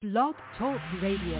Blog Talk Radio.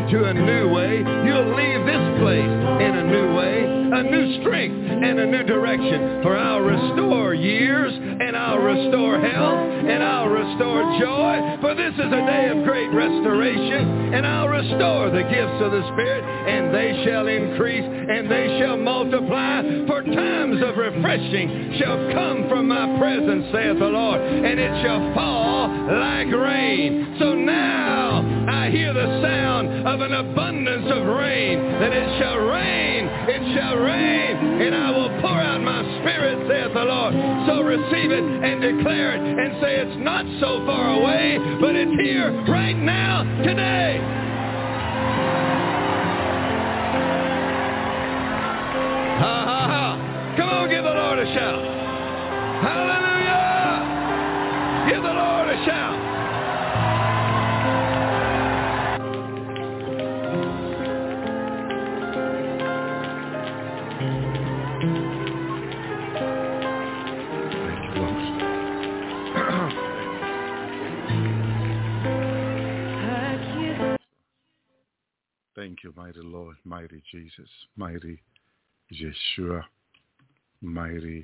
Into a new way, you'll leave this place in a new way, a new strength and a new direction. direction. For I'll restore years, and I'll restore health, and I'll restore joy. For this is a day of great restoration, and I'll restore the gifts of the Spirit, and they shall increase, and they shall multiply. For times of refreshing shall come from my presence, saith the Lord, and it shall fall like rain. So now I hear the sound of an abundance of rain, that it shall rain, and I will pour out my Spirit, saith the Lord. So receive it and declare it and say it's not so far away, but it's here right now, today. Ha, ha, ha. Come on, give the Lord a shout. Hallelujah. Give the Lord a shout. Thank you, mighty Lord, mighty Jesus, mighty Yeshua, mighty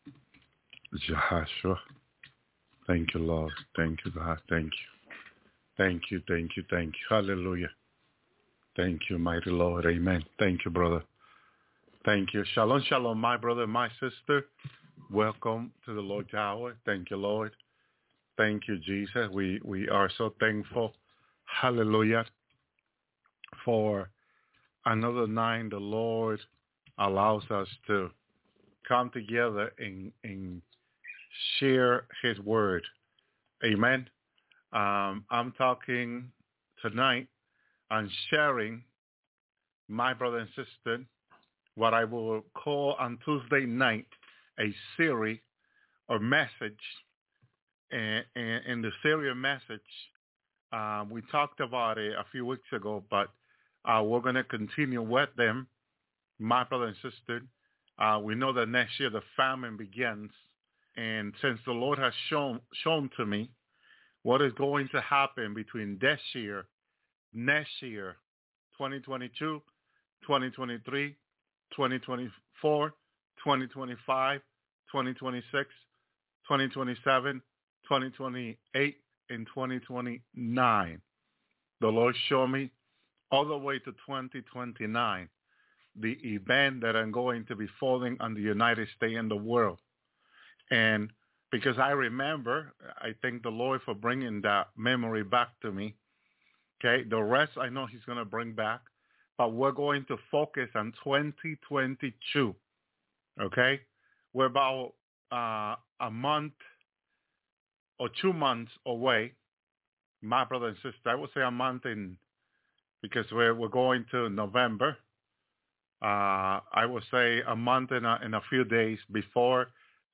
Jehoshua. Thank you, Lord. Thank you, God. Thank you. Thank you, thank you, thank you. Hallelujah. Thank you, mighty Lord. Amen. Thank you, brother. Thank you. Shalom, shalom, my brother, my sister. Welcome to the Lord's hour. Thank you, Lord. Thank you, Jesus. We are so thankful. Hallelujah. For another night, the Lord allows us to come together and share his word. Amen. I'm talking tonight and sharing, my brother and sister, what I will call on Tuesday night a series or message. And in the series of message, we talked about it a few weeks ago, but we're going to continue with them, my brother and sister. We know that next year the famine begins. And since the Lord has shown to me what is going to happen between this year, next year, 2022, 2023, 2024, 2025, 2026, 2027, 2028, and 2029. The Lord showed me all the way to 2029, the event that I'm going to be falling on the United States and the world. And because I remember, I thank the Lord for bringing that memory back to me. Okay, the rest I know he's going to bring back, but we're going to focus on 2022. Okay, we're about a month or 2 months away, my brother and sister. I would say a month because we're going to November. I would say a month and a few days before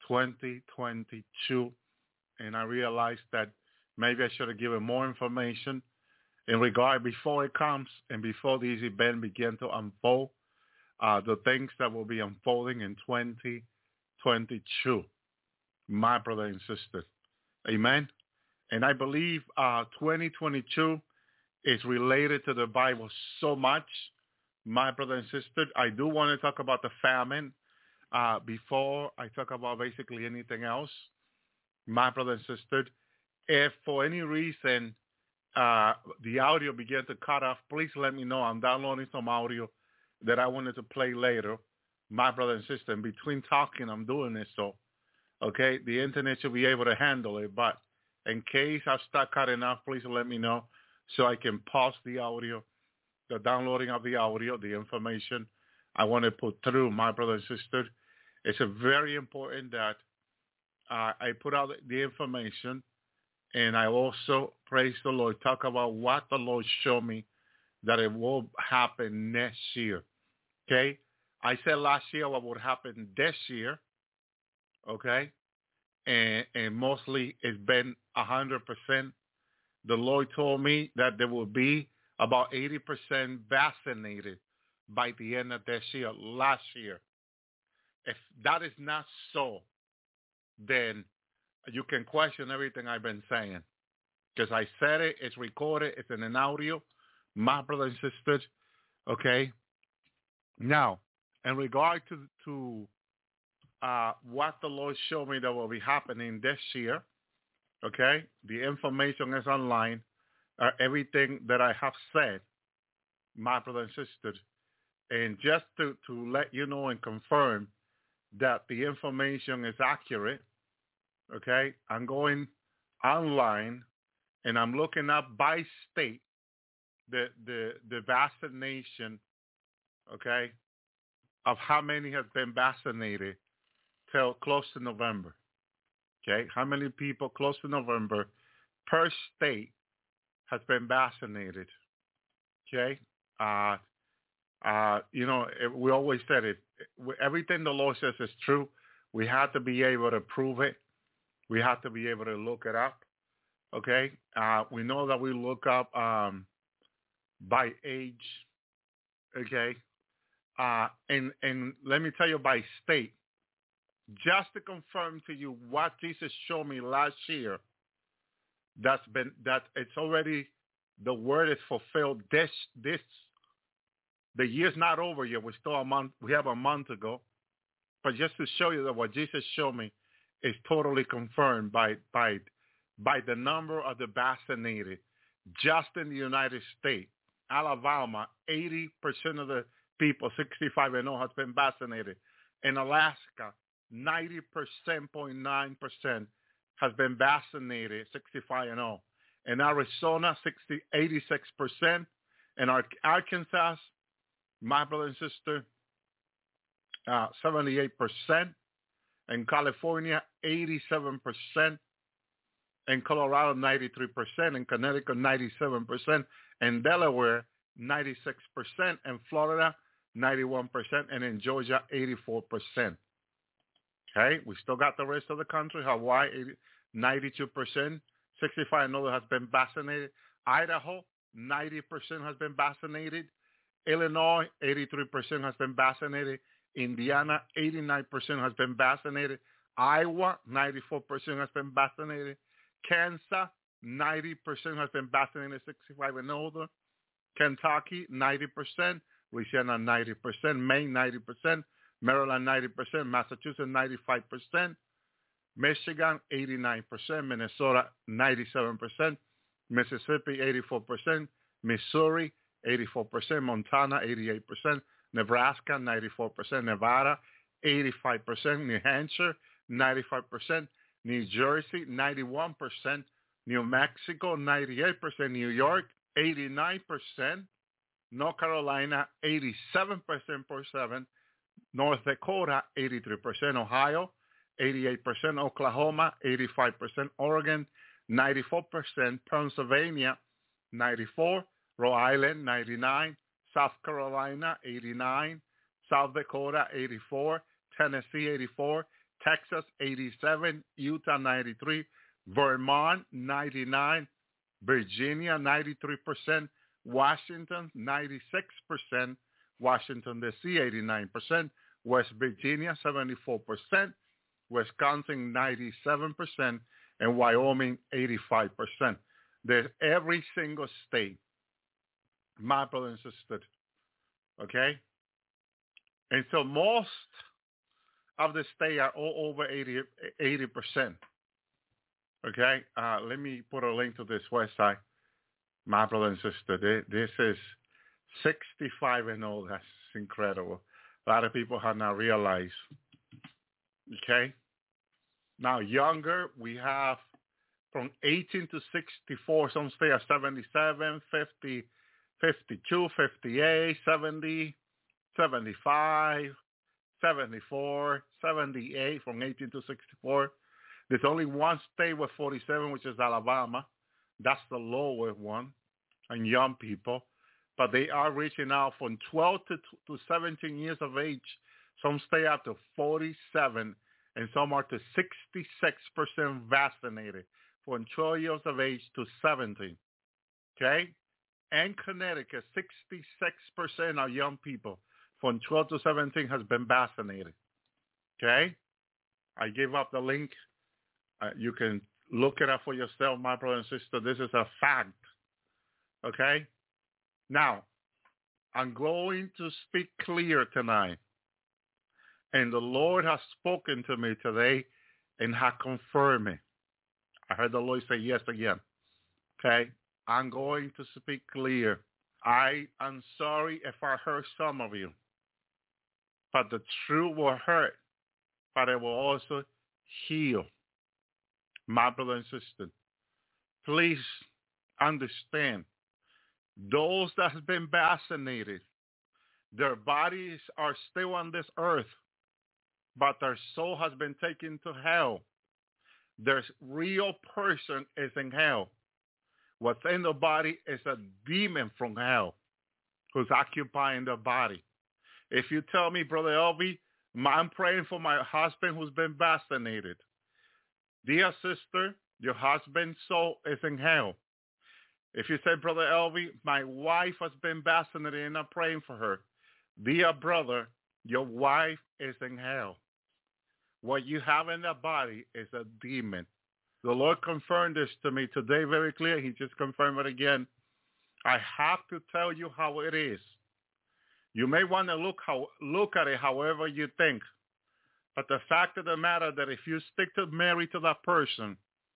2022. And I realized that maybe I should have given more information in regard before it comes and before these events begin to unfold, the things that will be unfolding in 2022, my brother and sister. Amen. And I believe 2022 is related to the Bible so much, my brother and sister. I do want to talk about the famine before I talk about basically anything else, my brother and sister. If for any reason the audio began to cut off, please let me know. I'm downloading some audio that I wanted to play later, my brother and sister. In between talking, I'm doing this, so okay, the internet should be able to handle it. But in case I start cutting off, please let me know so I can pause the audio, the downloading of the audio, the information I want to put through, my brother and sister. It's a very important that I put out the information, and I also, praise the Lord, talk about what the Lord showed me that it will happen next year. Okay? I said last year what would happen this year. Okay? And mostly it's been 100%. The Lord told me that there will be about 80% vaccinated by the end of this year, last year. If that is not so, then you can question everything I've been saying. Because I said it, it's recorded, it's in an audio. My brothers and sisters, okay? Now, in regard to what the Lord showed me that will be happening this year. Okay? The information is online. Everything that I have said, my brother and sister, and just to let you know and confirm that the information is accurate, okay, I'm going online and I'm looking up by state the vaccination, okay, of how many have been vaccinated till close to November. Okay, how many people close to November per state has been vaccinated? Okay, we always said it. Everything the Lord says is true. We have to be able to prove it. We have to be able to look it up. Okay, we know that we look up by age. Okay, and let me tell you by state. Just to confirm to you what Jesus showed me last year, that it's already, the word is fulfilled. The year's not over yet. We're still a month. We have a month to go. But just to show you that what Jesus showed me is totally confirmed by the number of the vaccinated. Just in the United States, Alabama, 80% of the people 65 and over has been vaccinated. In Alaska, 90.9% has been vaccinated, 65 and over. In Arizona, 86%. In Arkansas, my brother and sister, 78%. In California, 87%. In Colorado, 93%. In Connecticut, 97%. In Delaware, 96%. In Florida, 91%. And in Georgia, 84%. Okay, we still got the rest of the country. Hawaii, 92%. 65 and older has been vaccinated. Idaho, 90% has been vaccinated. Illinois, 83% has been vaccinated. Indiana, 89% has been vaccinated. Iowa, 94% has been vaccinated. Kansas, 90% has been vaccinated, 65 and older. Kentucky, 90%. Louisiana, 90%. Maine, 90%. Maryland, 90%. Massachusetts, 95%. Michigan, 89%. Minnesota, 97%. Mississippi, 84%. Missouri, 84%. Montana, 88%. Nebraska, 94%. Nevada, 85%. New Hampshire, 95%. New Jersey, 91%. New Mexico, 98%. New York, 89%. North Carolina, 87%. North Dakota, 83%. Ohio, 88%. Oklahoma, 85%. Oregon, 94%. Pennsylvania, 94%. Rhode Island, 99%. South Carolina, 89%. South Dakota, 84%. Tennessee, 84%. Texas, 87%. Utah, 93%. Vermont, 99%. Virginia, 93%. Washington, 96%. Washington, D.C., 89%. West Virginia, 74%. Wisconsin, 97%. And Wyoming, 85%. There's every single state, my brother and sister, okay? And so most of the state are all over 80%. Okay? Let me put a link to this website, my brother and sister. This is 65 and old. That's incredible. A lot of people have not realized. Okay? Now, younger, we have from 18 to 64. Some states are 77, 50, 52, 58, 70, 75, 74, 78 from 18 to 64. There's only one state with 47, which is Alabama. That's the lower one, and young people. But they are reaching out from 12 to 17 years of age. Some stay up to 47, and some are to 66% vaccinated from 12 years of age to 17. Okay? And Connecticut, 66% of young people from 12 to 17 has been vaccinated. Okay? I gave up the link. You can look it up for yourself, my brother and sister. This is a fact. Okay? Now, I'm going to speak clear tonight. And the Lord has spoken to me today and has confirmed it. I heard the Lord say yes again. Okay? I'm going to speak clear. I am sorry if I hurt some of you. But the truth will hurt. But it will also heal. My brother and sister, please understand. Those that have been vaccinated, their bodies are still on this earth, but their soul has been taken to hell. Their real person is in hell. What's in the body is a demon from hell who's occupying the body. If you tell me, Brother Elvi, I'm praying for my husband who's been vaccinated. Dear sister, your husband's soul is in hell. If you say, Brother Elvi, my wife has been vaccinated and I'm praying for her. Dear brother, your wife is in hell. What you have in the body is a demon. The Lord confirmed this to me today very clear. He just confirmed it again. I have to tell you how it is. You may want to look at it however you think. But the fact of the matter that if you stick to married to that person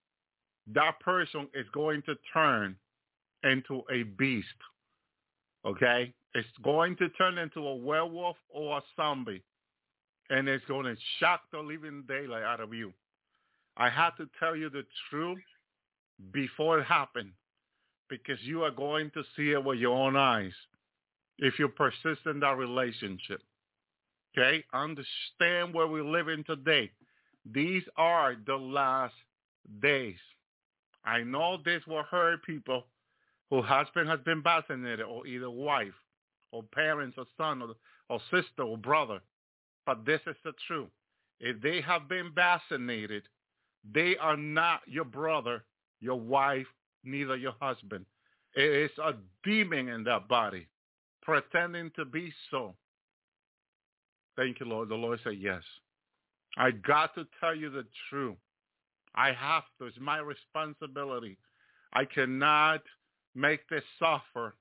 is going to turn into a beast. Okay? It's going to turn into a werewolf or a zombie. And it's going to shock the living daylight out of you. I have to tell you the truth before it happened, because you are going to see it with your own eyes if you persist in that relationship. Okay? Understand where we live in today. These are the last days. I know this will hurt people whose husband has been vaccinated, or either wife, or parents, or son, or sister, or brother. But this is the truth. If they have been vaccinated, they are not your brother, your wife, neither your husband. It is a demon in that body, pretending to be so. Thank you, Lord. The Lord said yes. I got to tell you the truth. I have to. It's my responsibility. I cannot make this suffer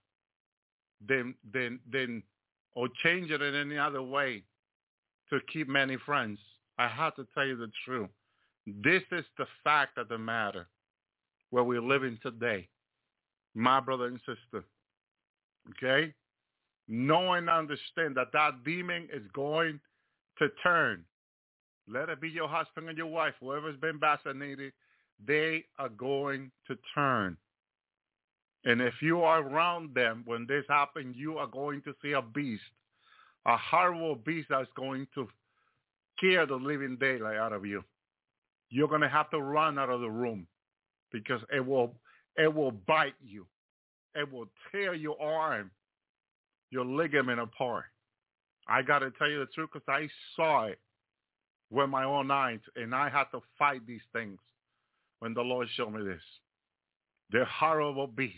or change it in any other way to keep many friends. I have to tell you the truth. This is the fact of the matter where we're living today, my brother and sister. Okay? Know and understand that that demon is going to turn. Let it be your husband and your wife, whoever's been vaccinated, they are going to turn. And if you are around them when this happens, you are going to see a beast, a horrible beast that's going to scare the living daylight out of you. You're going to have to run out of the room because it will bite you. It will tear your arm, your ligament apart. I got to tell you the truth because I saw it with my own eyes, and I had to fight these things when the Lord showed me this. They're horrible beasts.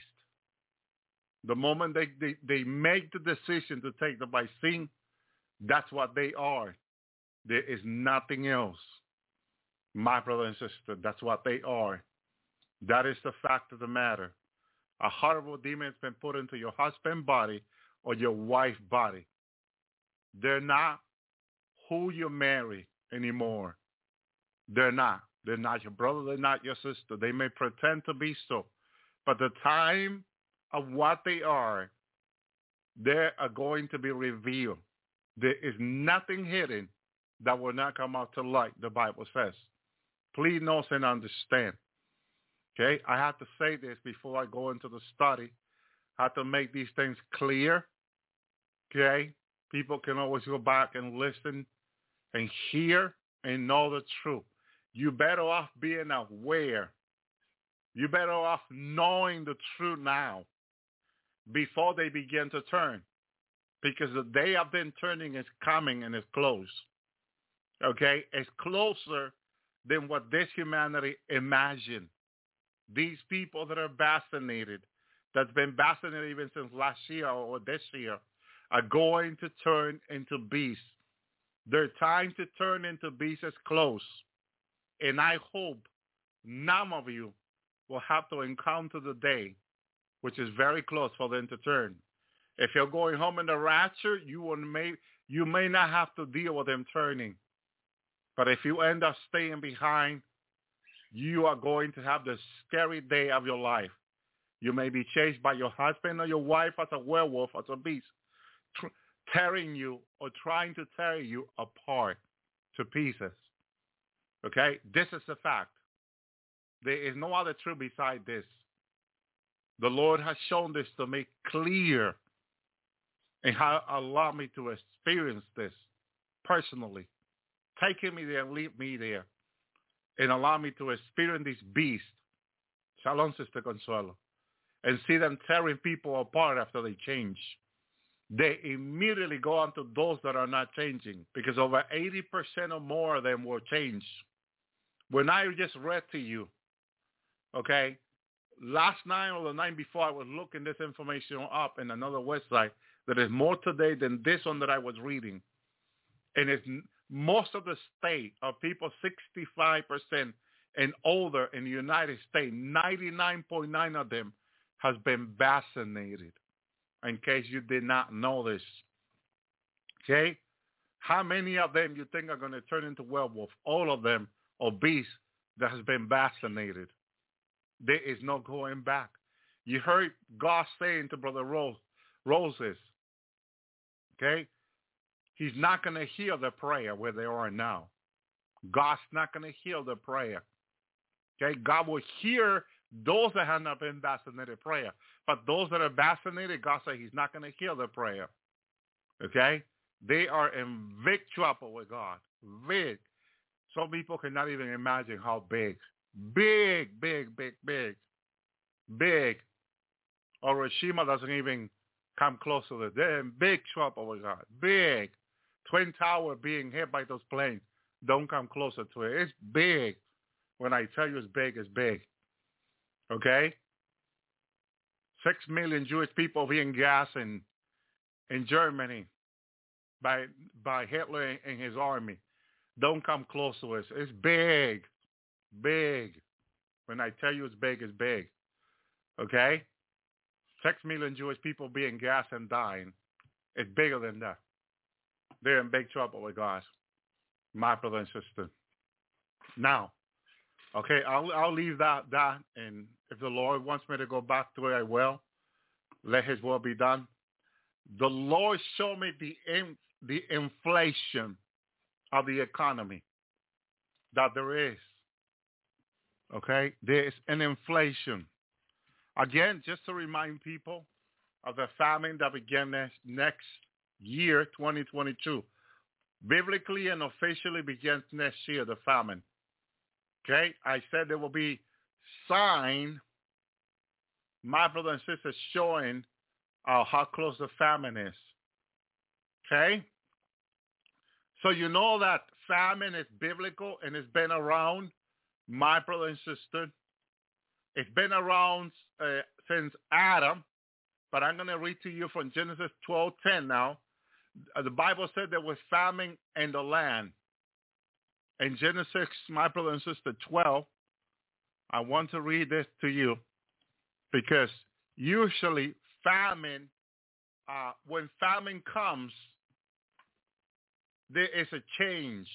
The moment they make the decision to take the vaccine, that's what they are. There is nothing else. My brother and sister, that's what they are. That is the fact of the matter. A horrible demon has been put into your husband's body or your wife's body. They're not who you marry anymore. They're not. They're not your brother. They're not your sister. They may pretend to be so. But the time of what they are going to be revealed. There is nothing hidden that will not come out to light, the Bible says. Please know and understand. Okay? I have to say this before I go into the study. I have to make these things clear. Okay? People can always go back and listen and hear and know the truth. You better off being aware. You better off knowing the truth now before they begin to turn. Because the day of them turning is coming and is close. Okay? It's closer than what this humanity imagined. These people that are vaccinated, that's been vaccinated even since last year or this year, are going to turn into beasts. Their time to turn into beasts is close. And I hope none of you will have to encounter the day, which is very close for them to turn. If you're going home in the rapture, you You may not have to deal with them turning. But if you end up staying behind, you are going to have the scary day of your life. You may be chased by your husband or your wife as a werewolf, as a beast, tearing you or trying to tear you apart to pieces. Okay? This is the fact. There is no other truth beside this. The Lord has shown this to me clear and has allowed me to experience this personally. Taking me there and leave me there and allow me to experience this beast. Shalom, Sister Consuelo. And see them tearing people apart after they change. They immediately go on to those that are not changing because over 80% or more of them will change. When I just read to you, okay, last night or the night before, I was looking this information up in another website that is more today than this one that I was reading. And it's most of the state of people 65% and older in the United States, 99.9 of them has been vaccinated, in case you did not know this. Okay? How many of them you think are going to turn into werewolf? All of them or beasts that has been vaccinated. There is no going back. You heard God saying to Brother Roses, okay? He's not going to hear the prayer where they are now. God's not going to hear the prayer. Okay? God will hear those that have not been vaccinated prayer. But those that are vaccinated, God said he's not going to hear the prayer. Okay? They are in big trouble with God. Big. Some people cannot even imagine how big. Big. Hiroshima doesn't even come close to it. They're in big trouble with God. Big. Twin Tower being hit by those planes. Don't come closer to it. It's big. When I tell you it's big, it's big. Okay? 6 million Jewish people being gassed in Germany by Hitler and his army. Don't come close to us. It's big. Big. When I tell you it's big, it's big. Okay? 6 million Jewish people being gassed and dying. It's bigger than that. They're in big trouble with God. My brother and sister. Now, okay, I'll leave that, and if the Lord wants me to go back to it, I will. Let his will be done. The Lord showed me the inflation of the economy that there is. Okay? There is an inflation. Again, just to remind people of the famine that began next year, 2022. Biblically and officially begins next year, the famine. Okay? I said there will be sign, my brother and sister, showing how close the famine is. Okay? So you know that famine is biblical and it's been around, my brother and sister. It's been around since Adam, but I'm going to read to you from Genesis 12:10 now. The Bible said there was famine in the land. In Genesis, my brother and sister, 12, I want to read this to you because usually famine, when famine comes, there is a change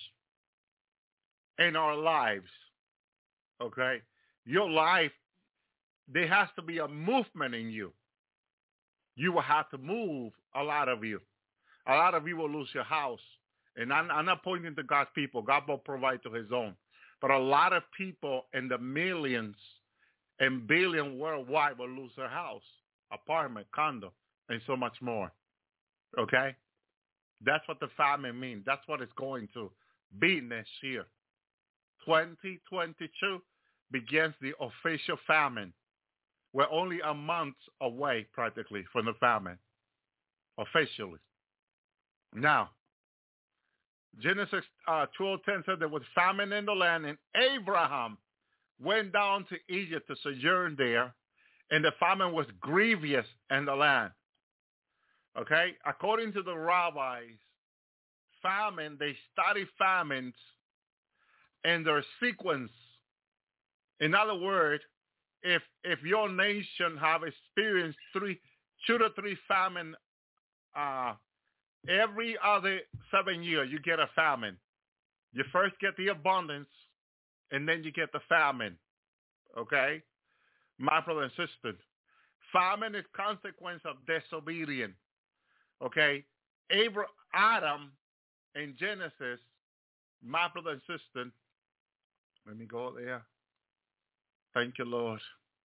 in our lives, okay? Your life, there has to be a movement in you. You will have to move, a lot of you. A lot of you will lose your house. And I'm not pointing to God's people. God will provide to his own. But a lot of people in the millions and billion worldwide will lose their house, apartment, condo, and so much more. Okay? That's what the famine means. That's what it's going to be next year. 2022 begins the official famine. We're only a month away, practically, from the famine, officially. Now, Genesis 12:10 said there was famine in the land, and Abraham went down to Egypt to sojourn there, and the famine was grievous in the land. Okay? According to the rabbis, famine, they study famines in their sequence. In other words, if your nation have experienced 2 to 3 famine every other 7 years, you get a famine. You first get the abundance, and then you get the famine. Okay? My brother and sister. Famine is consequence of disobedience. Okay? Adam in Genesis, my brother and sister, let me go there. Thank you, Lord.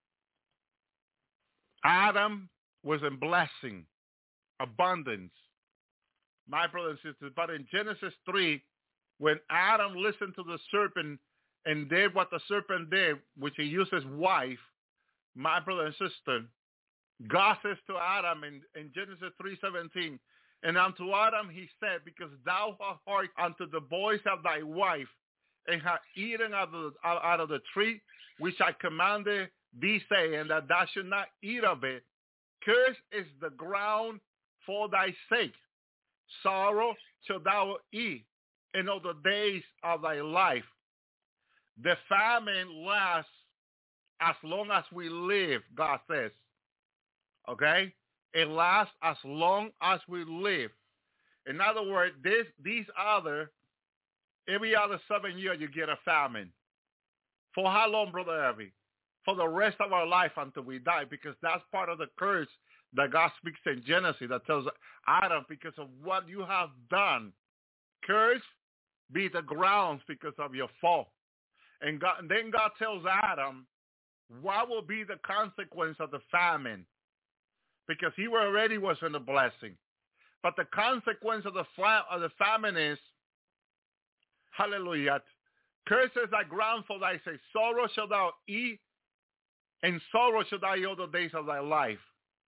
Adam was in blessing, abundance. My brother and sister. But in Genesis 3, when Adam listened to the serpent and did what the serpent did, which he used his wife, my brother and sister, God says to Adam in Genesis 3:17, and unto Adam he said, because thou hast hearkened unto the voice of thy wife, and hast eaten out of the tree which I commanded thee, saying that thou should not eat of it. Cursed is the ground for thy sake. Sorrow shalt thou eat in all the days of thy life. The famine lasts as long as we live, God says. Okay? It lasts as long as we live. In other words, every other 7 years you get a famine. For how long, Brother Evie? For the rest of our life until we die, because that's part of the curse that God speaks in Genesis that tells Adam, because of what you have done, curse be the grounds because of your fall. And then God tells Adam what will be the consequence of the famine, because he already was in the blessing. But the consequence of the famine is, hallelujah, curse is thy ground for thy sake. Sorrow shalt thou eat, and sorrow shalt thou eat all the days of thy life.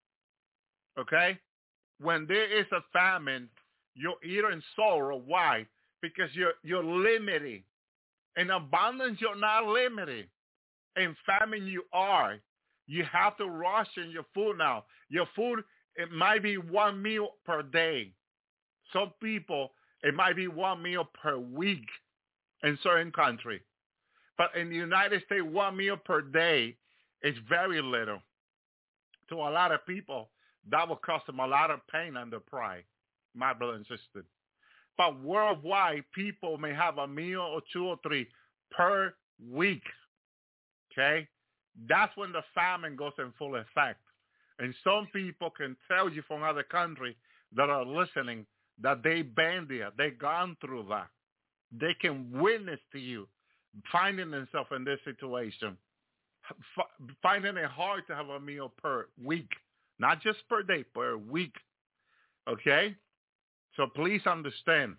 Okay? When there is a famine, you're eating sorrow. Why? Because you're limited. In abundance, you're not limited. In famine, you are. You have to ration your food now. Your food, it might be one meal per day. Some people, it might be one meal per week in certain countries. But in the United States, one meal per day is very little. To a lot of people, that will cost them a lot of pain and pride, my brother and sister. But worldwide, people may have a meal or two or three per week. Okay? That's when the famine goes in full effect. And some people can tell you from other countries that are listening that they've been there. They've gone through that. They can witness to you finding themselves in this situation, finding it hard to have a meal per week. Not just per day, per week. Okay? So please understand.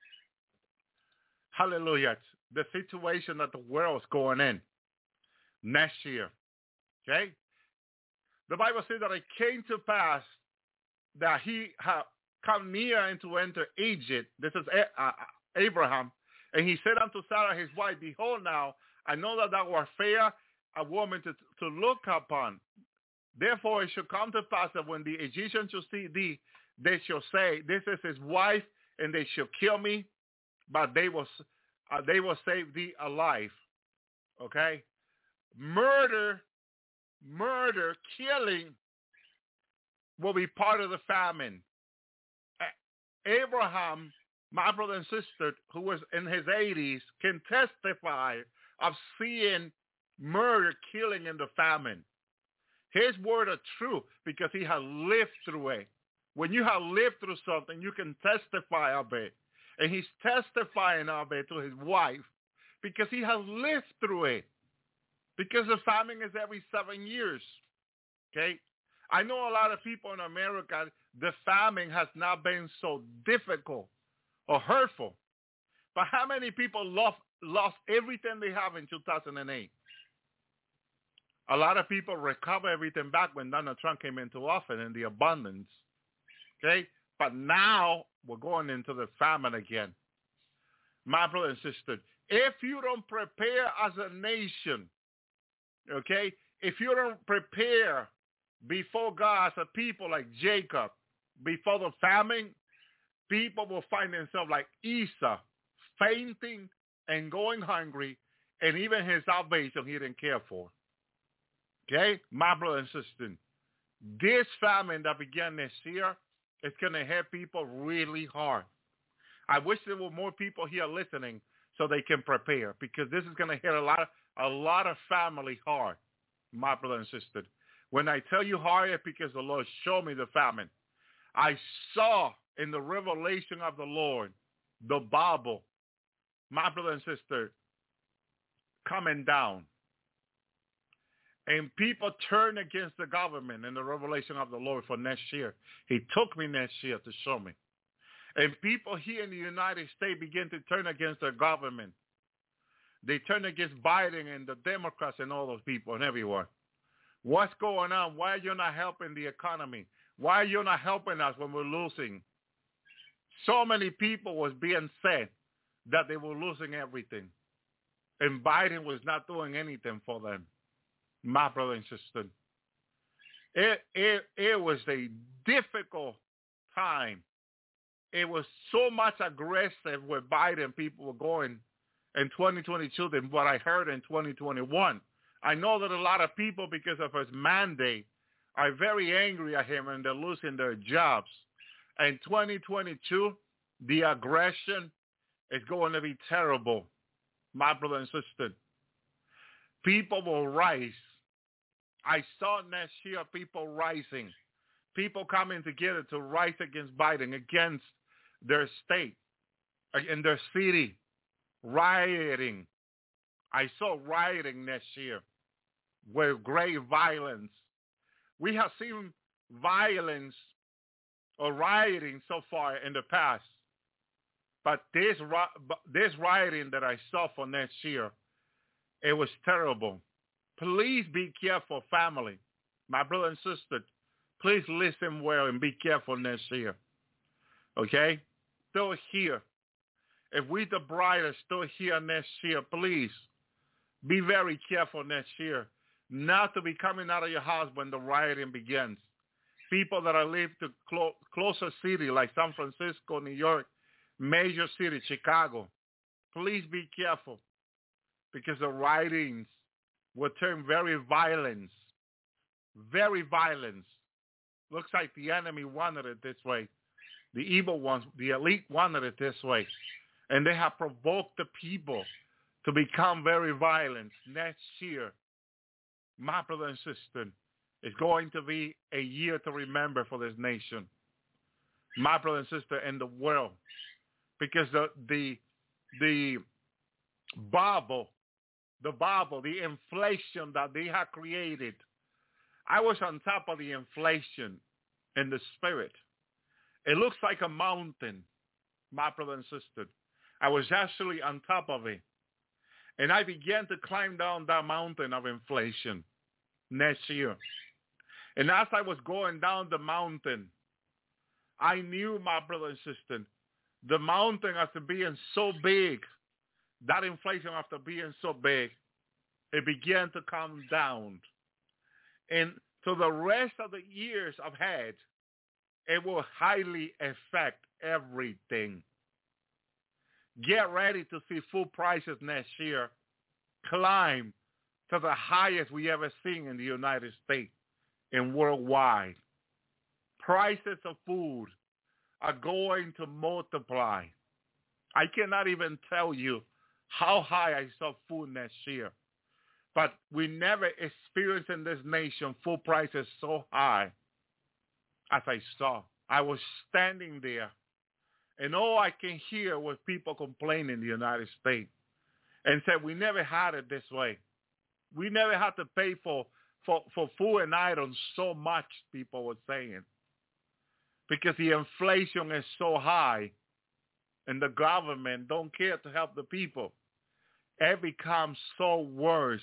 Hallelujah. The situation that the world is going in next year. Okay? The Bible says that it came to pass that he had come near and to enter Egypt. This is Abraham. And he said unto Sarah his wife, behold now, I know that thou art fair, a woman to look upon. Therefore it shall come to pass that when the Egyptians shall see thee, they shall say, this is his wife, and they shall kill me, but they will save thee alive. Okay? Murder, killing will be part of the famine. Abraham, my brother and sister, who was in his 80s, can testify of seeing murder, killing in the famine. His word are true because he has lived through it. When you have lived through something, you can testify of it. And he's testifying of it to his wife because he has lived through it. Because the famine is every 7 years. Okay? I know a lot of people in America, the famine has not been so difficult or hurtful. But how many people lost everything they have in 2008? A lot of people recover everything back when Donald Trump came into office in the abundance. Okay? But now we're going into the famine again. My brother and sister, if you don't prepare as a nation, okay, if you don't prepare before God as a people like Jacob, before the famine, people will find themselves like Esau, fainting and going hungry, and even his salvation he didn't care for. Okay, my brother and sister, this famine that began this year It's going to hit people really hard. I wish there were more people here listening so they can prepare, because this is going to hit a lot of family hard, my brother and sister. When I tell you hard, it's because the Lord showed me the famine. I saw in the revelation of the Lord the Bible, my brother and sister, coming down. And people turn against the government in the revelation of the Lord for next year. He took me next year to show me. And people here in the United States begin to turn against their government. They turn against Biden and the Democrats and all those people and everyone. What's going on? Why are you not helping the economy? Why are you not helping us when we're losing? So many people was being said that they were losing everything. And Biden was not doing anything for them. My brother and sister. It was a difficult time. It was so much aggressive with Biden people were going in 2022 than what I heard in 2021. I know that a lot of people, because of his mandate, are very angry at him and they're losing their jobs. In 2022, the aggression is going to be terrible, my brother and sister. People will rise. I saw next year people rising, people coming together to rise against Biden, against their state, in their city, rioting. I saw rioting next year with great violence. We have seen violence or rioting so far in the past, but this rioting that I saw for next year, it was terrible. Please be careful, family. My brother and sister, please listen well and be careful next year. Okay? Still here. If we, the bride, are still here next year, please be very careful next year not to be coming out of your house when the rioting begins. People that are live to closer city like San Francisco, New York, major city, Chicago, please be careful, because the riotings will turn very violent. Very violent. Looks like the enemy wanted it this way. The evil ones, the elite wanted it this way. And they have provoked the people to become very violent. Next year, my brother and sister, is going to be a year to remember for this nation. My brother and sister, in the world. Because the bubble, the inflation that they have created. I was on top of the inflation in the spirit. It looks like a mountain, my brother and sister. I was actually on top of it. And I began to climb down that mountain of inflation next year. And as I was going down the mountain, I knew, my brother and sister, the mountain after being so big, that inflation after being so big, it began to come down. And so the rest of the years I've had, it will highly affect everything. Get ready to see food prices next year climb to the highest we ever seen in the United States and worldwide. Prices of food are going to multiply. I cannot even tell you how high I saw food next year. But we never experienced in this nation food prices so high as I saw. I was standing there, and all I can hear was people complaining in the United States and said, we never had it this way. We never had to pay for food and items so much, people were saying, because the inflation is so high and the government don't care to help the people. It becomes so worse.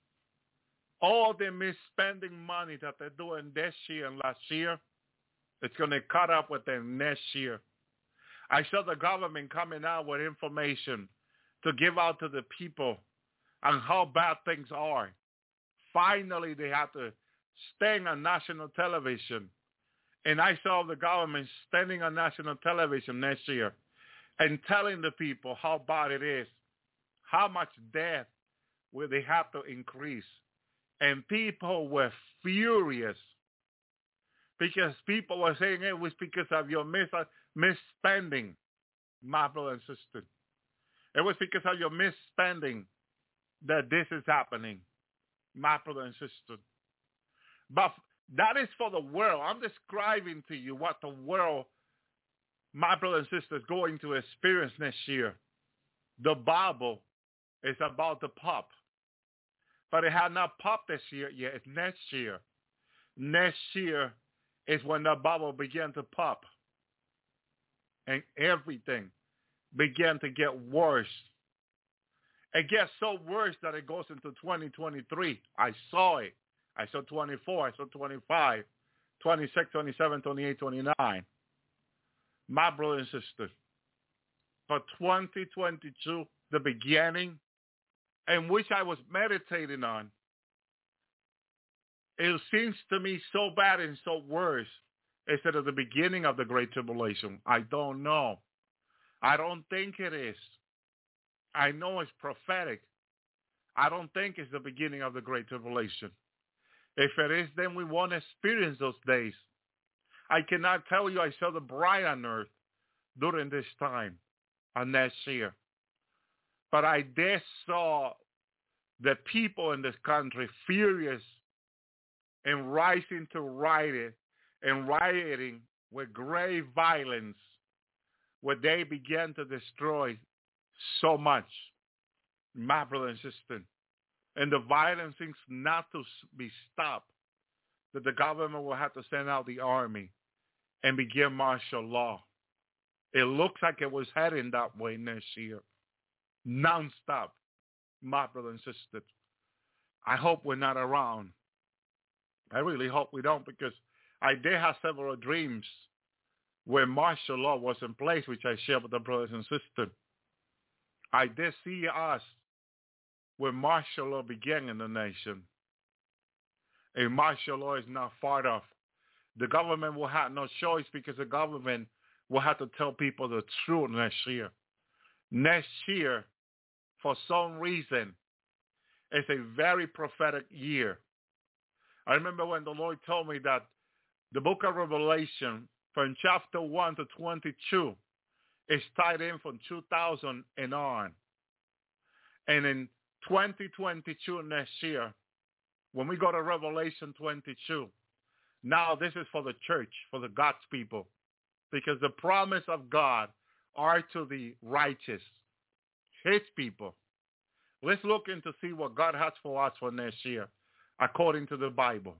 All the misspending money that they're doing this year and last year, it's going to cut up with them next year. I saw the government coming out with information to give out to the people on how bad things are. Finally, they have to stand on national television. And I saw the government standing on national television next year and telling the people how bad it is, how much death will they have to increase. And people were furious Because people were saying it was because of your misspending, my brother and sister. It was because of your misspending that this is happening, my brother and sister. But that is for the world. I'm describing to you what the world, my brother and sister, is going to experience next year. The Bible is about to pop. But it had not popped this year yet. It's next year. Next year is when the bubble began to pop. And everything began to get worse. It gets so worse that it goes into 2023. I saw it. I saw 24. I saw 25, 26, 27, 28, 29. My brother and sister, for 2022, the beginning, in which I was meditating on, it seems to me so bad and so worse instead of the beginning of the Great Tribulation. I don't know. I don't think it is. I know it's prophetic. I don't think it's the beginning of the Great Tribulation. If it is, then we won't experience those days. I cannot tell you I saw the bride on earth during this time and next year. But I did saw the people in this country furious and rising to riot and rioting with great violence, where they began to destroy so much, my brother and sister. And the violence seems not to be stopped, that the government will have to send out the army and begin martial law. It looks like it was heading that way next year, nonstop, my brother and sister. I hope we're not around. I really hope we don't, because I did have several dreams where martial law was in place, which I shared with the brothers and sisters. I did see us where martial law began in the nation. And martial law is not far off. The government will have no choice, because the government will have to tell people the truth next year. Next year, for some reason, it's a very prophetic year. I remember when the Lord told me that the book of Revelation, from chapter 1 to 22, is tied in from 2000 and on. And in 2022 next year, when we go to Revelation 22, now this is for the church, for the God's people, because the promise of God are to the righteous, his people. Let's look in to see what God has for us for next year, according to the Bible.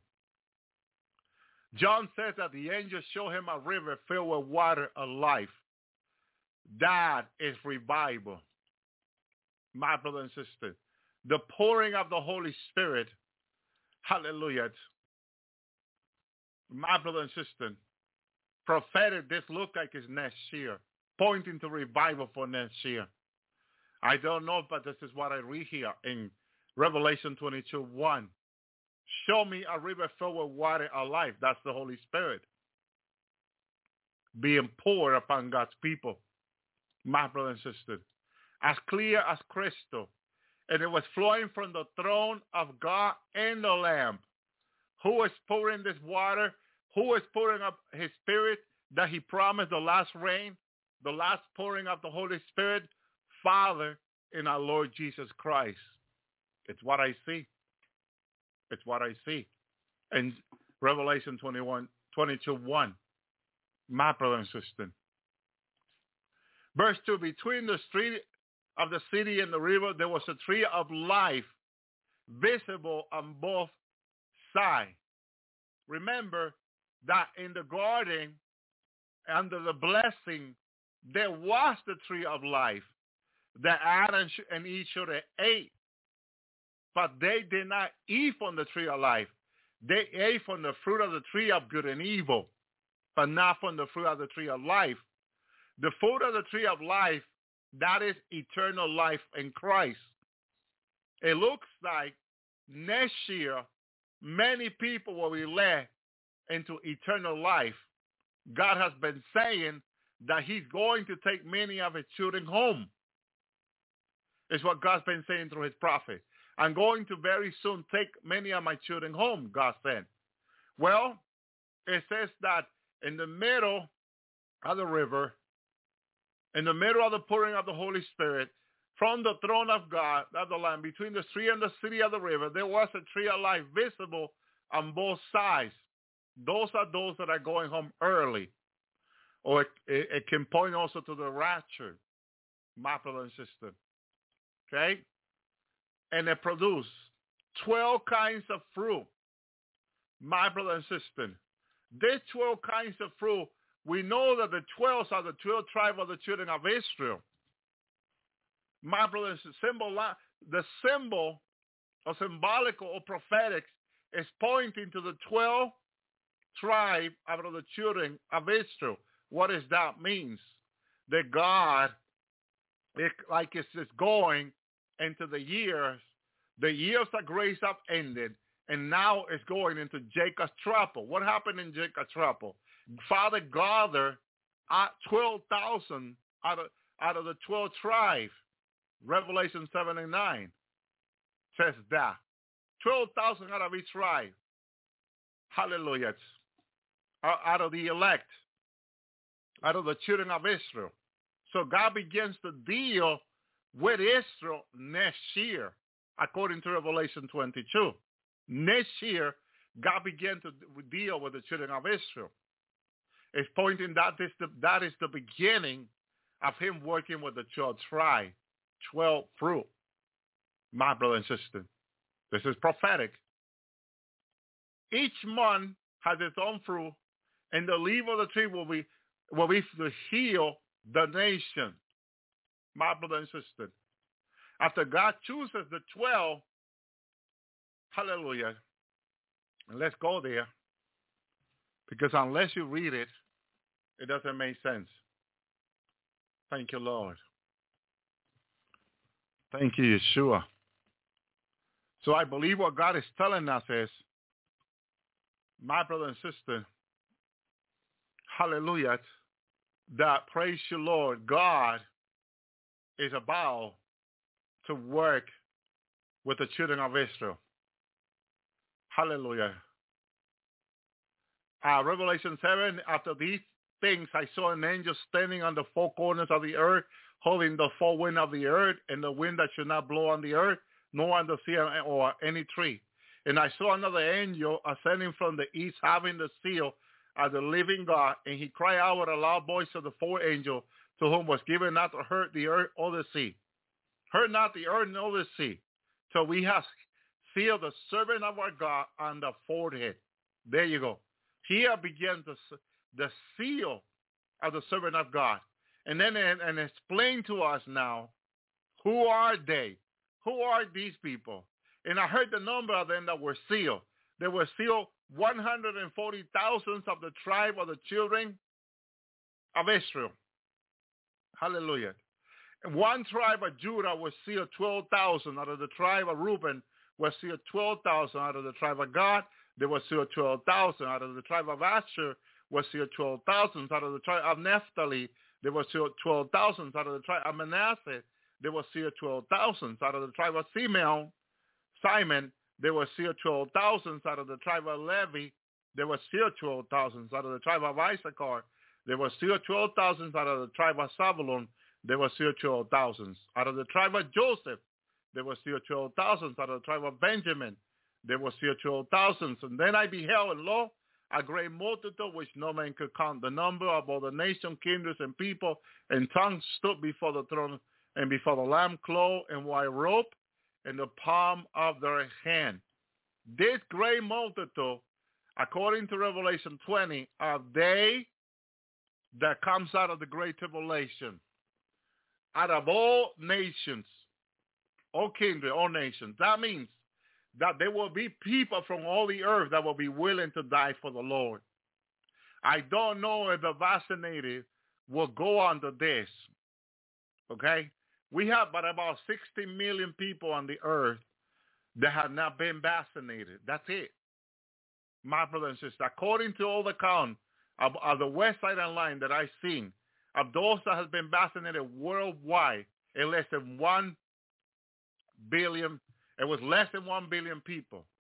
John says that the angel showed him a river filled with water of life. That is revival, my brother and sister. The pouring of the Holy Spirit. Hallelujah. My brother and sister, prophetic, this look like it's next year, pointing to revival for next year. I don't know, but this is what I read here in Revelation 22:1. Show me a river filled with water of life. That's the Holy Spirit being poured upon God's people, my brother and sister, as clear as crystal. And it was flowing from the throne of God and the Lamb. Who is pouring this water? Who is pouring up his Spirit that he promised, the last rain, the last pouring of the Holy Spirit? Father in our Lord Jesus Christ. It's what I see. It's what I see. In Revelation 22:1, my brother and sister. Verse 2, between the street of the city and the river, there was a tree of life visible on both sides. Remember that in the garden, under the blessing, there was the tree of life that Adam and Eve should have ate. But they did not eat from the tree of life. They ate from the fruit of the tree of good and evil, but not from the fruit of the tree of life. The fruit of the tree of life, that is eternal life in Christ. It looks like next year, many people will be led into eternal life. God has been saying that he's going to take many of his children home. It's what God's been saying through his prophet. I'm going to very soon take many of my children home, God said. Well, it says that in the middle of the river, in the middle of the pouring of the Holy Spirit, from the throne of God, of the Lamb, between the tree and the city of the river, there was a tree of life visible on both sides. Those are those that are going home early. Or it can point also to the rapture, my brother and sister. Okay? And it produced 12 kinds of fruit, my brother and sister. These 12 kinds of fruit, we know that the 12 are the 12 tribes of the children of Israel. My brother and sister, the symbol or symbolical or prophetic is pointing to the 12 tribes of the children of Israel. What does that mean? That God, it's just going into the years of grace have ended, and now it's going into Jacob's trouble. What happened in Jacob's trouble? Father gathered 12,000 out of the 12 tribes. Revelation 7 and 9 says that. 12,000 out of each tribe. Hallelujah. Out of the elect. Out of the children of Israel. So God begins to deal with Israel next year, according to Revelation 22. Next year, God began to deal with the children of Israel. It's pointing that is the beginning of him working with the 12 tribes, 12 fruit. My brother and sister, this is prophetic. Each month has its own fruit, and the leaf of the tree will be to heal the nation. My brother and sister. After God chooses the 12, hallelujah, and let's go there, because unless you read it, it doesn't make sense. Thank you, Lord. Thank you, Yeshua. So I believe what God is telling us is, my brother and sister, hallelujah, that praise you, Lord, God is about to work with the children of Israel. Hallelujah. Revelation 7, after these things, I saw an angel standing on the four corners of the earth, holding the four winds of the earth, and the wind that should not blow on the earth, nor on the sea or any tree. And I saw another angel ascending from the east, having the seal of the living God, and he cried out with a loud voice to the four angels, to whom was given not to hurt the earth or the sea. Hurt not the earth nor the sea. So we have sealed the servant of our God on the forehead. There you go. Here begins the seal of the servant of God. And then and explain to us now, who are they? Who are these people? And I heard the number of them that were sealed. They were sealed 140,000 of the tribe of the children of Israel. Hallelujah. One tribe of Judah was sealed 12,000. Out of the tribe of Reuben was sealed 12,000. Out of the tribe of Gad, there was sealed 12,000. Out of the tribe of Asher was sealed 12,000. Out of the tribe of Naphtali, there was sealed 12,000. Out of the tribe of Manasseh, there was sealed 12,000. Out of the tribe of Simon, there were sealed 12,000. Out of the tribe of Levi, there were sealed 12,000. Out of the tribe of Issachar, there were sealed 12,000. Out of the tribe of Zabulon, there were sealed 12,000. Out of the tribe of Joseph, there were sealed 12,000. Out of the tribe of Benjamin, there were sealed 12,000. And then I beheld, and lo, a great multitude which no man could count. The number of all the nations, kindreds, and people, and tongues stood before the throne and before the Lamb, clothed in white robe, in the palm of their hand. This great multitude, according to Revelation 20, are they that comes out of the great tribulation. Out of all nations, all kindred, all nations. That means that there will be people from all the earth that will be willing to die for the Lord. I don't know if the vaccinated will go under this. Okay? We have about 60 million people on the earth that have not been vaccinated. That's it. My brother and sister, according to all the count of the West Side Online that I've seen, of those that have been vaccinated worldwide, it less than 1 billion. It was less than 1 billion people.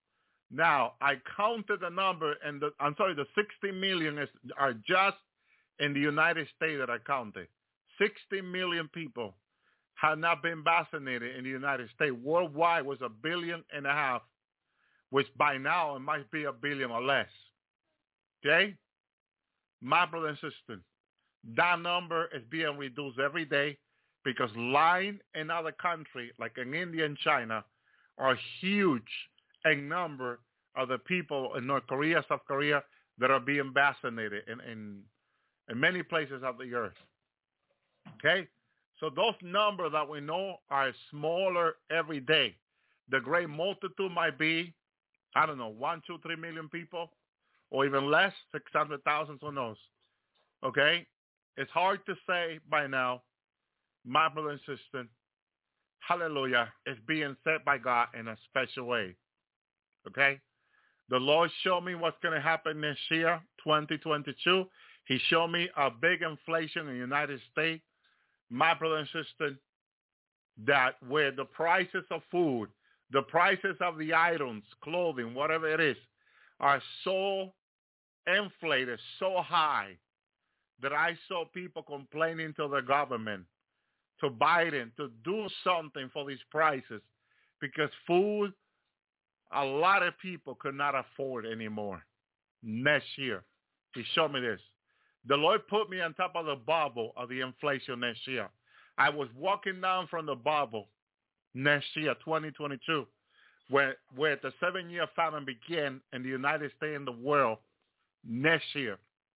Now, I counted the number, and the 60 million are just in the United States that I counted. 60 million people have not been vaccinated in the United States. Worldwide was 1.5 billion, which by now it might be 1 billion or less. Okay? My brother and sister, that number is being reduced every day because line in other countries, like in India and China, are huge in number of the people in North Korea, South Korea, that are being vaccinated in many places of the earth. Okay? So those numbers that we know are smaller every day. The great multitude might be, 1, 2, 3 million people, or even less, 600,000, who knows? Okay? It's hard to say by now, my brother and sister, hallelujah, it's being said by God in a special way. Okay? The Lord showed me what's going to happen this year, 2022. He showed me a big inflation in the United States. My brother and sister, that where the prices of food, the prices of the items, clothing, whatever it is, are so inflated, so high, that I saw people complaining to the government, to Biden, to do something for these prices, because food, a lot of people could not afford anymore next year. He showed me this. The Lord put me on top of the bubble of the inflation next year. I was walking down from the bubble next year, 2022, where the 7-year famine began in the United States and the world next year.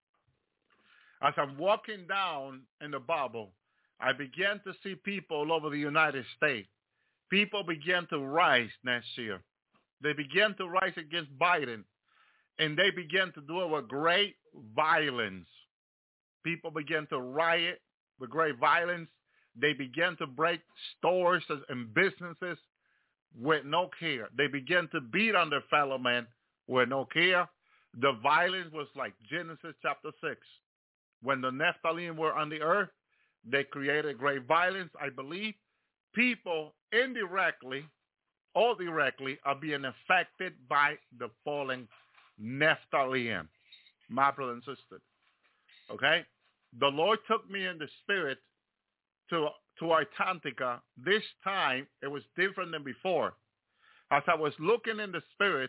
As I'm walking down in the bubble, I began to see people all over the United States. People began to rise next year. They began to rise against Biden, and they began to do it with great violence. People began to riot with great violence. They began to break stores and businesses with no care. They began to beat on their fellow men with no care. The violence was like Genesis chapter 6. When the Nephilim were on the earth, they created great violence. I believe people indirectly or directly are being affected by the fallen Nephilim, my brother and sister. Okay? The Lord took me in the spirit to Antarctica. This time, it was different than before. As I was looking in the spirit,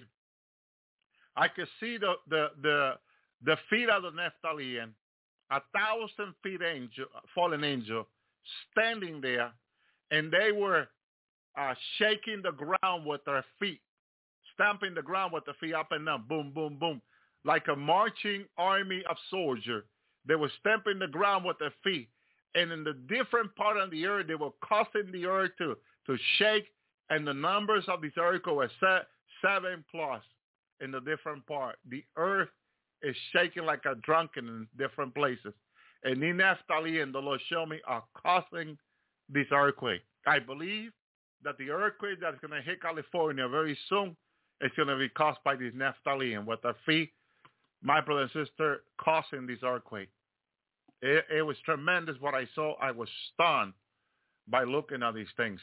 I could see the feet of the Nephilim, 1,000 feet fallen angel, standing there, and they were shaking the ground with their feet, stamping the ground with their feet up and down, boom, boom, boom, like a marching army of soldiers. They were stamping the ground with their feet. And in the different part of the earth, they were causing the earth to shake. And the numbers of this earthquake were 7+ in the different part. The earth is shaking like a drunken in different places. And in Nephilim, the Lord showed me, are causing this earthquake. I believe that the earthquake that's going to hit California very soon is going to be caused by these Nephilim with their feet, my brother and sister, causing this earthquake. It was tremendous what I saw. I was stunned by looking at these things.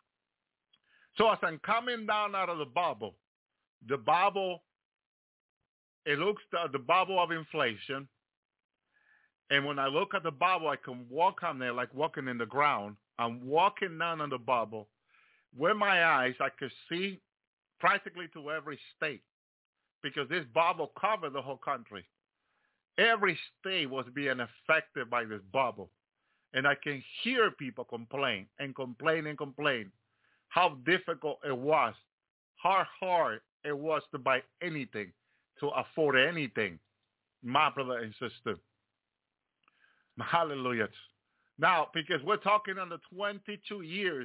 So as I'm coming down out of the bubble, it looks the bubble of inflation. And when I look at the bubble, I can walk on there like walking in the ground. I'm walking down on the bubble. With my eyes, I could see practically to every state because this bubble covered the whole country. Every state was being affected by this bubble. And I can hear people complain and complain and complain how difficult it was, how hard it was to buy anything, to afford anything, my brother and sister. Hallelujah. Now, because we're talking on the 22 years,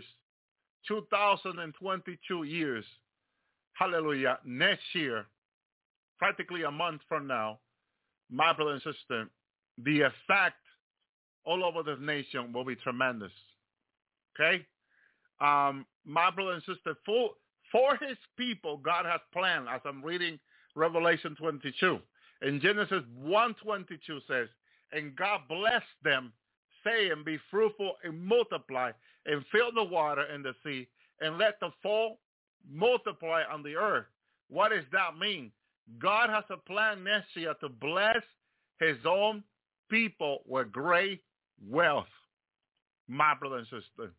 2022 years, hallelujah, next year, practically a month from now, my brother and sister, the effect all over the nation will be tremendous. Okay? My brother and sister, for his people, God has planned, as I'm reading Revelation 22. In Genesis 1:22 says, and God blessed them, saying, be fruitful and multiply, and fill the water and the sea, and let the fall multiply on the earth. What does that mean? God has a plan next year to bless his own people with great wealth. My brother and sister.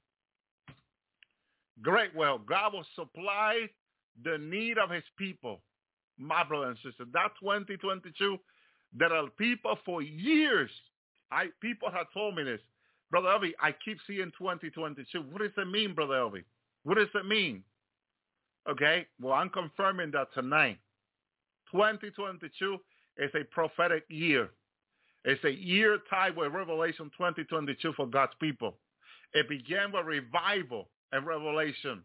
Great wealth. God will supply the need of his people. My brother and sister. That 2022, there are people for years. People have told me this. Brother Elvi, I keep seeing 2022. What does it mean, Brother Elvi? What does it mean? Okay, well, I'm confirming that tonight. 2022 is a prophetic year. It's a year tied with Revelation 2022 for God's people. It began with revival and Revelation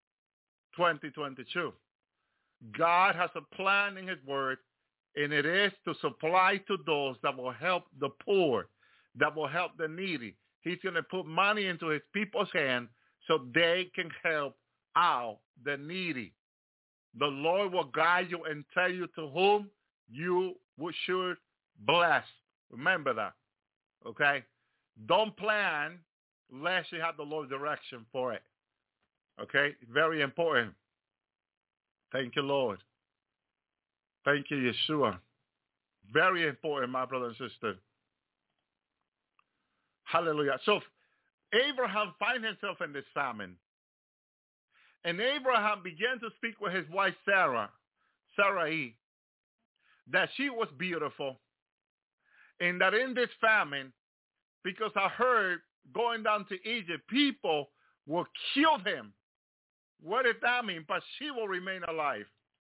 2022. God has a plan in his word, and it is to supply to those that will help the poor, that will help the needy. He's going to put money into his people's hand so they can help out the needy. The Lord will guide you and tell you to whom you should bless. Remember that, okay? Don't plan unless you have the Lord's direction for it, okay? Very important. Thank you, Lord. Thank you, Yeshua. Very important, my brother and sister. Hallelujah. So Abraham finds himself in this famine. And Abraham began to speak with his wife Sarai, that she was beautiful. And that in this famine, because I heard going down to Egypt, people will kill him. What did that mean? But she will remain alive.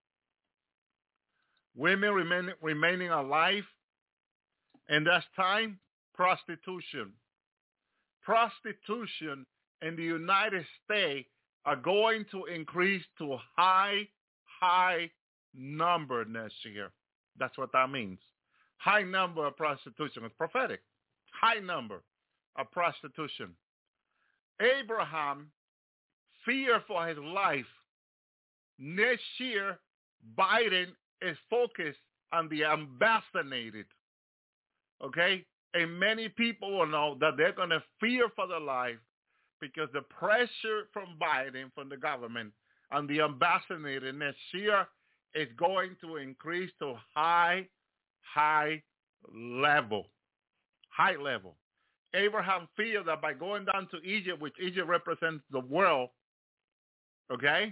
Women remaining alive. And that's time, prostitution. Prostitution in the United States are going to increase to high number next year. That's what that means. High number of prostitution. It's prophetic. High number of prostitution. Abraham feared for his life. Next year, Biden is focused on the unvaccinated. Okay? And many people will know that they're going to fear for their life because the pressure from Biden, from the government, on the unvaccinated next year is going to increase to high level. High level. Abraham feared that by going down to Egypt, which Egypt represents the world, okay?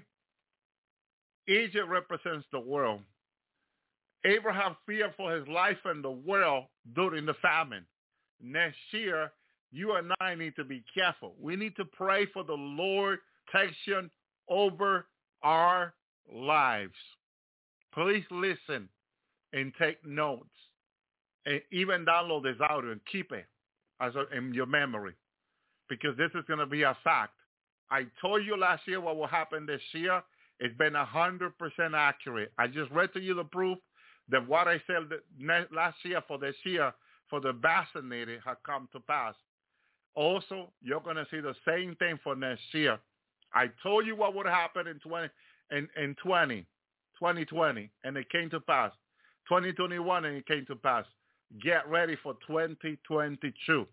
Egypt represents the world. Abraham feared for his life in the world during the famine. Next year, you and I need to be careful. We need to pray for the Lord's protection over our lives. Please listen and take notes. And even download this audio and keep it in your memory. Because this is going to be a fact. I told you last year what will happen this year. It's been 100% accurate. I just read to you the proof that what I said last year for this year for the vaccinated had come to pass. Also, you're going to see the same thing for next year. I told you what would happen in 2020, and it came to pass. 2021, and it came to pass. Get ready for 2022.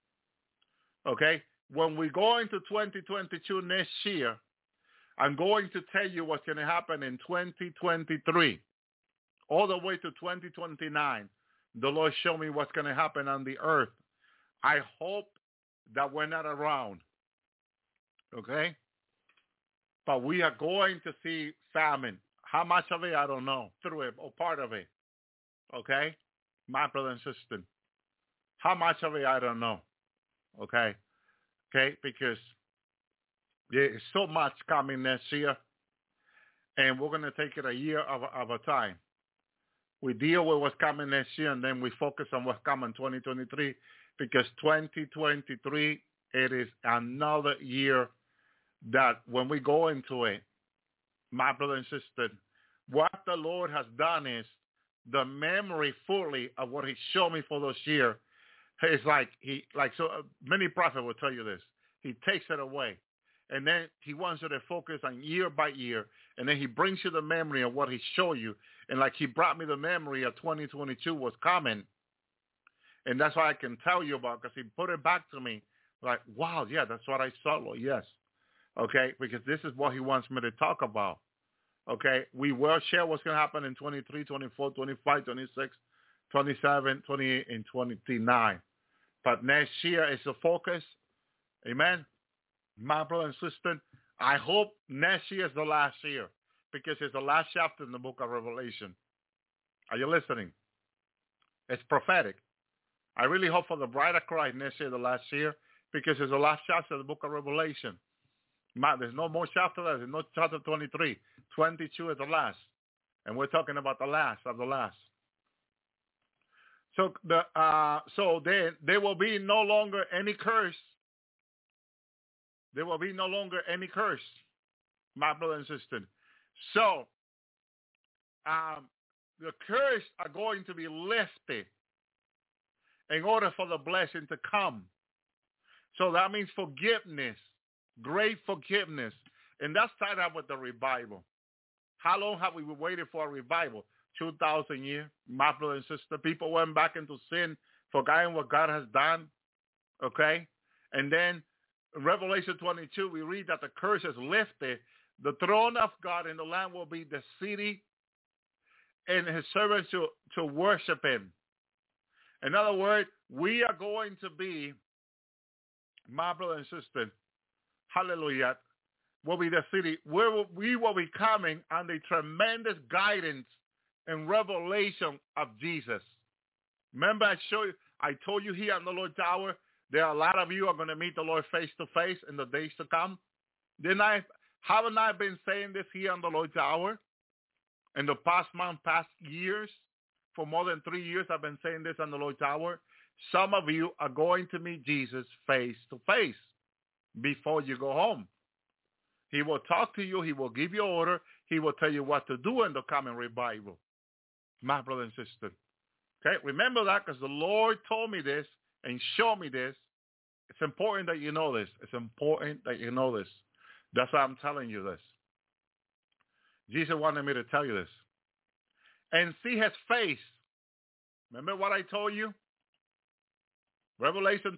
Okay? When we go into 2022 next year, I'm going to tell you what's going to happen in 2023, all the way to 2029. The Lord showed me what's going to happen on the earth. I hope that we're not around, okay? But we are going to see famine. How much of it, I don't know, through it or part of it, okay? My brother and sister. How much of it, I don't know, okay? Okay, because there's so much coming next year, and we're going to take it a year of a time. We deal with what's coming next year, and then we focus on what's coming in 2023, because 2023, it is another year that when we go into it, my brother and sister, what the Lord has done is the memory fully of what he showed me for those years. It's so many prophets will tell you this. He takes it away. And then he wants you to focus on year by year. And then he brings you the memory of what he showed you. And like he brought me the memory of 2022 was coming. And that's why I can tell you about, because he put it back to me. Like, wow, yeah, that's what I saw, Lord. Yes. Okay, because this is what he wants me to talk about. Okay, we will share what's going to happen in 23, 24, 25, 26, 27, 28, and 29. But next year is the focus. Amen. My brother and sister, I hope next year is the last year because it's the last chapter in the book of Revelation. Are you listening? It's prophetic. I really hope for the bride of Christ next year, the last year, because it's the last chapter of the book of Revelation. There's no more chapter. There's no chapter 23. 22 is the last. And we're talking about the last of the last. So there will be no longer any curse. There will be no longer any curse, my brother and sister. So the curse are going to be lifted in order for the blessing to come. So that means forgiveness, great forgiveness. And that's tied up with the revival. How long have we been waiting for a revival? 2,000 years, my brother and sister. People went back into sin, forgetting what God has done. Okay? And then Revelation 22, we read that the curse is lifted. The throne of God in the land will be the city and his servants to worship him. In other words, we are going to be, my brother and sister, hallelujah, will be the city where we will be coming under tremendous guidance and revelation of Jesus. Remember I told you here on the Lord's Hour, there are a lot of you are going to meet the Lord face to face in the days to come. Haven't I been saying this here on the Lord's Hour? In the past month, past years, for more than 3 years, I've been saying this on the Lord's Hour. Some of you are going to meet Jesus face to face before you go home. He will talk to you. He will give you order. He will tell you what to do in the coming revival. My brother and sister. Okay, remember that because the Lord told me this and showed me this. It's important that you know this. It's important that you know this. That's why I'm telling you this. Jesus wanted me to tell you this. And see his face. Remember what I told you? Revelation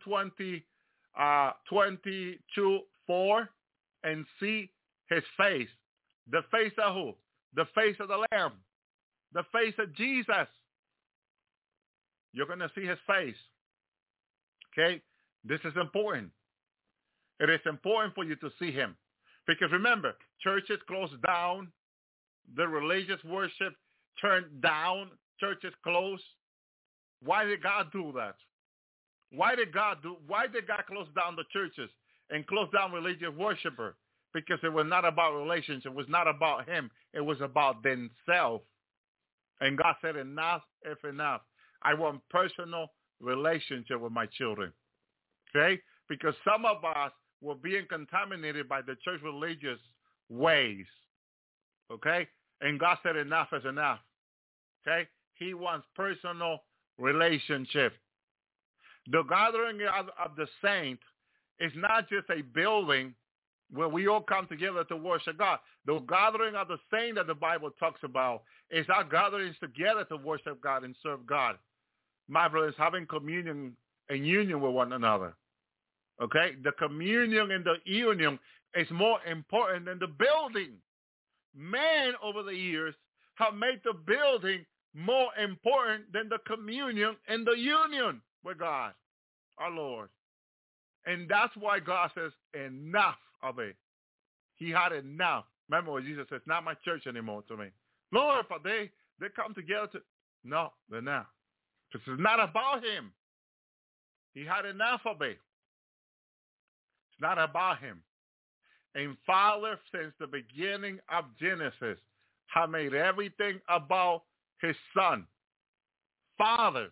22:4. And see his face. The face of who? The face of the Lamb. The face of Jesus. You're going to see his face. Okay? This is important. It is important for you to see him. Because remember, churches closed down. The religious worship turned down. Churches closed. Why did God do that? Why did God close down the churches and close down religious worshiper? Because it was not about relationship. It was not about him. It was about themselves. And God said, enough is enough. I want personal relationship with my children. Okay? Because some of us were being contaminated by the church religious ways. Okay? And God said enough is enough. Okay? He wants personal relationship. The gathering of the saints is not just a building where we all come together to worship God. The gathering of the saints that the Bible talks about is our gatherings together to worship God and serve God. My brothers, having communion and union with one another. Okay? The communion and the union is more important than the building. Man, over the years, have made the building more important than the communion and the union with God, our Lord. And that's why God says, enough of it. He had enough. Remember what Jesus says, not my church anymore to me. Lord, but they come together to... No, they're not. This is not about him. He had enough of it. It's not about him. And Father, since the beginning of Genesis, have made everything about his Son. Father,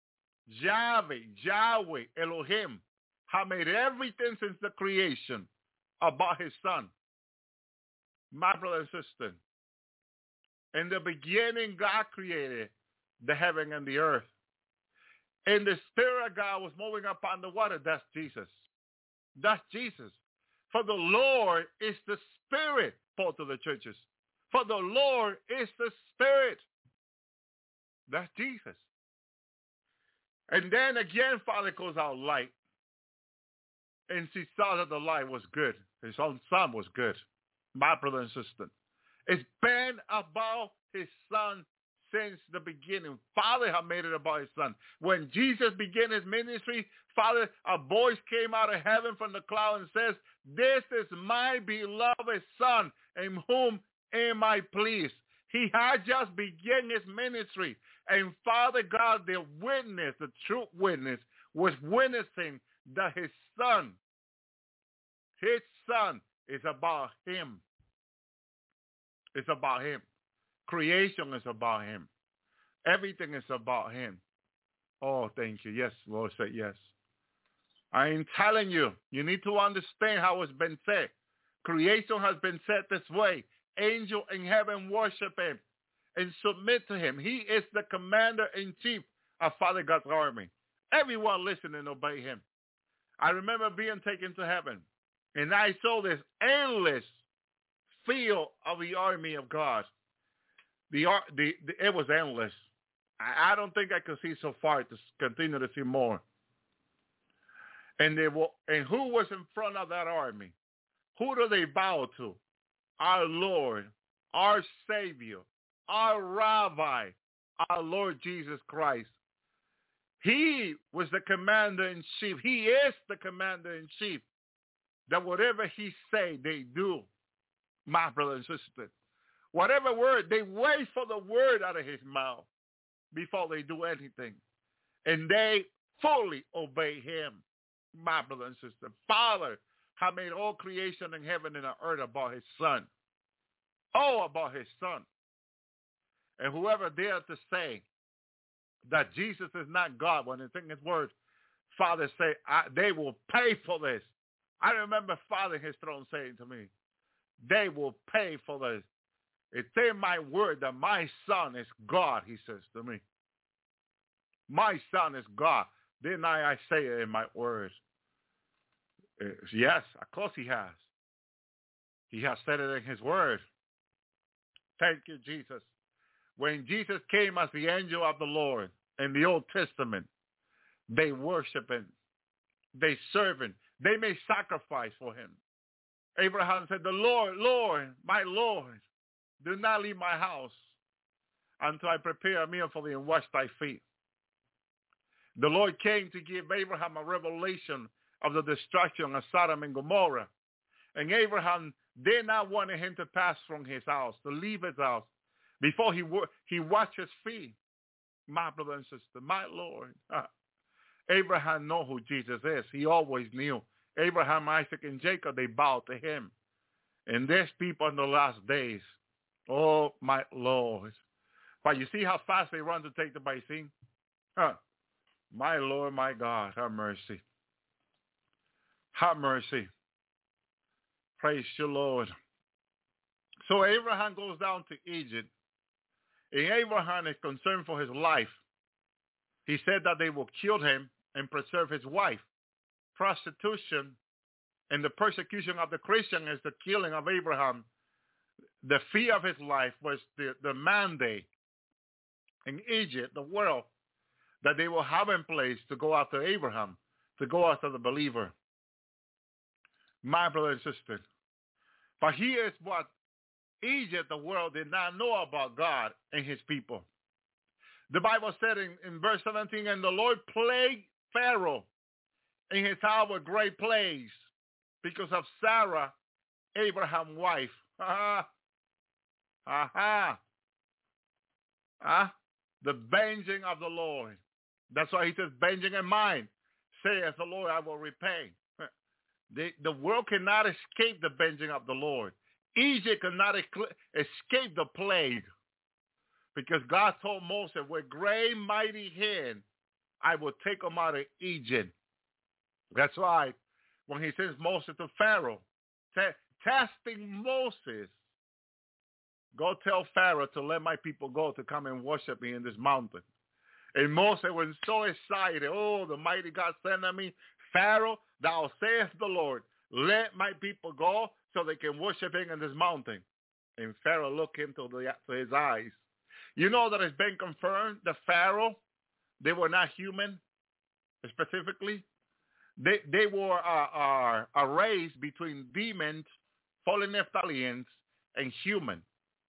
Yahweh, Elohim, have made everything since the creation about his Son. My brother and sister, in the beginning, God created the heaven and the earth. And the Spirit of God was moving upon the water. That's Jesus. That's Jesus. For the Lord is the Spirit, Paul to the churches. For the Lord is the Spirit. That's Jesus. And then again, Father calls out light. And she saw that the light was good. His own Son was good. My brother and sister. It's been about his son since the beginning. Father had made it about his son. When Jesus began his ministry, Father, a voice came out of heaven from the cloud and says, this is my beloved son in whom am I pleased. He had just begun his ministry. And Father God, the witness, the true witness, was witnessing that his son is about him. It's about him. Creation is about him. Everything is about him. Oh, thank you. Yes, Lord said yes. I'm telling you, you need to understand how it's been said. Creation has been said this way. Angel in heaven worship him and submit to him. He is the commander-in-chief of Father God's army. Everyone listen and obey him. I remember being taken to heaven, and I saw this endless field of the army of God. It was endless. I don't think I could see so far to continue to see more. And who was in front of that army? Who do they bow to? Our Lord, our Savior, our Rabbi, our Lord Jesus Christ. He was the commander-in-chief. He is the commander-in-chief. That whatever he say, they do. My brother and sister. Whatever word, they wait for the word out of his mouth before they do anything. And they fully obey him. My brother and sister. Father has made all creation in heaven and on earth about his son. All about his son. And whoever dared to say that Jesus is not God when it's in his word, Father say, they will pay for this. I remember Father in his throne saying to me, they will pay for this. It's in my word that my son is God, he says to me. My son is God. Didn't I say it in my words? Yes, of course he has. He has said it in his word. Thank you, Jesus. When Jesus came as the angel of the Lord in the Old Testament, they worship him. They serve him. They made sacrifice for him. Abraham said, the Lord, Lord, my Lord, do not leave my house until I prepare a meal for thee and wash thy feet. The Lord came to give Abraham a revelation of the destruction of Sodom and Gomorrah. And Abraham did not want him to pass from his house, to leave his house, before he washed his feet. My brother and sister, my Lord. Abraham knew who Jesus is. He always knew. Abraham, Isaac, and Jacob, they bowed to him. And there's people in the last days. Oh, my Lord. But you see how fast they run to take the vaccine? My Lord, my God, have mercy. Have mercy. Praise you, Lord. So Abraham goes down to Egypt. And Abraham is concerned for his life. He said that they will kill him and preserve his wife. Prostitution and the persecution of the Christian is the killing of Abraham. The fear of his life was the mandate in Egypt, the world, that they will have in place to go after Abraham, to go after the believer. My brother and sister. But here's what Egypt, the world, did not know about God and his people. The Bible said in verse 17, and the Lord plagued Pharaoh in his house with great plagues because of Sarah, Abraham's wife. The vengeance of the Lord. That's why he says, vengeance in mine, saith the Lord, I will repay. The world cannot escape the vengeance of the Lord. Egypt cannot escape the plague. Because God told Moses, with great mighty hand, I will take them out of Egypt. That's why when he sends Moses to Pharaoh, testing Moses, go tell Pharaoh to let my people go to come and worship me in this mountain. And Moses was so excited. Oh, the mighty God sent me. Pharaoh, thou sayest the Lord, let my people go so they can worship him in this mountain. And Pharaoh looked into his eyes. You know that it's been confirmed that Pharaoh, they were not human, specifically. They were a race between demons, fallen Nephtalians, and human.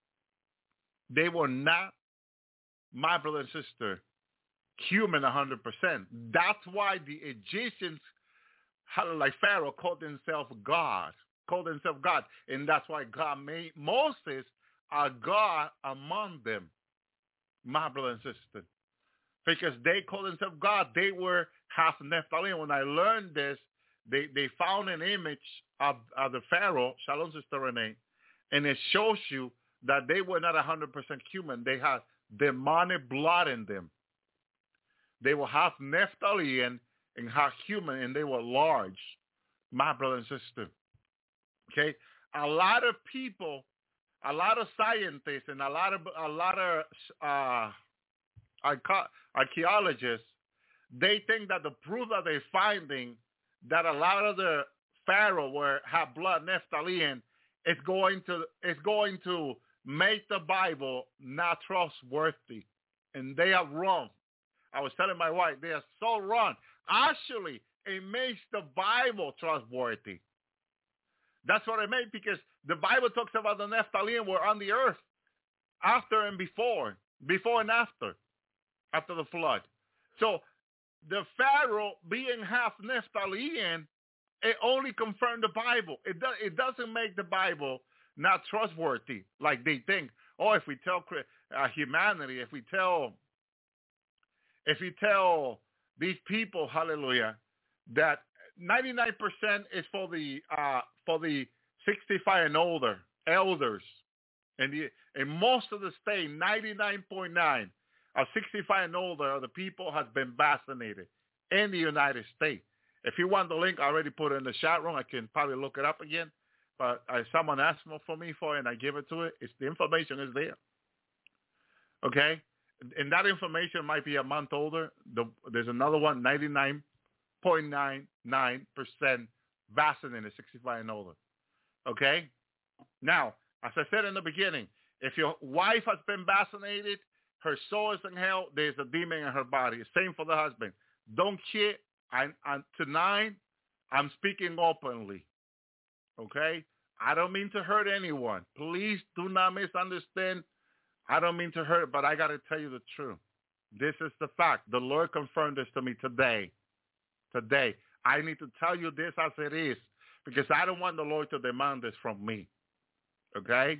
They were not, my brother and sister, human 100%. That's why the Egyptians, like Pharaoh, called himself God. And that's why God made Moses a God among them, my brother and sister. Because they called themselves God. They were half Nephilim. When I learned this, they found an image of the Pharaoh, Shalom, Sister Renee, and it shows you that they were not 100% human. They had demonic blood in them. They were half Nephilim and half human, and they were large, my brother and sister. Okay? A lot of people, a lot of scientists, and a lot of archaeologists, they think that the proof that they're finding that a lot of the Pharaoh have blood Nephilim is going to make the Bible not trustworthy, and they are wrong. I was telling my wife, they are so wrong. Actually, it makes the Bible trustworthy. That's what it made, because the Bible talks about the Nephilim were on the earth after and before and after the flood. So the Pharaoh being half Nephilim, it only confirmed the Bible. It doesn't make the Bible not trustworthy like they think. Oh, if we tell humanity, if we tell these people, hallelujah, that 99% is for the 65 and older elders, and most of the state, 99.9 of 65 and older of the people has been vaccinated in the United States. If you want the link, I already put it in the chat room. I can probably look it up again. But someone asked for me for it, and I give it to it. The information is there. Okay? And that information might be a month older. There's another one, 99.99% vaccinated, 65 and older. Okay? Now, as I said in the beginning, if your wife has been vaccinated, her soul is in hell, there's a demon in her body. Same for the husband. Don't kid. Tonight, I'm speaking openly. Okay? I don't mean to hurt anyone. Please do not misunderstand. I don't mean to hurt, but I got to tell you the truth. This is the fact. The Lord confirmed this to me today. Today. I need to tell you this as it is, because I don't want the Lord to demand this from me. Okay?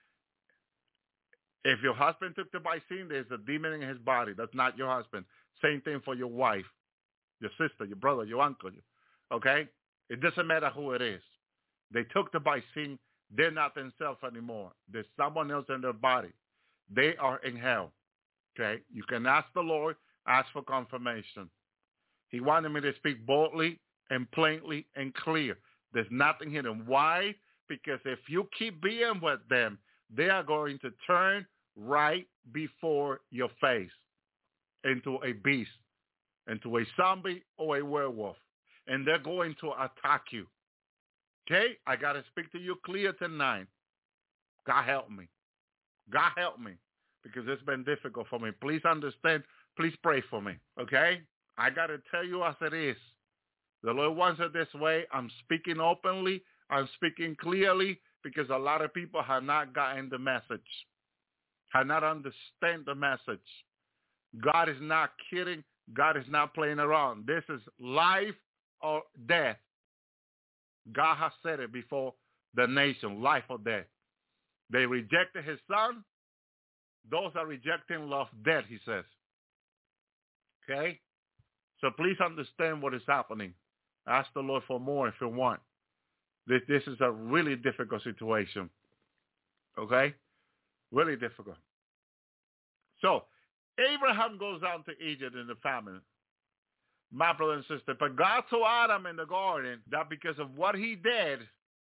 If your husband took the vaccine, there's a demon in his body. That's not your husband. Same thing for your wife, your sister, your brother, your uncle. Okay? It doesn't matter who it is. They took the vaccine. They're not themselves anymore. There's someone else in their body. They are in hell. Okay? You can ask the Lord, ask for confirmation. He wanted me to speak boldly and plainly and clear. There's nothing hidden. Why? Because if you keep being with them, they are going to turn right before your face into a beast, into a zombie or a werewolf. And they're going to attack you. Okay? I got to speak to you clear tonight. God help me. God help me. Because it's been difficult for me. Please understand. Please pray for me. Okay? I got to tell you as it is. The Lord wants it this way. I'm speaking openly. I'm speaking clearly, because a lot of people have not gotten the message, have not understand the message. God is not kidding. God is not playing around. This is life or death. God has said it before the nation, life or death. They rejected his son. Those are rejecting love, death, he says. Okay? So please understand what is happening. Ask the Lord for more if you want. This is a really difficult situation. Okay? Really difficult. So, Abraham goes down to Egypt in the famine. My brother and sister. But God told Adam in the garden that because of what he did,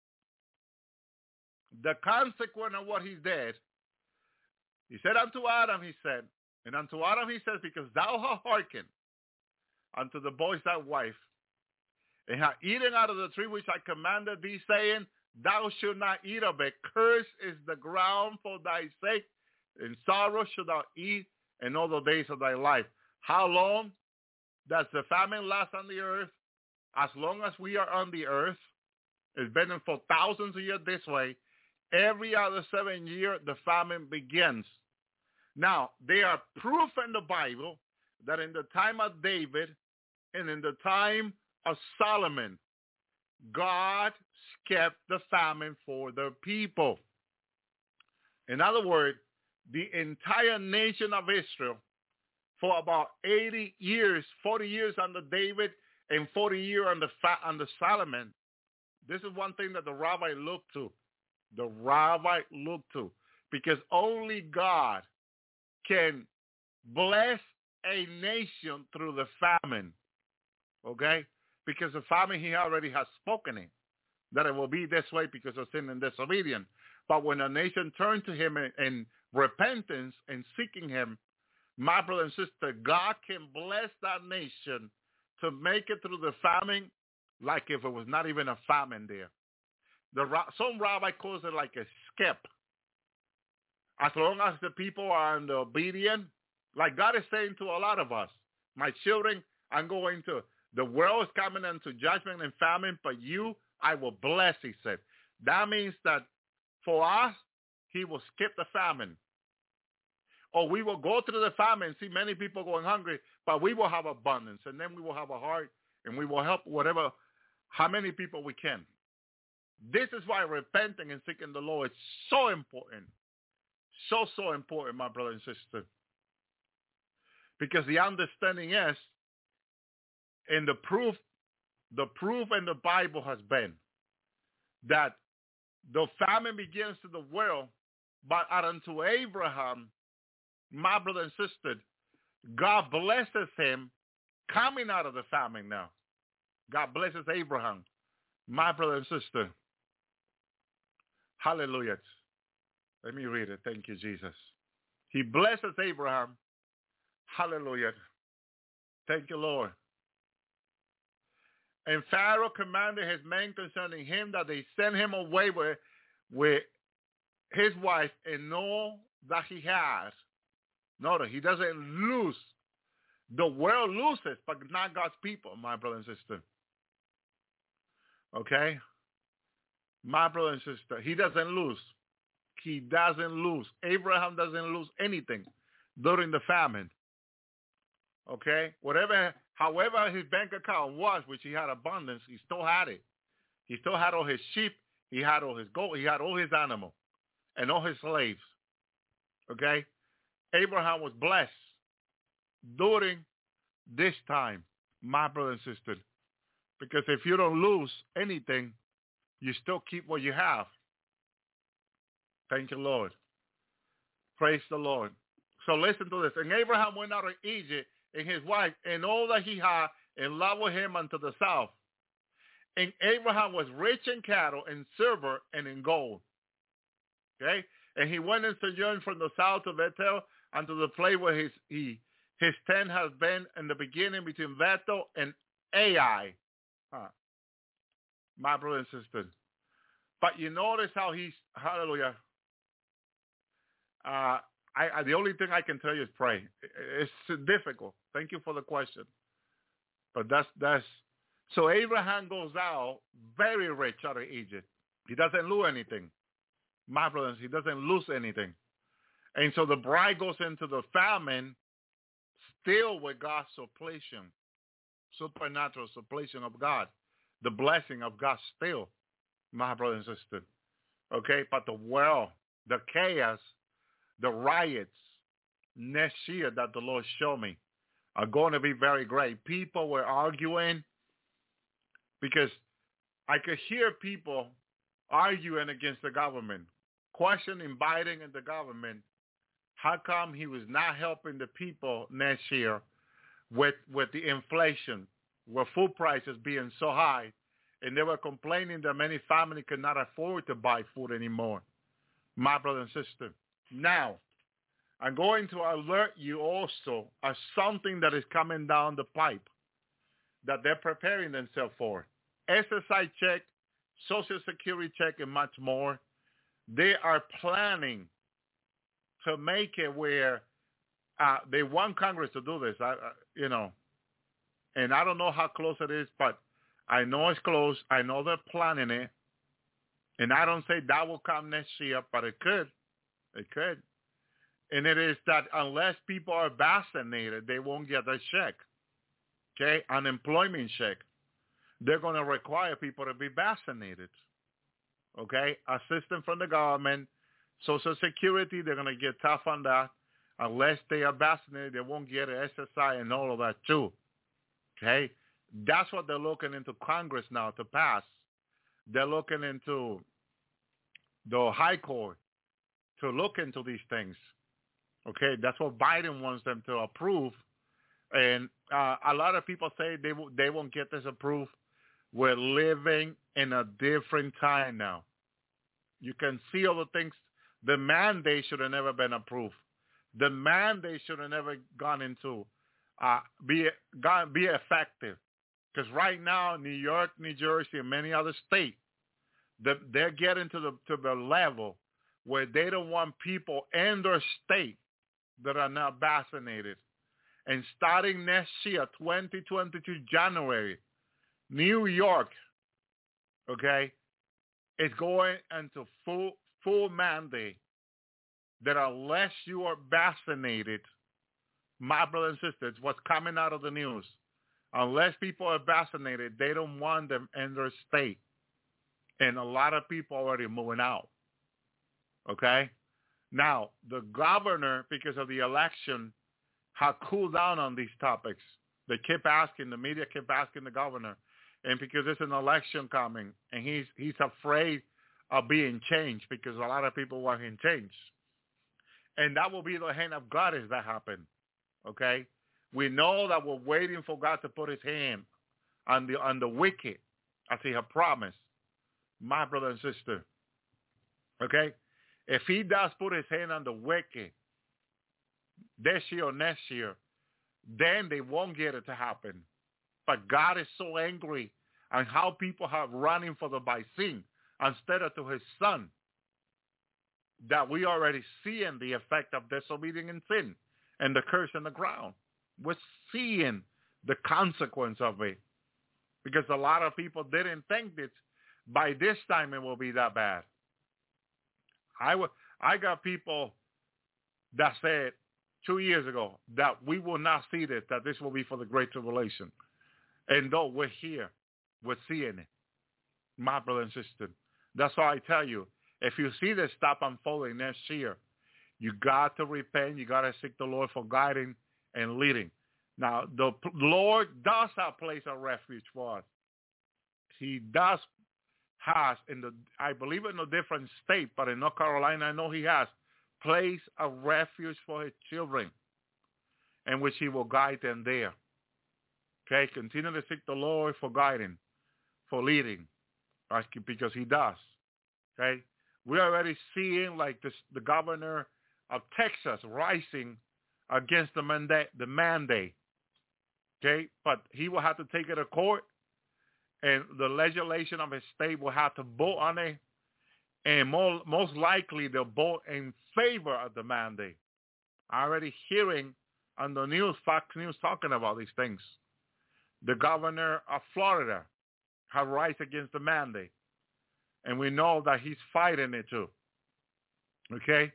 the consequence of what he did, he said unto Adam, he said, and unto Adam he says, because thou hast hearkened unto the voice of thy wife, and hast eaten out of the tree which I commanded thee, saying, thou shalt not eat of it. Cursed is the ground for thy sake. In sorrow shalt thou eat in all the days of thy life. How long does the famine last on the earth? As long as we are on the earth. It's been for thousands of years this way. Every other 7 years, the famine begins. Now, there are proof in the Bible that in the time of David and in the time of Solomon, God kept the famine for the people. In other words, the entire nation of Israel for about 80 years, 40 years under David and 40 years under Solomon. This is one thing that the rabbi looked to. The rabbi looked to. Because only God can bless a nation through the famine. Okay? Because the famine, he already has spoken it. That it will be this way because of sin and disobedience. But when a nation turned to him in repentance and seeking him, my brother and sister, God can bless that nation to make it through the famine like if it was not even a famine there. Some rabbi calls it like a skip. As long as the people are obedient, like God is saying to a lot of us, my children, the world is coming into judgment and famine, but you, I will bless, he said. That means that for us, he will skip the famine. Or we will go through the famine, see many people going hungry, but we will have abundance. And then we will have a heart and we will help how many people we can. This is why repenting and seeking the Lord is so important. So important, my brother and sister. Because the understanding is, and the proof in the Bible has been that the famine begins to the world, but unto Abraham, my brother and sister, God blesses him coming out of the famine now. God blesses Abraham, my brother and sister. Hallelujah. Let me read it. Thank you, Jesus. He blesses Abraham. Hallelujah. Thank you, Lord. And Pharaoh commanded his men concerning him that they send him away with his wife and all that he has. Notice, he doesn't lose. The world loses, but not God's people, my brother and sister. Okay? My brother and sister, he doesn't lose. He doesn't lose. Abraham doesn't lose anything during the famine. Okay? However his bank account was, which he had abundance, he still had it. He still had all his sheep. He had all his gold. He had all his animals and all his slaves. Okay? Abraham was blessed during this time, my brother and sister. Because if you don't lose anything, you still keep what you have. Thank you, Lord. Praise the Lord. So listen to this. And Abraham went out of Egypt, and his wife, and all that he had, and love with him unto the south. And Abraham was rich in cattle, in silver, and in gold. Okay? And he went and sojourned from the south of Bethel unto the place where his tent has been in the beginning between Bethel and Ai. My brother and sister. But you notice how hallelujah. The only thing I can tell you is pray. It's difficult. Thank you for the question. But that's so Abraham goes out very rich out of Egypt. He doesn't lose anything. My brothers, he doesn't lose anything. And so the bride goes into the famine still with God's suppletion, supernatural suppletion of God, the blessing of God still, my brother and sister. Okay, but the world, the chaos, the riots next year that the Lord showed me are going to be very great. People were arguing because I could hear people arguing against the government, questioning Biden and the government. How come he was not helping the people next year with the inflation, with food prices being so high? And they were complaining that many families could not afford to buy food anymore. My brother and sister. Now, I'm going to alert you also of something that is coming down the pipe that they're preparing themselves for. SSI check, Social Security check, and much more. They are planning to make it where they want Congress to do this, and I don't know how close it is, but I know it's close. I know they're planning it, and I don't say that will come next year, but it could. It could. And it is that unless people are vaccinated, they won't get a check, okay, unemployment check. They're going to require people to be vaccinated, okay? Assistance from the government, Social Security, they're going to get tough on that. Unless they are vaccinated, they won't get an SSI and all of that too, okay? That's what they're looking into Congress now to pass. They're looking into the High Court to look into these things, okay? That's what Biden wants them to approve. And a lot of people say they won't get this approved. We're living in a different time now. You can see all the things. The mandate should have never been approved. The mandate should have never gone into be effective. Because right now, New York, New Jersey, and many other states, they're getting to the level where they don't want people in their state that are not vaccinated. And starting next year, 2022 January, New York, okay, is going into full mandate that unless you are vaccinated, my brothers and sisters, what's coming out of the news, unless people are vaccinated, they don't want them in their state. And a lot of people are already moving out, okay? Now, the governor, because of the election, had cooled down on these topics. They kept asking, the media kept asking the governor, and because there's an election coming, and he's afraid of being changed because a lot of people want him changed. And that will be the hand of God as that happens, okay? We know that we're waiting for God to put his hand on the wicked as he had promised, my brother and sister, okay? If he does put his hand on the wicked this year or next year, then they won't get it to happen. But God is so angry on how people have running for the vaccine instead of to his son that we already seeing the effect of disobedience and sin and the curse in the ground. We're seeing the consequence of it because a lot of people didn't think that by this time it will be that bad. I got people that said 2 years ago that we will not see this, that this will be for the Great Tribulation. And though we're here, we're seeing it. My brother and sister, that's why I tell you, if you see this stuff unfolding next year, you got to repent. You got to seek the Lord for guiding and leading. Now, the Lord does have place of refuge for us. He does has, I believe in a different state, but in North Carolina, I know he has place of refuge for his children in which he will guide them there. Okay, continue to seek the Lord for guiding, for leading, because he does. Okay, we're already seeing like the governor of Texas rising against the mandate. Okay, but he will have to take it to court, and the legislation of his state will have to vote on it, and most likely they'll vote in favor of the mandate. I'm already hearing on the news, Fox News, talking about these things. The governor of Florida has rise against the mandate, and we know that he's fighting it too. Okay?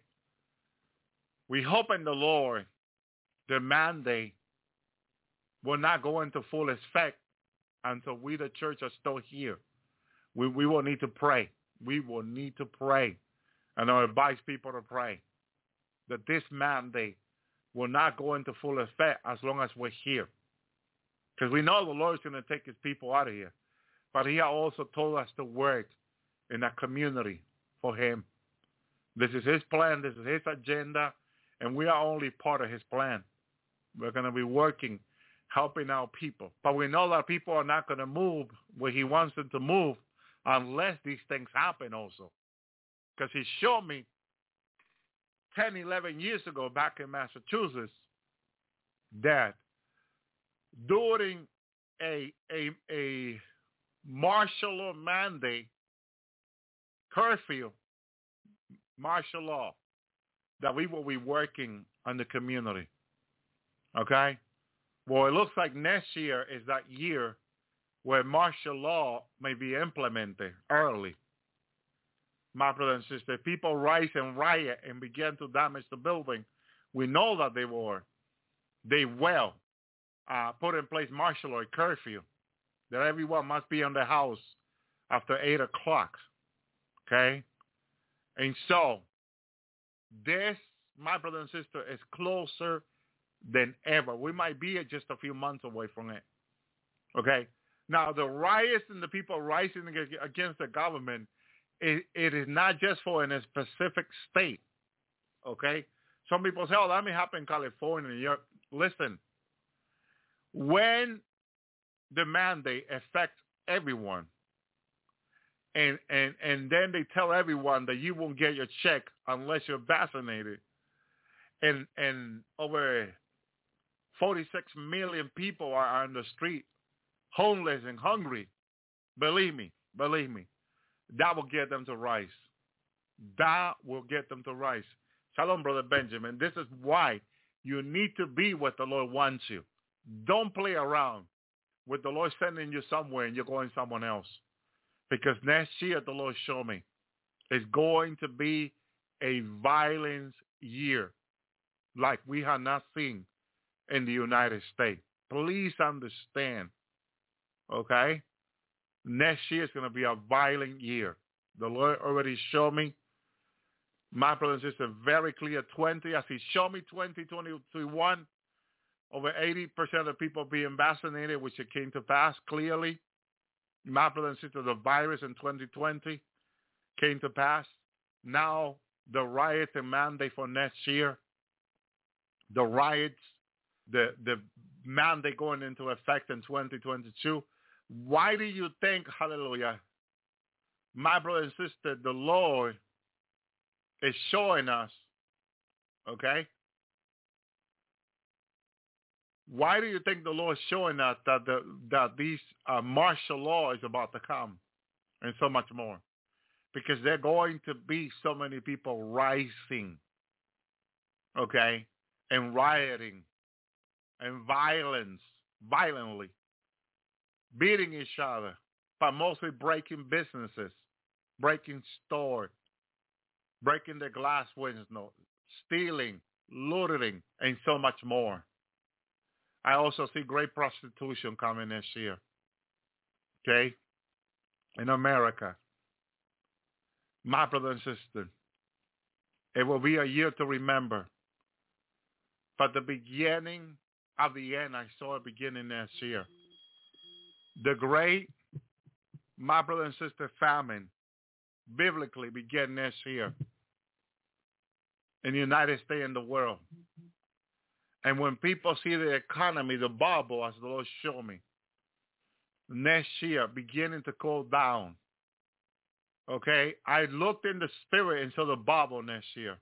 We hope in the Lord the mandate will not go into full effect until we, the church, are still here. We will need to pray. We will need to pray. And I advise people to pray that this mandate will not go into full effect as long as we're here. Because we know the Lord is going to take his people out of here. But he also told us to work in a community for him. This is his plan. This is his agenda. And we are only part of his plan. We're going to be working, helping our people. But we know that people are not going to move where he wants them to move unless these things happen also. Because he showed me 10, 11 years ago back in Massachusetts that during a martial law mandate, curfew, martial law, that we will be working on the community. Okay? Well, it looks like next year is that year where martial law may be implemented early. My brother and sister, people rise and riot and begin to damage the building We know that they were. They will put in place martial law curfew, that everyone must be in the house after 8 o'clock. Okay? And so, this, my brother and sister, is closer than ever. We might be just a few months away from it. Okay? Now, the riots and the people rising against the government, it is not just for in a specific state. Okay? Some people say, oh, that may happen in California, New York. Listen, when the mandate affects everyone, and then they tell everyone that you won't get your check unless you're vaccinated, and over 46 million people are on the street, homeless and hungry, believe me, that will get them to rise. That will get them to rise. Shalom, Brother Benjamin. This is why you need to be what the Lord wants you. Don't play around with the Lord sending you somewhere and you're going someone else. Because next year, the Lord showed me, is going to be a violence year like we have not seen in the United States. Please understand, okay? Next year is going to be a violent year. The Lord already showed me. My brother and sister, very clear 20. As he showed me 2021, over 80% of people being vaccinated, which it came to pass clearly. My brother and sister, the virus in 2020 came to pass. Now, the riot and mandate for next year, the riots, the mandate going into effect in 2022. Why do you think, hallelujah, my brother and sister, the Lord is showing us, okay? Why do you think the Lord is showing us that these martial law is about to come and so much more? Because there are going to be so many people rising, okay, and rioting and violently, beating each other, but mostly breaking businesses, breaking stores, breaking the glass windows, stealing, looting, and so much more. I also see great prostitution coming this year, okay, in America. My brother and sister, it will be a year to remember. But the beginning of the end, I saw it beginning next year. The great, my brother and sister, famine, biblically began next year in the United States and the world. And when people see the economy, the bubble, as the Lord showed me, next year beginning to cool down, okay, I looked in the spirit into the bubble next year.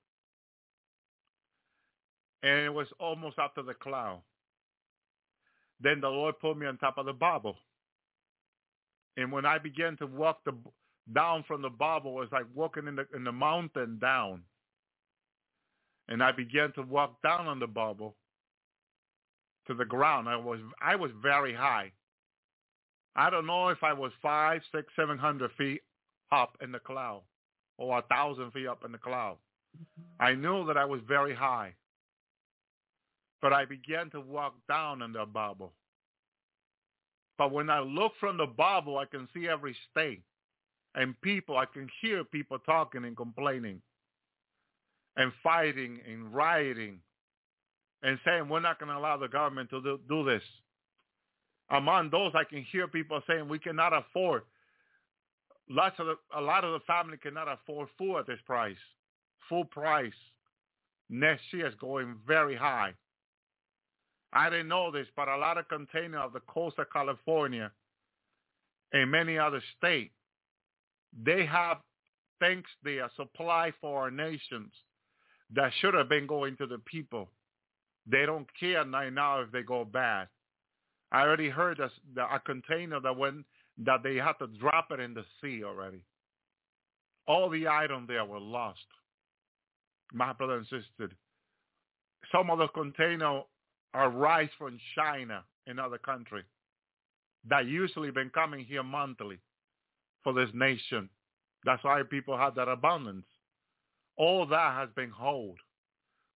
And it was almost up to the cloud. Then the Lord put me on top of the bubble. And when I began to walk down from the bubble, it was like walking in the mountain down. And I began to walk down on the bubble to the ground. I was very high. I don't know if I was 500, 600, 700 feet up in the cloud or 1,000 feet up in the cloud. I knew that I was very high. But I began to walk down in the bubble. But when I look from the bubble, I can see every state and people. I can hear people talking and complaining and fighting and rioting and saying, we're not going to allow the government to do this. Among those, I can hear people saying, we cannot afford. A lot of the family cannot afford food at this price. Full price next year is going very high. I didn't know this, but a lot of containers of the coast of California and many other states, they have things they are supply for our nations that should have been going to the people. They don't care now if they go bad. I already heard a container that they had to drop it in the sea already. All the items there were lost. My brother and sister, some of the containers are rice from China and other countries that usually been coming here monthly for this nation. That's why people have that abundance. All that has been held.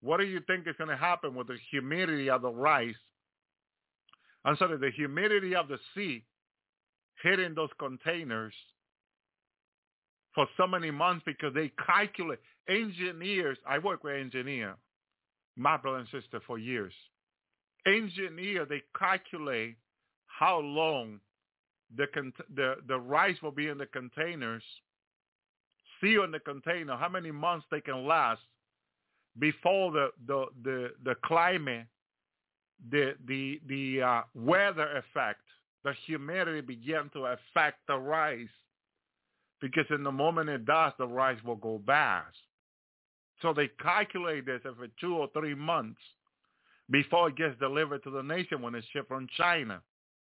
What do you think is going to happen with the humidity of the rice? I'm sorry, the humidity of the sea hitting those containers for so many months, because they calculate. Engineers, I work with engineer, my brother and sister, for years. Engineer, they calculate how long the rice will be in the containers, seal in the container, how many months they can last before the climate, the weather effect, the humidity begin to affect the rice. Because in the moment it does, the rice will go bad. So they calculate this every 2 or 3 months before it gets delivered to the nation when it's shipped from China.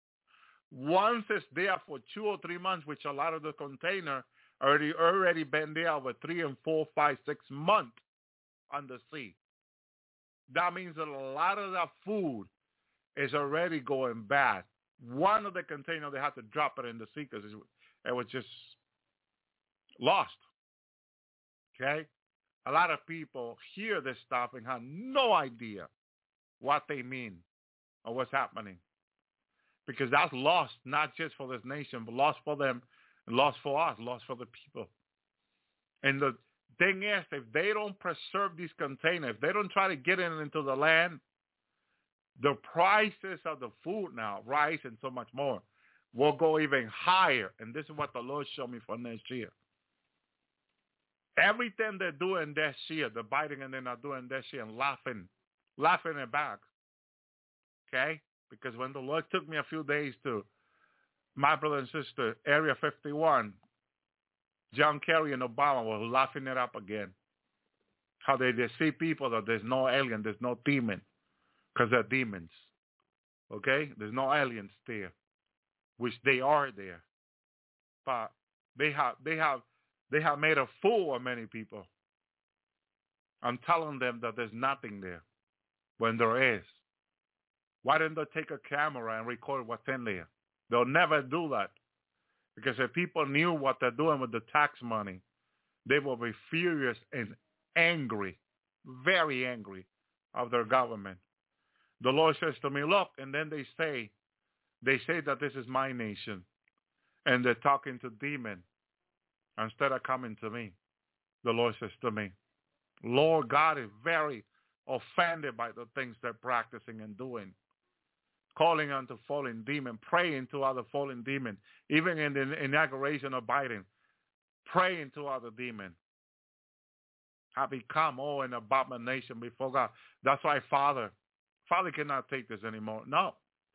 Once it's there for 2 or 3 months, which a lot of the container already been there over 3 and 4, 5, 6 months on the sea. That means that a lot of that food is already going bad. One of the containers, they had to drop it in the sea because it was just lost. Okay? A lot of people hear this stuff and have no idea what they mean or what's happening. Because that's lost, not just for this nation, but lost for them, lost for us, lost for the people. And the thing is, if they don't preserve these containers, if they don't try to get it into the land, the prices of the food now, rice and so much more, will go even higher. And this is what the Lord showed me for next year. Everything they're doing this year, the Biden and they're not doing this year, and laughing it back. Okay? Because when the Lord took me a few days to my brother and sister, Area 51, John Kerry and Obama were laughing it up again. How they see people that there's no alien, there's no demon, because they're demons. Okay? There's no aliens there, which they are there. But they have made a fool of many people. I'm telling them that there's nothing there when there is. Why didn't they take a camera and record what's in there? They'll never do that. Because if people knew what they're doing with the tax money, they will be furious and angry, very angry of their government. The Lord says to me, look, and then they say that this is my nation. And they're talking to demons instead of coming to me. The Lord says to me, Lord God is very offended by the things they're practicing and doing. Calling unto fallen demon, praying to other fallen demon. Even in the inauguration of Biden, praying to other demon. Have become an abomination before God. That's why Father cannot take this anymore. No.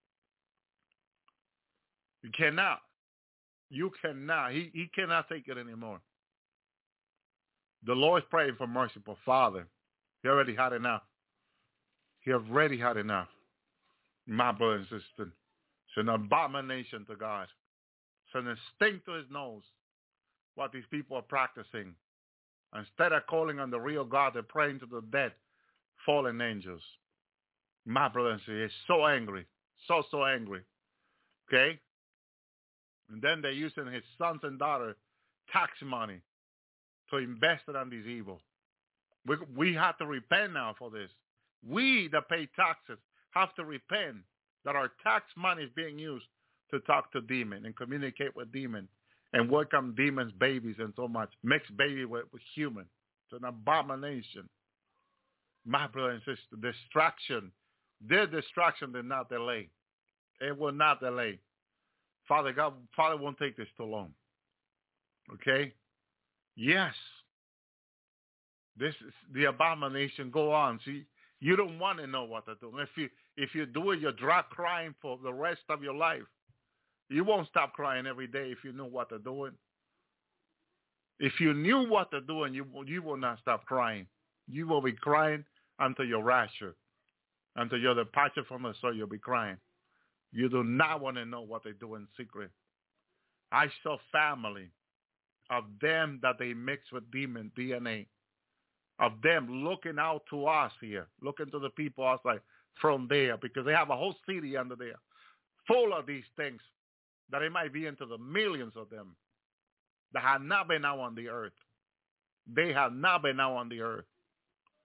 You cannot. You cannot. He cannot take it anymore. The Lord's praying for mercy, but Father, he already had enough. He already had enough. My brother and sister, it's an abomination to God. It's an stink to his nose what these people are practicing. Instead of calling on the real God, they're praying to the dead, fallen angels. My brother and sister is so angry, so angry. Okay? And then they're using his sons and daughters' tax money to invest it on these evil. We have to repent now for this. We that pay taxes have to repent that our tax money is being used to talk to demons and communicate with demons and welcome demons' babies and so much. Mixed baby with human. It's an abomination. My brother and sister, distraction. Their distraction did not delay. It will not delay. Father won't take this too long. Okay? Yes. This is the abomination. Go on. See, you don't want to know what they're doing. If you do it, you'll drop crying for the rest of your life. You won't stop crying every day if you know what they're doing. If you knew what they're doing, you will not stop crying. You will be crying until your rapture. Until your departure from the soul, you'll be crying. You do not want to know what they do in secret. I saw family of them that they mix with demon DNA. Of them looking out to us here, looking to the people outside from there, because they have a whole city under there full of these things that it might be into the millions of them that have not been out on the earth. They have not been out on the earth.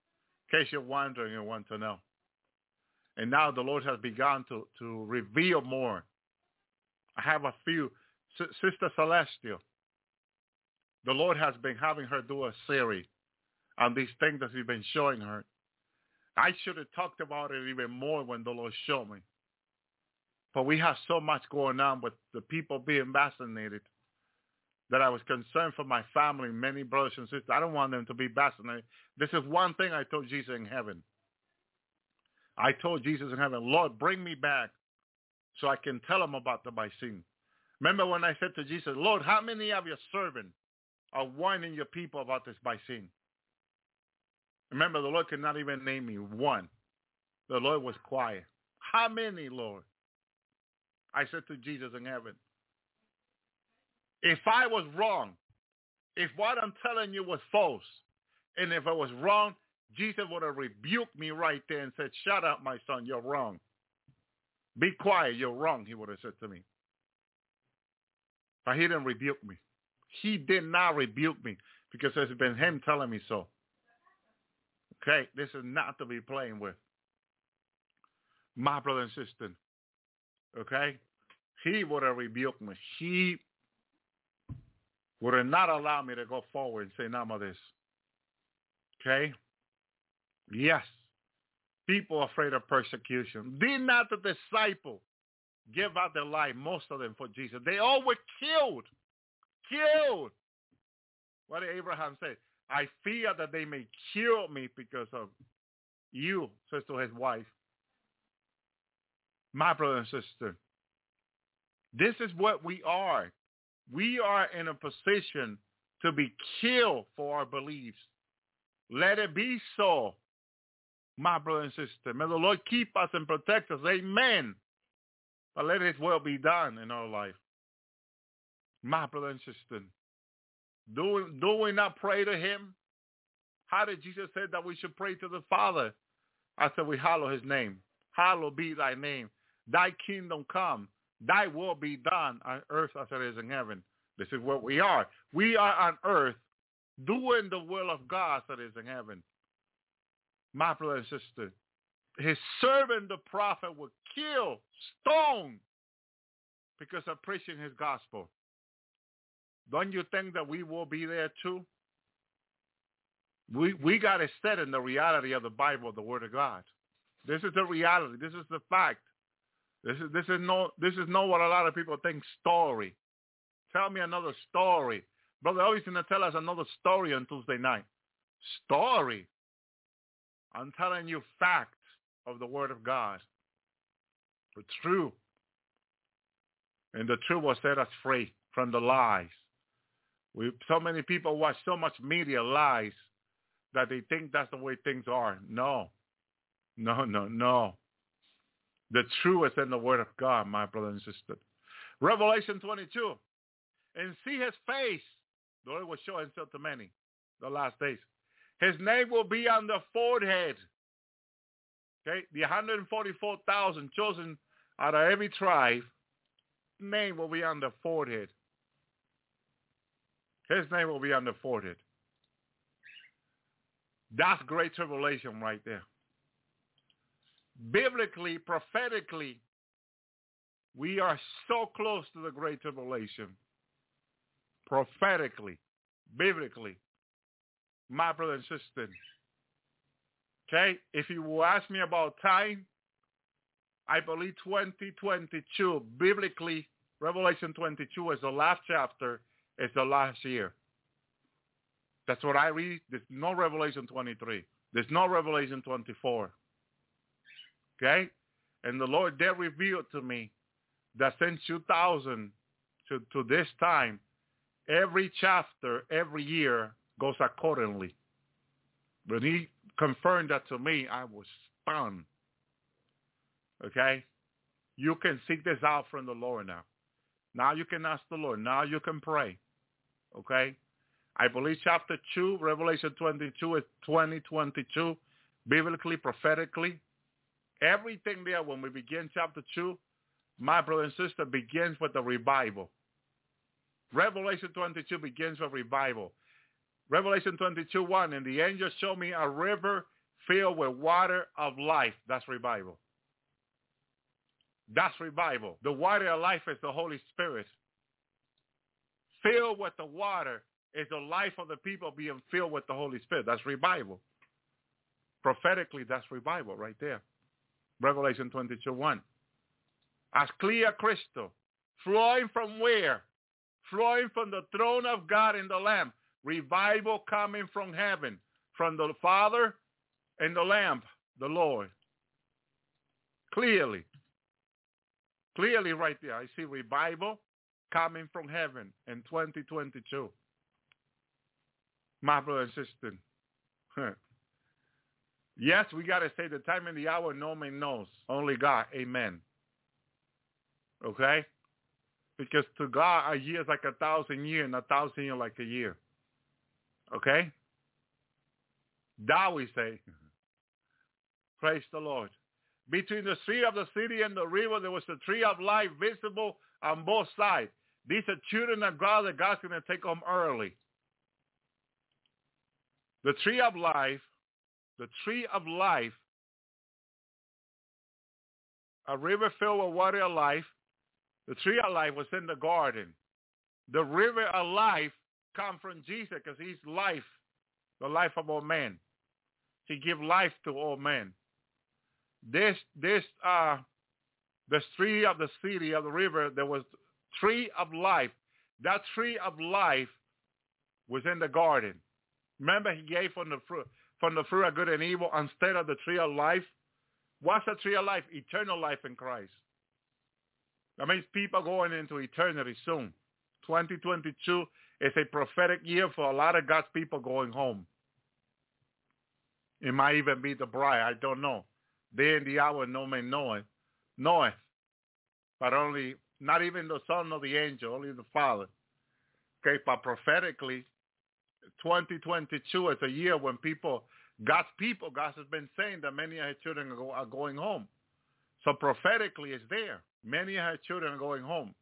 In case you're wondering and want to know. And now the Lord has begun to reveal more. I have a few. Sister Celestial, the Lord has been having her do a series on these things that He's been showing her. I should have talked about it even more when the Lord showed me. But we have so much going on with the people being vaccinated that I was concerned for my family, many brothers and sisters. I don't want them to be vaccinated. This is one thing I told Jesus in heaven. I told Jesus in heaven, Lord, bring me back so I can tell them about the vaccine. Remember when I said to Jesus, Lord, how many of your servants are warning your people about this vaccine? Remember, the Lord could not even name me one. The Lord was quiet. How many, Lord? I said to Jesus in heaven, if I was wrong, if what I'm telling you was false, and if I was wrong, Jesus would have rebuked me right there and said, shut up, my son, you're wrong. Be quiet, you're wrong, he would have said to me. But he didn't rebuke me. He did not rebuke me because it's been him telling me so. Okay, this is not to be playing with. My brother and sister, okay? He would have rebuked me. He would have not allowed me to go forward and say none of this. Okay? Yes. People are afraid of persecution. Did not the disciples give out their life, most of them, for Jesus? They all were killed. Killed. What did Abraham say? I fear that they may kill me because of you, says to his wife. My brother and sister, this is what we are. We are in a position to be killed for our beliefs. Let it be so, my brother and sister. May the Lord keep us and protect us. Amen. But let His will be done in our life. My brother and sister, do we not pray to Him? How did Jesus say that we should pray to the Father? I said we hallow His name. Hallowed be Thy name. Thy kingdom come. Thy will be done on earth as it is in heaven. This is what we are. We are on earth doing the will of God as it is in heaven. My brother and sister, His servant, the prophet, will kill, stone, because of preaching His gospel. Don't you think that we will be there too? We got to set in the reality of the Bible, the Word of God. This is the reality. This is the fact. This is not what a lot of people think. Story. Tell me another story. Brother always going to tell us another story on Tuesday night. Story. I'm telling you facts of the Word of God. The truth. And the truth will set us free from the lies. So many people watch so much media lies that they think that's the way things are. No. No. The truth is in the Word of God, my brother and sister. Revelation 22. And see His face. The Lord will show Himself to many the last days. His name will be on the forehead. Okay? The 144,000 chosen out of every tribe, name will be on the forehead. His name will be on the forehead. That's great tribulation right there. Biblically, prophetically, we are so close to the great tribulation. Prophetically, biblically, my brother and sister. Okay? If you will ask me about time, I believe 2022, biblically, Revelation 22 is the last chapter, is the last year. That's what I read. There's no Revelation 23. There's no Revelation 24. Okay? And the Lord did reveal to me that since 2000 to this time, every chapter, every year goes accordingly. When He confirmed that to me, I was stunned. Okay? You can seek this out from the Lord now. Now you can ask the Lord. Now you can pray. Okay? I believe chapter 2, Revelation 22 is 2022, biblically, prophetically. Everything there, when we begin chapter 2, my brother and sister, begins with the revival. Revelation 22 begins with revival. Revelation 22:1, and the angel showed me a river filled with water of life. That's revival. That's revival. The water of life is the Holy Spirit. Filled with the water is the life of the people being filled with the Holy Spirit. That's revival. Prophetically, that's revival right there. Revelation 22:1. As clear crystal, flowing from where? Flowing from the throne of God and the Lamb. Revival coming from heaven, from the Father and the Lamb, the Lord. Clearly right there, I see revival coming from heaven in 2022. My brother and sister. Yes, we got to say the time and the hour no man knows. Only God. Amen. Okay? Because to God, a year is like 1,000 years, and 1,000 years like a year. Okay? That we say. Praise the Lord. Between the tree of the city and the river, there was a tree of life visible on both sides. These are children of God that God's going to take home early. The tree of life, a river filled with water of life. The tree of life was in the garden. The river of life comes from Jesus because he's life, the life of all men. He gives life to all men. The tree of the city of the river, there was tree of life. That tree of life was in the garden. Remember, he gave from the fruit of good and evil instead of the tree of life. What's the tree of life? Eternal life in Christ. That means people going into eternity soon. 2022 is a prophetic year for a lot of God's people going home. It might even be the bride. I don't know. Day and the hour no man knoweth. But only, not even the Son nor the angel, only the Father. Okay, but prophetically, 2022 is a year when God's has been saying that many of his children are going home. So prophetically, it's there. Many of his children are going home.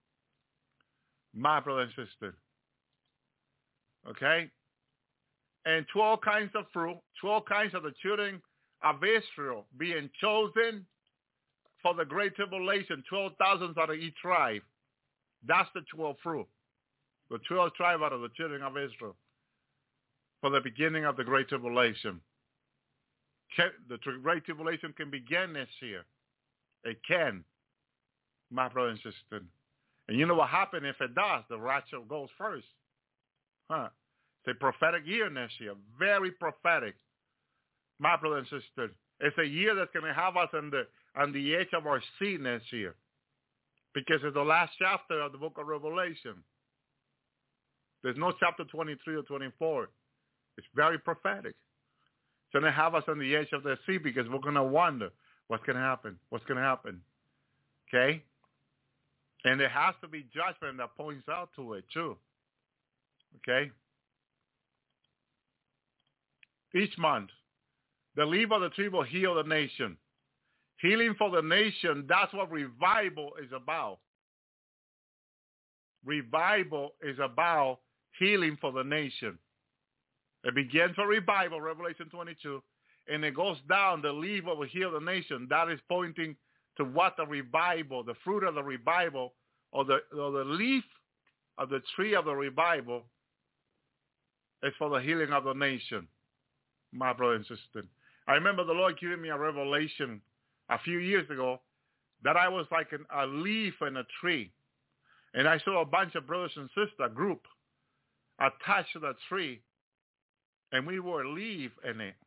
My brother and sister. Okay? And 12 kinds of fruit, 12 kinds of the children of Israel being chosen for the great tribulation, 12,000 out of each tribe. That's the 12 fruit. The 12 tribe out of the children of Israel for the beginning of the great tribulation. The great tribulation can begin this year. It can, my brother and sister. And you know what happens if it does? The rapture goes first. It's a prophetic year next year. Very prophetic. My brother and sister. It's a year that's going to have us on the edge of our seat next year. Because it's the last chapter of the book of Revelation. There's no chapter 23 or 24. It's very prophetic. It's going to have us on the edge of the seat because we're going to wonder what's going to happen. What's going to happen? Okay? And there has to be judgment that points out to it too. Okay? Each month, the leaf of the tree will heal the nation. Healing for the nation, that's what revival is about. Revival is about healing for the nation. It begins with revival, Revelation 22, and it goes down, the leaf will heal the nation. That is pointing to what the revival, the fruit of the revival, or the leaf of the tree of the revival is for the healing of the nation, my brother and sister. I remember the Lord giving me a revelation a few years ago that I was like a leaf in a tree. And I saw a bunch of brothers and sisters, a group, attached to the tree. And we were a leaf in it.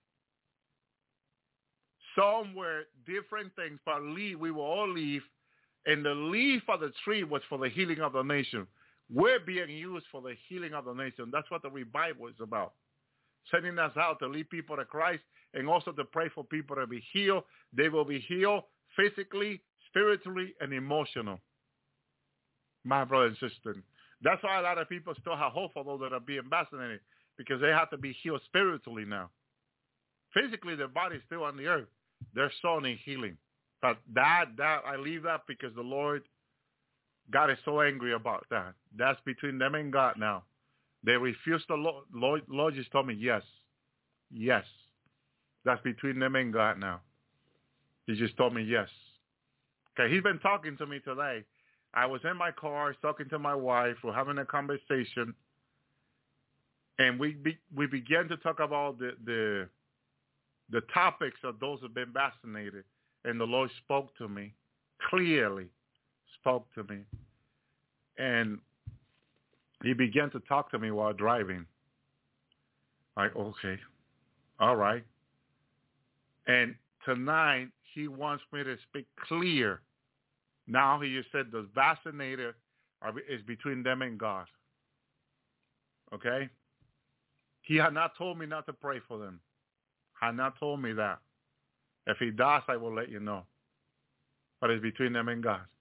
Some were different things, but we were all leaf. And the leaf of the tree was for the healing of the nation. We're being used for the healing of the nation. That's what the revival is about. Sending us out to lead people to Christ and also to pray for people to be healed. They will be healed physically, spiritually, and emotional. My brother and sister. That's why a lot of people still have hope for those that are being vaccinated, because they have to be healed spiritually now. Physically, their body is still on the earth. They're still in healing. But that I leave that because the Lord, God is so angry about that. That's between them and God now. They refuse the Lord. Lord just told me, yes. that's between them and God now. He just told me yes. Okay, he's been talking to me today. I was in my car talking to my wife. We're having a conversation. And we began to talk about the topics of those who have been vaccinated. And the Lord spoke to me, clearly spoke to me. And he began to talk to me while driving. Like, okay, all right. And tonight, he wants me to speak clear. Now he just said the vaccinated is between them and God. Okay? He had not told me not to pray for them. Had not told me that. If he does, I will let you know. But it's between them and God.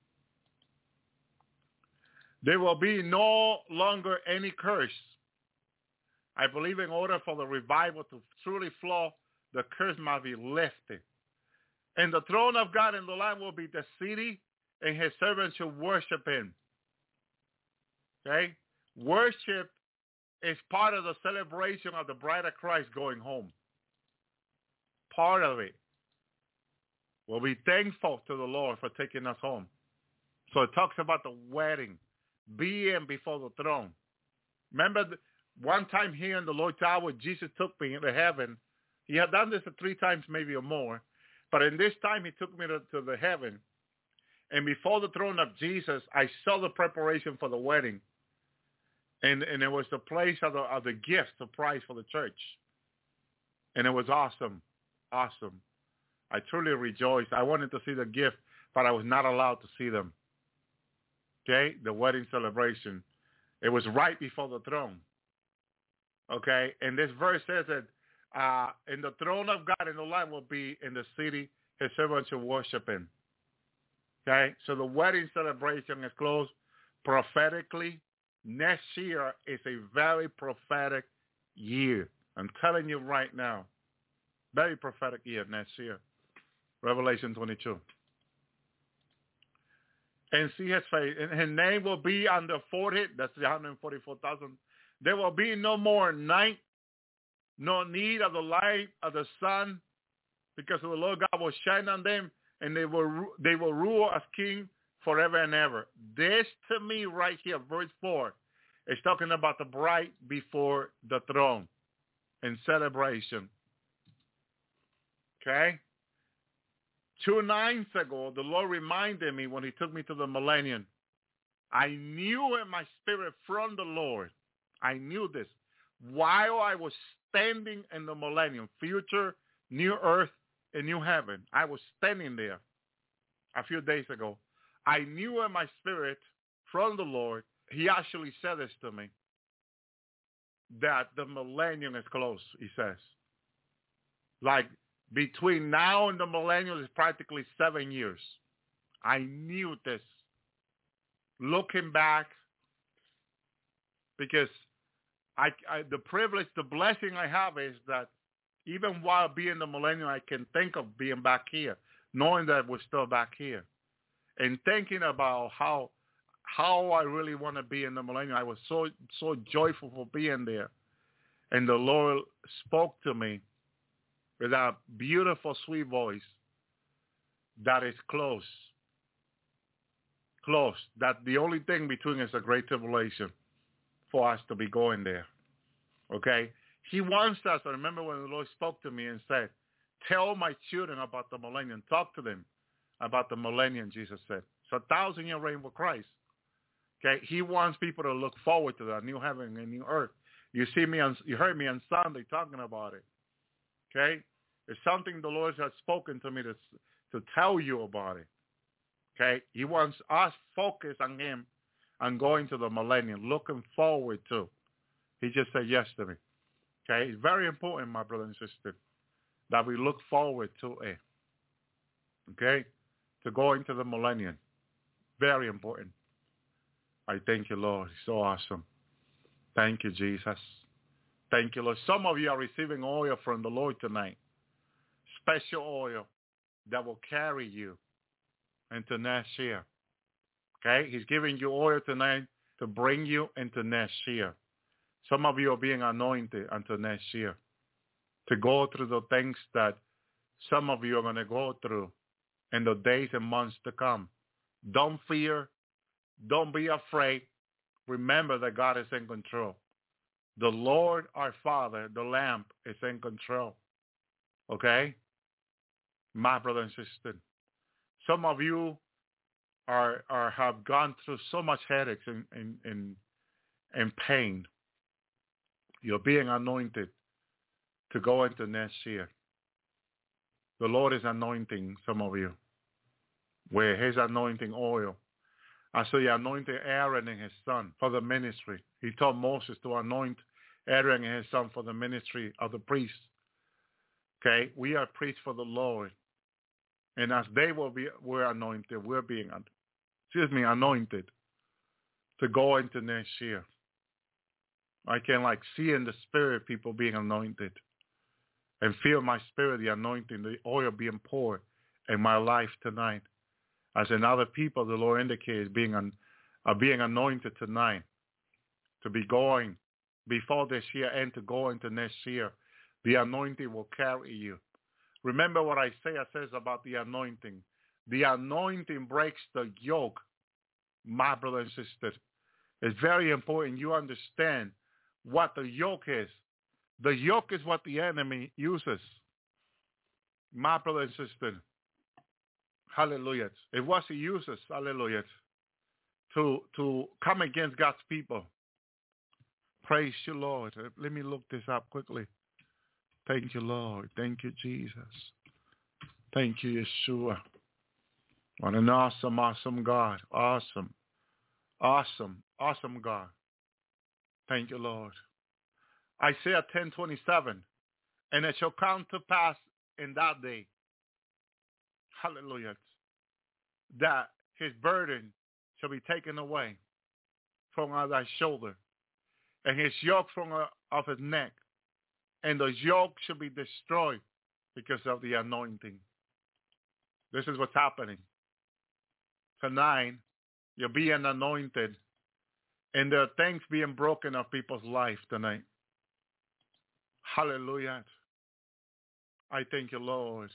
There will be no longer any curse. I believe in order for the revival to truly flow, the curse must be lifted. And the throne of God and the Lamb will be the city, and his servants should worship him. Okay? Worship is part of the celebration of the bride of Christ going home. Part of it. We'll be thankful to the Lord for taking us home. So it talks about the wedding, being before the throne. Remember one time here in the Lord's Tower, Jesus took me into heaven. He had done this 3 times maybe or more. But in this time, he took me to the heaven. And before the throne of Jesus, I saw the preparation for the wedding. And it was the place of the gift, the prize for the church. And it was awesome. Awesome. I truly rejoiced. I wanted to see the gift, but I was not allowed to see them. Okay? The wedding celebration. It was right before the throne. Okay? And this verse says that in the throne of God and the Lamb will be in the city. His servants shall worship him. Okay? So the wedding celebration is closed prophetically. Next year is a very prophetic year. I'm telling you right now. Very prophetic year next year. Revelation 22. And see his face. And his name will be on the forehead. That's the 144,000. There will be no more night, no need of the light of the sun, because the Lord God will shine on them, and they will rule as king forever and ever. This to me right here, verse 4, is talking about the bride before the throne in celebration. Okay? 2 nights ago, the Lord reminded me when he took me to the millennium. I knew in my spirit from the Lord, I knew this, while I was standing in the millennium, future, new earth, and new heaven. I was standing there a few days ago. I knew in my spirit from the Lord, he actually said this to me, that the millennium is close, he says. Like between now and the millennium is practically 7 years. I knew this. Looking back, because the privilege, the blessing I have is that even while being the millennium, I can think of being back here, knowing that we're still back here, and thinking about how I really want to be in the millennium. I was so joyful for being there, and the Lord spoke to me with that beautiful, sweet voice that is close. Close. That the only thing between is a great tribulation for us to be going there. Okay? He wants us, I remember when the Lord spoke to me and said, tell my children about the millennium. Talk to them about the millennium, Jesus said. It's 1,000-year reign with Christ. Okay? He wants people to look forward to that new heaven and new earth. You heard me on Sunday talking about it. Okay? It's something the Lord has spoken to me to tell you about it. Okay? He wants us focused on him and going to the millennium, looking forward to. He just said yes to me. Okay? It's very important, my brother and sister, that we look forward to it. Okay? To going to the millennium. Very important. I thank you, Lord. It's so awesome. Thank you, Jesus. Thank you, Lord. Some of you are receiving oil from the Lord tonight. Special oil that will carry you into next year. Okay? He's giving you oil tonight to bring you into next year. Some of you are being anointed until next year. to go through the things that some of you are going to go through in the days and months to come. Don't fear. Don't be afraid. Remember that God is in control. The Lord, our Father, the Lamb, is in control. Okay? My brother and sister. Some of you have gone through so much headaches and pain. You're being anointed to go into next year. The Lord is anointing some of you with his anointing oil. I saw you anointing Aaron and his son for the ministry. He told Moses to anoint Aaron and his son for the ministry of the priests. Okay? We are priests for the Lord. And as they were anointed, we're being anointed to go into next year. I can see in the spirit people being anointed and feel my spirit, the anointing, the oil being poured in my life tonight. As in other people, the Lord indicates are being anointed tonight to be going before this year and to go into next year. The anointing will carry you. Remember what I says about the anointing. The anointing breaks the yoke, my brother and sister. It's very important you understand what the yoke is. The yoke is what the enemy uses. My brother and sister. Hallelujah. It was he uses, hallelujah, to come against God's people. Praise you, Lord. Let me look this up quickly. Thank you, Lord. Thank you, Jesus. Thank you, Yeshua. What an awesome, awesome God. Awesome. Awesome, awesome God. Thank you, Lord. Isaiah 10:27. And it shall come to pass in that day, hallelujah, that his burden shall be taken away from thy shoulder, and his yoke from off his neck, and the yoke shall be destroyed because of the anointing. This is what's happening. Tonight, you're being anointed, and there are things being broken of people's life tonight. Hallelujah. I thank you, Lord.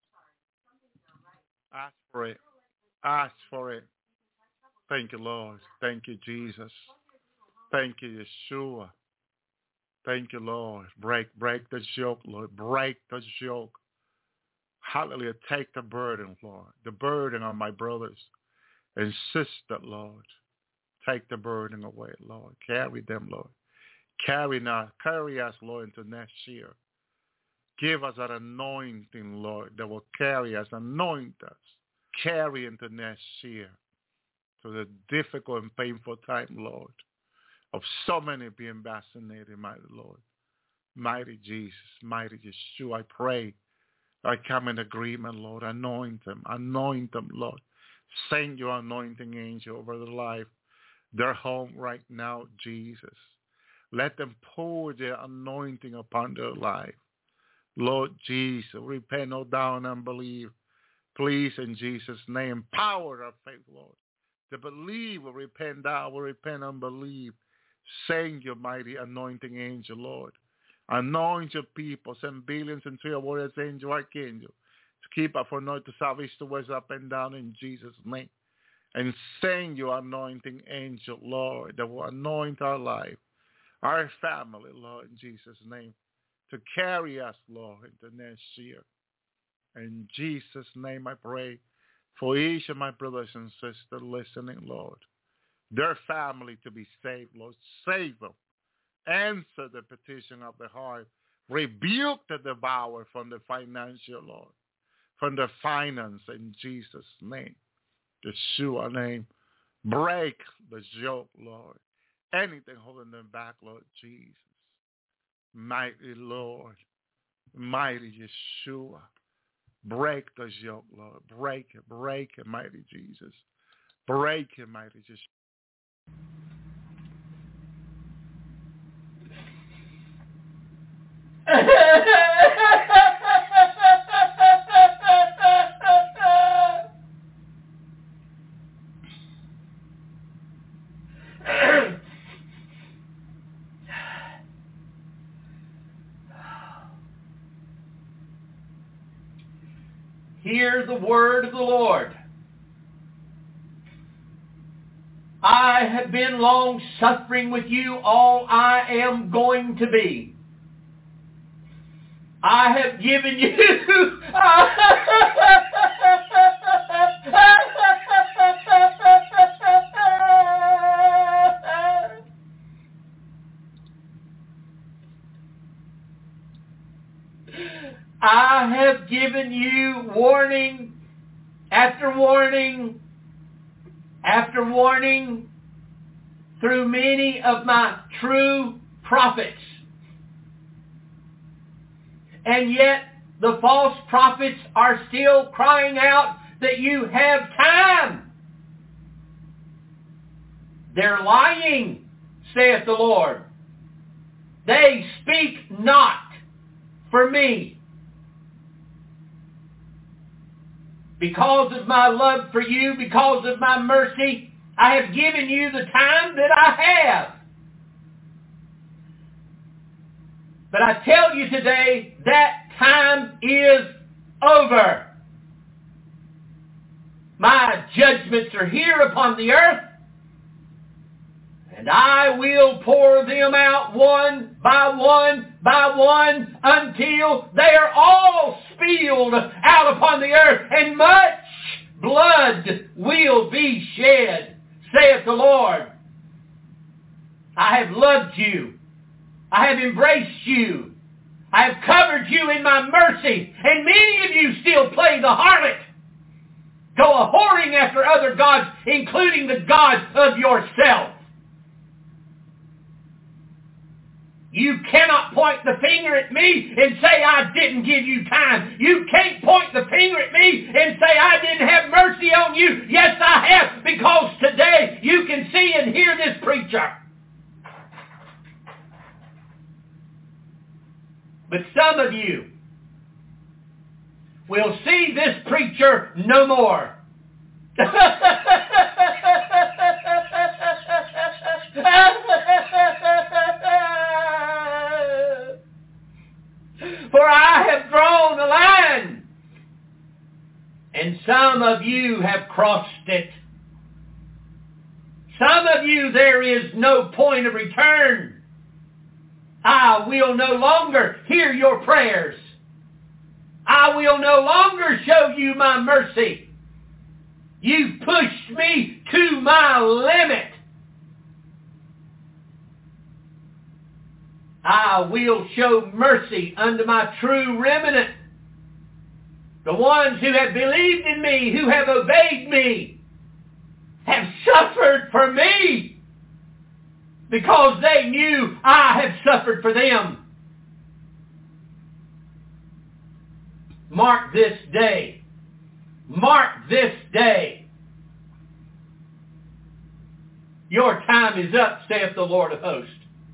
Ask for it. Ask for it. Thank you, Lord. Thank you, Jesus. Thank you, Yeshua. Thank you, Lord. Break the yoke, Lord. Break the yoke. Hallelujah. Take the burden, Lord. The burden on my brothers and sisters, Lord. Take the burden away, Lord. Carry them, Lord. Carry us, Lord, into next year. Give us that anointing, Lord, that will carry us, anoint us, carry into next year to the difficult and painful time, Lord, of so many being vaccinated, mighty Lord. Mighty Jesus, mighty Yeshua, I pray. I come in agreement, Lord. Anoint them, Lord. Send your anointing angel over their life, their home right now, Jesus. Let them pour their anointing upon their life. Lord Jesus, repent, O thou, and unbelieve. Please, in Jesus' name, empower our faith, Lord. To believe will repent, thou will repent and believe. Send your mighty anointing angel, Lord. Anoint your people, send billions and three warriors, angel, archangel, to keep up for north to south, east to west, up and down in Jesus' name. And send your anointing angel, Lord, that will anoint our life, our family, Lord, in Jesus' name, to carry us, Lord, into next year. In Jesus' name I pray for each of my brothers and sisters listening, Lord. Their family to be saved, Lord. Save them. Answer the petition of the heart. Rebuke the devourer from the financial, Lord. From the finance in Jesus' name. Yeshua name. Break the yoke, Lord. Anything holding them back, Lord Jesus. Mighty Lord. Mighty Yeshua. Break the yoke, Lord. Break it, mighty Jesus. Break it, mighty Jesus. hear the word of the Lord. I have been long suffering with you, all I am going to be. I have given you I have given you warning after warning after warning through many of my true prophets. And yet the false prophets are still crying out that you have time. They're lying, saith the Lord. They speak not for me. Because of my love for you, because of my mercy, I have given you the time that I have. But I tell you today, that time is over. My judgments are here upon the earth, and I will pour them out one by one until they are all spilled out upon the earth, and much blood will be shed, saith the Lord. I have loved you. I have embraced you. I have covered you in my mercy, and many of you still play the harlot. Go a-whoring after other gods, including the God of yourself. You cannot point the finger at me and say I didn't give you time. You can't point the finger at me and say I didn't have mercy on you. Yes, I have, because today you can see and hear this preacher. But some of you will see this preacher no more. For I have drawn a line, and some of you have crossed it. Some of you, there is no point of return. I will no longer hear your prayers. I will no longer show you my mercy. You've pushed me to my limit. I will show mercy unto my true remnant, the ones who have believed in me, who have obeyed me, have suffered for me, because they knew I have suffered for them. Mark this day. Mark this day. Your time is up, saith the Lord of hosts.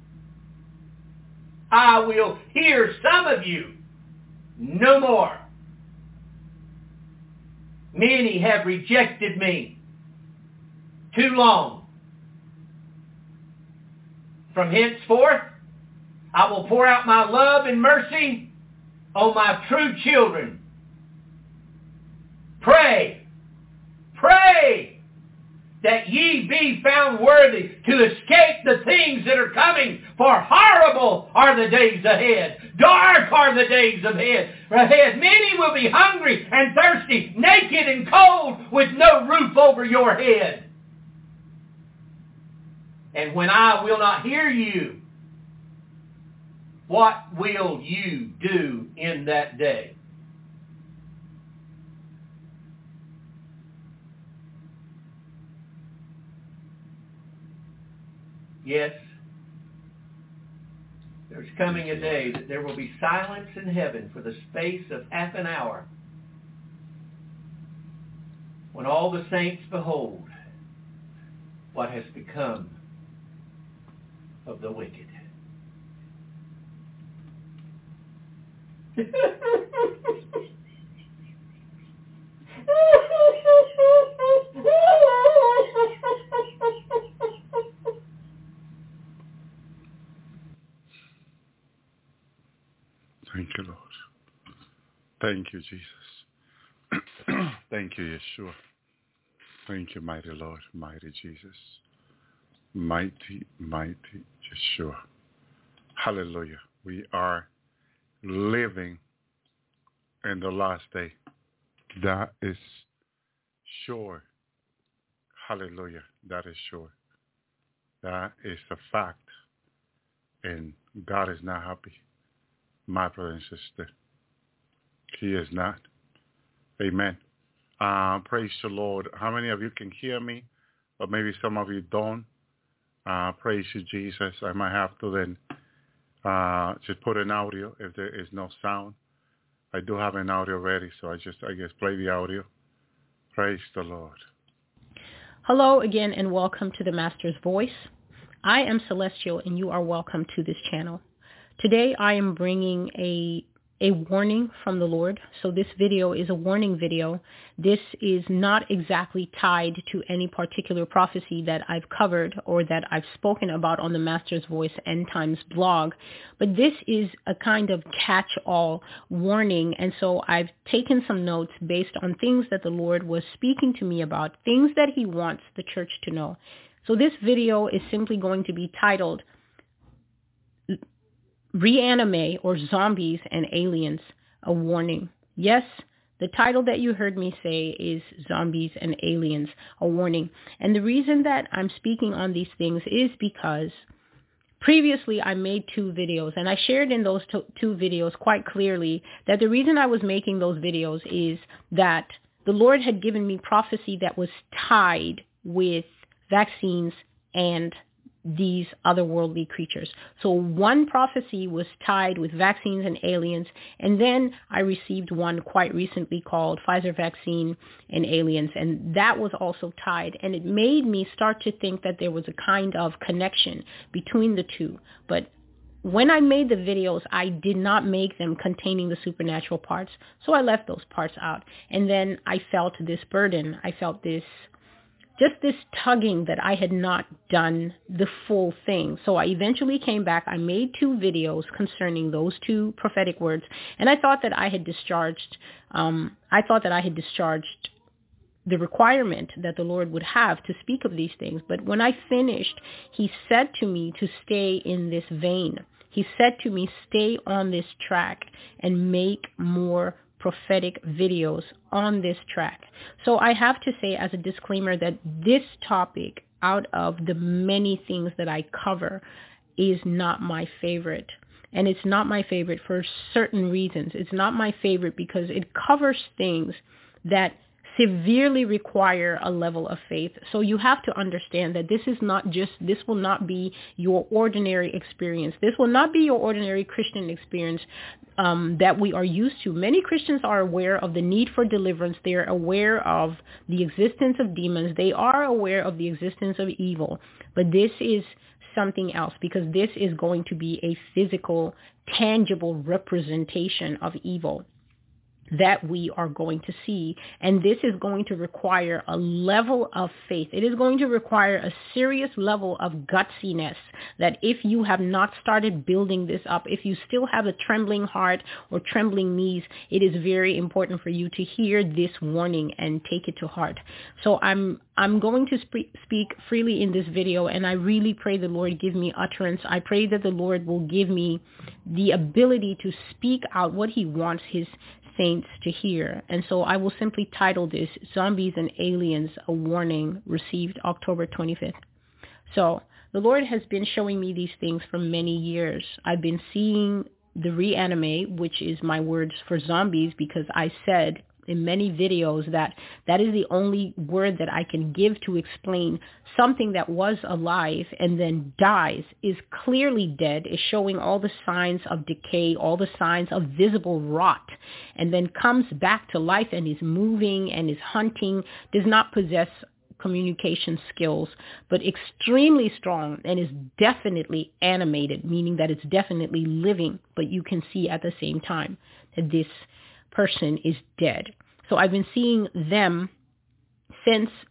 I will hear some of you no more. Many have rejected me too long. From henceforth, I will pour out my love and mercy on my true children. Pray, pray that ye be found worthy to escape the things that are coming, for horrible are the days ahead. Dark are the days ahead. Many will be hungry and thirsty, naked and cold, with no roof over your head. And when I will not hear you, what will you do in that day? Yes, there's coming a day that there will be silence in heaven for the space of half an hour, when all the saints behold what has become of the wicked. Thank you, Lord. Thank you, Jesus. Thank you, Yeshua. Thank you, mighty Lord, mighty Jesus. Mighty, mighty Yeshua. Hallelujah. We are living in the last day. That is sure. Hallelujah. That is sure. That is a fact. And God is not happy. My brother and sister. He is not. Amen. Praise the Lord. How many of you can hear me? Or maybe some of you don't. Praise you, Jesus. I might have to then just put an audio if there is no sound. I do have an audio ready, so I guess play the audio. Praise the Lord. Hello again and welcome to the Master's Voice. I am Celestial and you are welcome to this channel. Today I am bringing a warning from the Lord. So this video is a warning video. This is not exactly tied to any particular prophecy that I've covered or that I've spoken about on the Master's Voice End Times blog, but this is a kind of catch-all warning. And so I've taken some notes based on things that the Lord was speaking to me about, things that he wants the church to know. So this video is simply going to be titled Reanimate or Zombies and Aliens, a Warning. Yes, the title that you heard me say is Zombies and Aliens, a Warning. And the reason that I'm speaking on these things is because previously I made 2 videos, and I shared in those 2 videos quite clearly that the reason I was making those videos is that the Lord had given me prophecy that was tied with vaccines and these otherworldly creatures. So one prophecy was tied with vaccines and aliens, and then I received one quite recently called Pfizer vaccine and aliens, and that was also tied, and it made me start to think that there was a kind of connection between the two. But when I made the videos, I did not make them containing the supernatural parts, so I left those parts out. And then I felt this burden. I felt this tugging that I had not done the full thing. So I eventually came back. I made 2 videos concerning those 2 prophetic words, and I thought that I had discharged. The requirement that the Lord would have to speak of these things. But when I finished, he said to me to stay in this vein. He said to me, stay on this track and make more prophetic videos on this track. So I have to say as a disclaimer that this topic, out of the many things that I cover, is not my favorite. And it's not my favorite for certain reasons. It's not my favorite because it covers things that severely require a level of faith. So you have to understand that this will not be your ordinary experience. This will not be your ordinary Christian experience that we are used to. Many Christians are aware of the need for deliverance. They are aware of the existence of demons. They are aware of the existence of evil. But this is something else, because this is going to be a physical, tangible representation of evil that we are going to see. And this is going to require a level of faith. It is going to require a serious level of gutsiness that if you have not started building this up, if you still have a trembling heart or trembling knees, it is very important for you to hear this warning and take it to heart. So I'm going to speak freely in this video, and I really pray the Lord give me utterance. I pray that the Lord will give me the ability to speak out what he wants his saints to hear. And so I will simply title this Zombies and Aliens, a Warning, received October 25th. So the Lord has been showing me these things for many years. I've been seeing the reanimate, which is my words for zombies, because I said in many videos that is the only word that I can give to explain something that was alive and then dies, is clearly dead, is showing all the signs of decay, all the signs of visible rot, and then comes back to life and is moving and is hunting, does not possess communication skills, but extremely strong and is definitely animated, meaning that it's definitely living, but you can see at the same time that this person is dead. So I've been seeing them since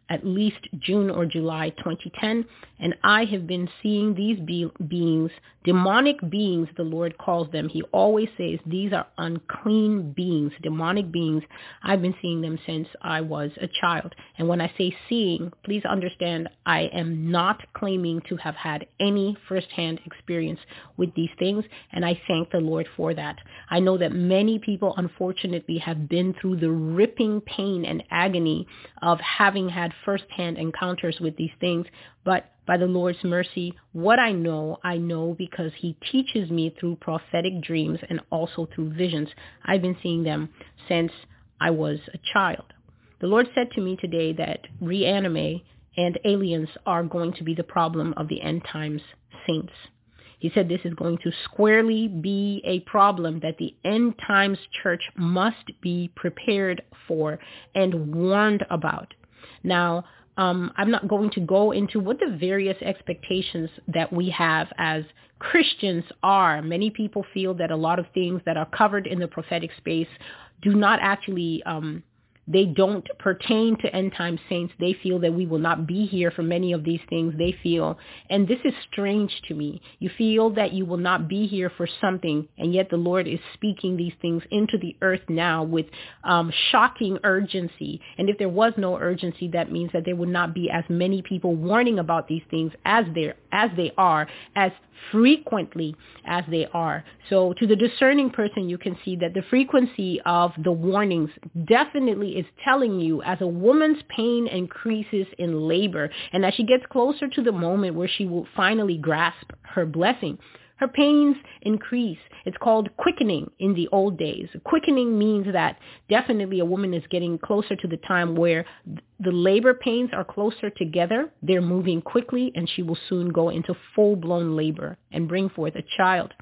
at least June or July 2010, and I have been seeing these beings, demonic beings, the Lord calls them. He always says these are unclean beings, demonic beings. I've been seeing them since I was a child. And when I say seeing, please understand I am not claiming to have had any firsthand experience with these things, and I thank the Lord for that. I know that many people, unfortunately, have been through the ripping pain and agony of having had firsthand encounters with these things, but by the Lord's mercy, what I know because he teaches me through prophetic dreams and also through visions. I've been seeing them since I was a child. The Lord said to me today that reanime and aliens are going to be the problem of the end times saints. He said this is going to squarely be a problem that the end times church must be prepared for and warned about. Now, I'm not going to go into what the various expectations that we have as Christians are. Many people feel that a lot of things that are covered in the prophetic space do not actually they don't pertain to end time saints. They feel that we will not be here for many of these things. They feel, and this is strange to me, you feel that you will not be here for something, and yet the Lord is speaking these things into the earth now with shocking urgency. And if there was no urgency, that means that there would not be as many people warning about these things as they are, as frequently as they are. So to the discerning person, you can see that the frequency of the warnings definitely is telling you as a woman's pain increases in labor, and as she gets closer to the moment where she will finally grasp her blessing, her pains increase. It's called quickening in the old days. Quickening means that definitely a woman is getting closer to the time where the labor pains are closer together. They're moving quickly, and she will soon go into full-blown labor and bring forth a child.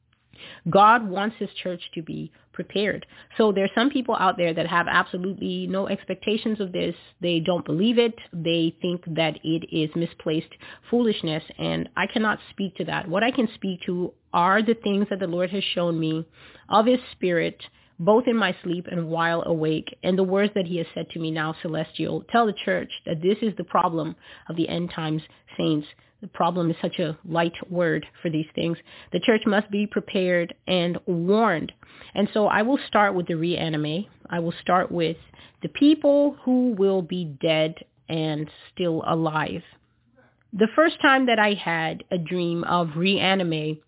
God wants his church to be prepared. So there's some people out there that have absolutely no expectations of this. They don't believe it. They think that it is misplaced foolishness, and I cannot speak to that. What I can speak to are the things that the Lord has shown me of his Spirit, both in my sleep and while awake, and the words that he has said to me now, Celestial. Tell the church that this is the problem of the end times saints. The problem is such a light word for these things. The church must be prepared and warned. And so I will start with the reanime. I will start with the people who will be dead and still alive. The first time that I had a dream of reanime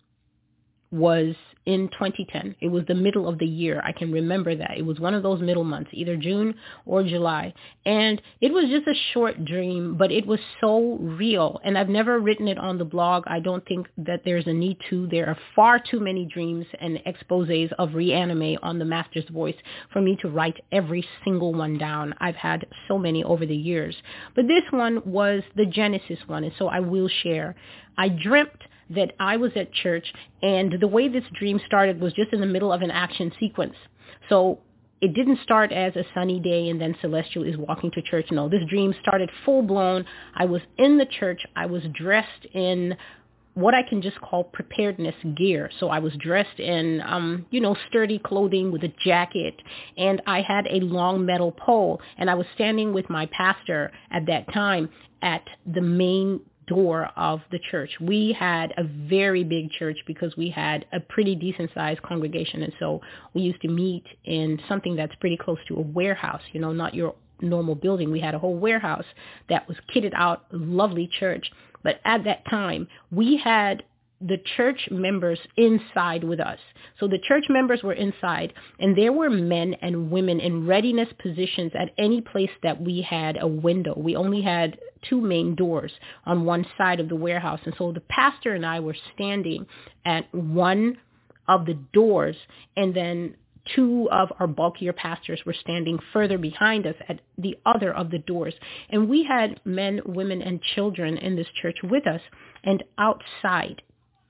was in 2010. It was the middle of the year. I can remember that. It was one of those middle months, either June or July. And it was just a short dream, but it was so real. And I've never written it on the blog. I don't think that there's a need to. There are far too many dreams and exposés of reanime on the Master's Voice for me to write every single one down. I've had so many over the years. But this one was the Genesis one, and so I will share. I dreamt that I was at church, and the way this dream started was just in the middle of an action sequence. So it didn't start as a sunny day and then Celestial is walking to church. No, this dream started full-blown. I was in the church. I was dressed in what I can just call preparedness gear. So I was dressed in, sturdy clothing with a jacket, and I had a long metal pole, and I was standing with my pastor at that time at the main door of the church. We had a very big church because we had a pretty decent sized congregation, and so we used to meet in something that's pretty close to a warehouse, not your normal building. We had a whole warehouse that was kitted out, lovely church. But at that time, we had the church members inside with us. So the church members were inside, and there were men and women in readiness positions at any place that we had a window. We only had two main doors on one side of the warehouse. And so the pastor and I were standing at one of the doors, and then two of our bulkier pastors were standing further behind us at the other of the doors. And we had men, women, and children in this church with us. And outside,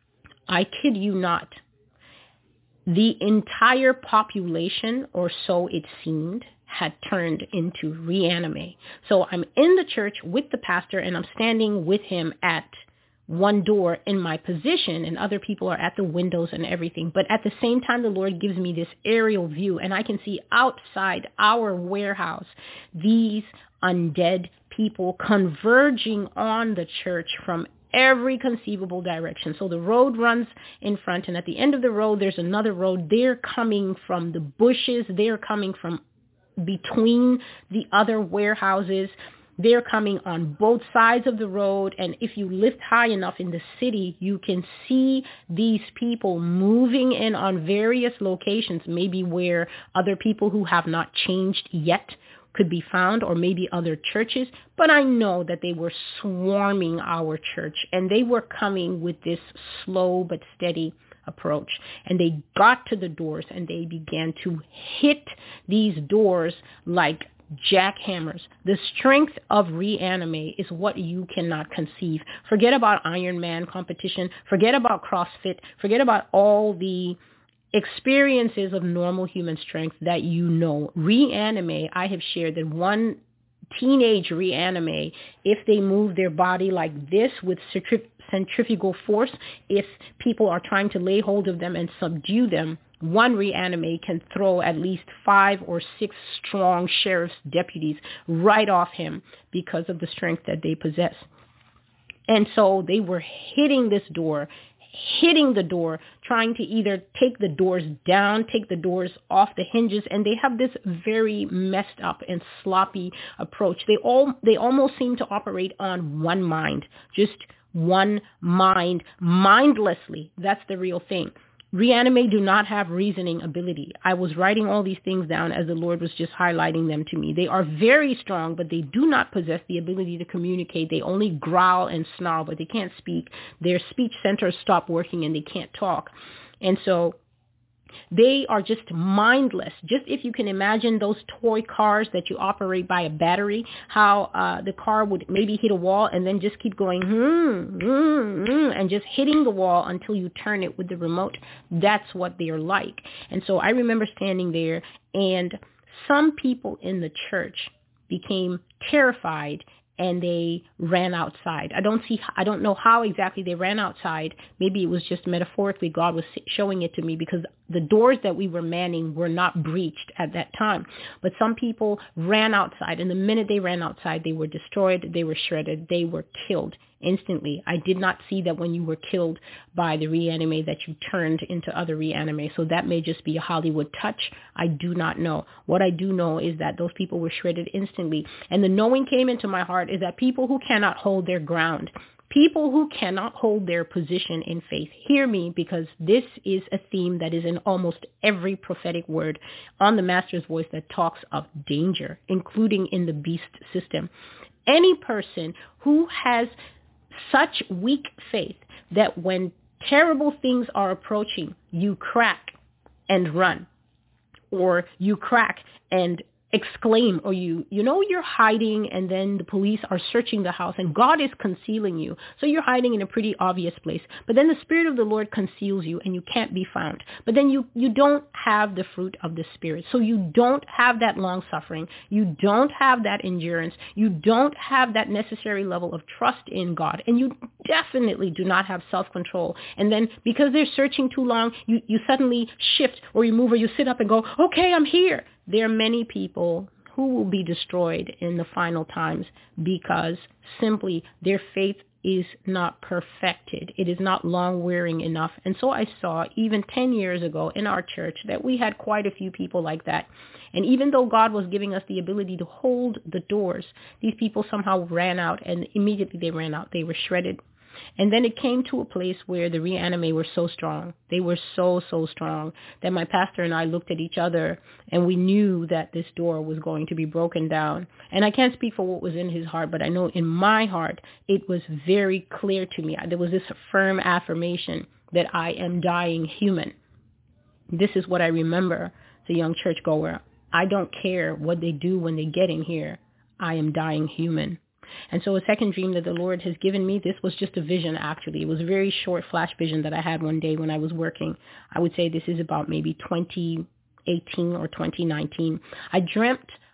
I kid you not, the entire population, or so it seemed, had turned into reanime. So I'm in the church with the pastor, and I'm standing with him at one door in my position and other people are at the windows and everything. But at the same time, the Lord gives me this aerial view and I can see outside our warehouse these undead people converging on the church from every conceivable direction. So the road runs in front, and at the end of the road, there's another road. They're coming from the bushes. They're coming from between the other warehouses. They're coming on both sides of the road, and if you lift high enough in the city, you can see these people moving in on various locations, maybe where other people who have not changed yet could be found, or maybe other churches. But I know that they were swarming our church, and they were coming with this slow but steady approach. And they got to the doors, and they began to hit these doors like jackhammers. The strength of Reanimate is what you cannot conceive. Forget about Ironman competition. Forget about CrossFit. Forget about all the experiences of normal human strength that you know. Reanimate, I have shared that one teenage Reanimate, if they move their body like this with centrifugal force, if people are trying to lay hold of them and subdue them, one Reanimate can throw at least 5 or 6 strong sheriff's deputies right off him because of the strength that they possess. And so they were hitting the door, trying to either take the doors down, take the doors off the hinges, and they have this very messed up and sloppy approach. They almost seem to operate on one mind, just one mind, mindlessly. That's the real thing. Reanimate do not have reasoning ability. I was writing all these things down as the Lord was just highlighting them to me. They are very strong, but they do not possess the ability to communicate. They only growl and snarl, but they can't speak. Their speech centers stop working and they can't talk. And so they are just mindless. Just if you can imagine those toy cars that you operate by a battery, how the car would maybe hit a wall and then just keep going, and just hitting the wall until you turn it with the remote. That's what they're like. And so I remember standing there, and some people in the church became terrified and they ran outside. I don't know how exactly they ran outside. Maybe it was just metaphorically God was showing it to me, because the doors that we were manning were not breached at that time. But some people ran outside, and the minute they ran outside, they were destroyed, they were shredded, they were killed instantly. I did not see that when you were killed by the Reanimate that you turned into other Reanimate. So that may just be a Hollywood touch. I do not know. What I do know is that those people were shredded instantly. And the knowing came into my heart is that people who cannot hold their ground, people who cannot hold their position in faith, hear me, because this is a theme that is in almost every prophetic word on the Master's Voice that talks of danger, including in the beast system. Any person who has such weak faith that when terrible things are approaching, you crack and run, or you crack and exclaim, or you're hiding and then the police are searching the house and God is concealing you. So you're hiding in a pretty obvious place, but then the Spirit of the Lord conceals you and you can't be found. But then you don't have the fruit of the Spirit. So you don't have that long suffering. You don't have that endurance. You don't have that necessary level of trust in God. And you definitely do not have self-control. And then because they're searching too long, you suddenly shift or you move or you sit up and go, okay, I'm here. There are many people who will be destroyed in the final times because simply their faith is not perfected. It is not long-wearing enough. And so I saw even 10 years ago in our church that we had quite a few people like that. And even though God was giving us the ability to hold the doors, these people somehow ran out, and immediately they ran out. They were shredded. And then it came to a place where the Reanimate were so strong. They were so strong that my pastor and I looked at each other and we knew that this door was going to be broken down. And I can't speak for what was in his heart, but I know in my heart it was very clear to me. There was this firm affirmation that I am dying human. This is what I remember as a young churchgoer. I don't care what they do when they get in here. I am dying human. And so a second dream that the Lord has given me, this was just a vision actually. It was a very short flash vision that I had one day when I was working. I would say this is about maybe 2018 or 2019. I dreamt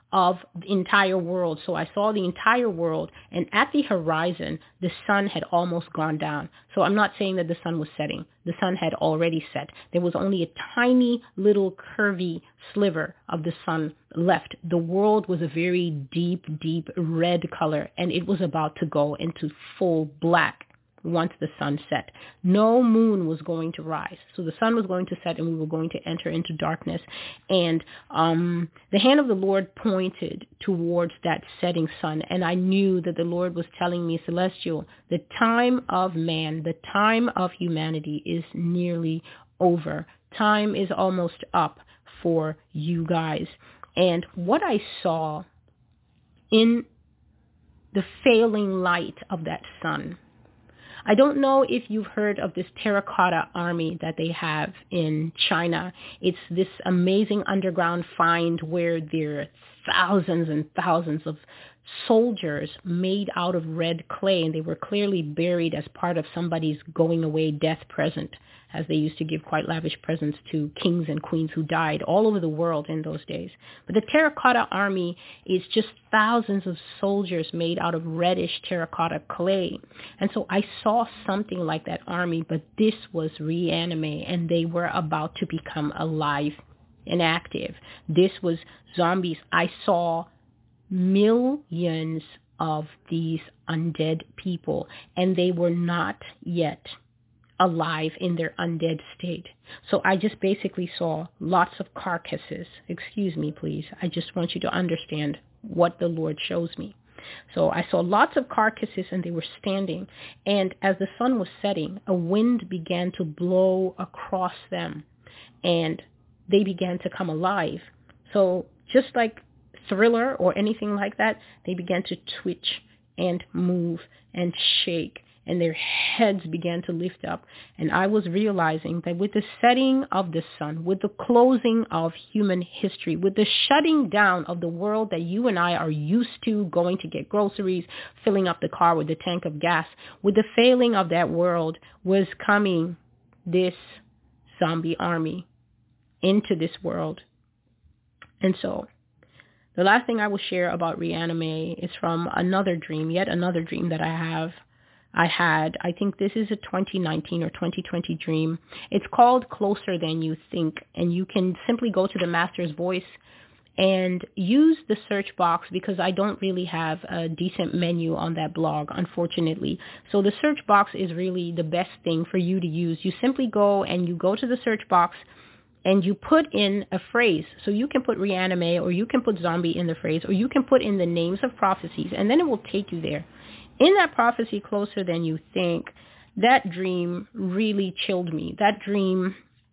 of the entire world. So I saw the entire world, and at the horizon, the sun had almost gone down. So I'm not saying that the sun was setting. The sun had already set. There was only a tiny little curvy sliver of the sun left. The world was a very deep, deep red color, and it was about to go into full black once the sun set. No moon was going to rise. So the sun was going to set, and we were going to enter into darkness. And the hand of the Lord pointed towards that setting sun, and I knew that the Lord was telling me, Celestial, the time of man, the time of humanity is nearly over. Time is almost up for you guys. And what I saw in the failing light of that sun, I don't know if you've heard of this terracotta army that they have in China. It's this amazing underground find where there are thousands and thousands of soldiers made out of red clay, and they were clearly buried as part of somebody's going away death present, as they used to give quite lavish presents to kings and queens who died all over the world in those days. But the terracotta army is just thousands of soldiers made out of reddish terracotta clay. And so I saw something like that army, but this was Reanime, and they were about to become alive and active. This was zombies. I saw millions of these undead people, and they were not yet alive in their undead state. So I just basically saw lots of carcasses. Excuse me, please. I just want you to understand what the Lord shows me. So I saw lots of carcasses, and they were standing. And as the sun was setting, a wind began to blow across them, and they began to come alive. So just like Thriller or anything like that, they began to twitch and move and shake, and their heads began to lift up. And I was realizing that with the setting of the sun, with the closing of human history, with the shutting down of the world that you and I are used to, going to get groceries, filling up the car with a tank of gas, with the failing of that world was coming this zombie army into this world. And so the last thing I will share about Reanime is from another dream, yet another dream that I had. I think this is a 2019 or 2020 dream. It's called Closer Than You Think, and you can simply go to the Master's Voice and use the search box, because I don't really have a decent menu on that blog, unfortunately. So the search box is really the best thing for you to use. You simply go and you go to the search box, and you put in a phrase. So you can put Reanime, or you can put zombie in the phrase, or you can put in the names of prophecies, and then it will take you there. In that prophecy, Closer Than You Think, that dream really chilled me. That dream,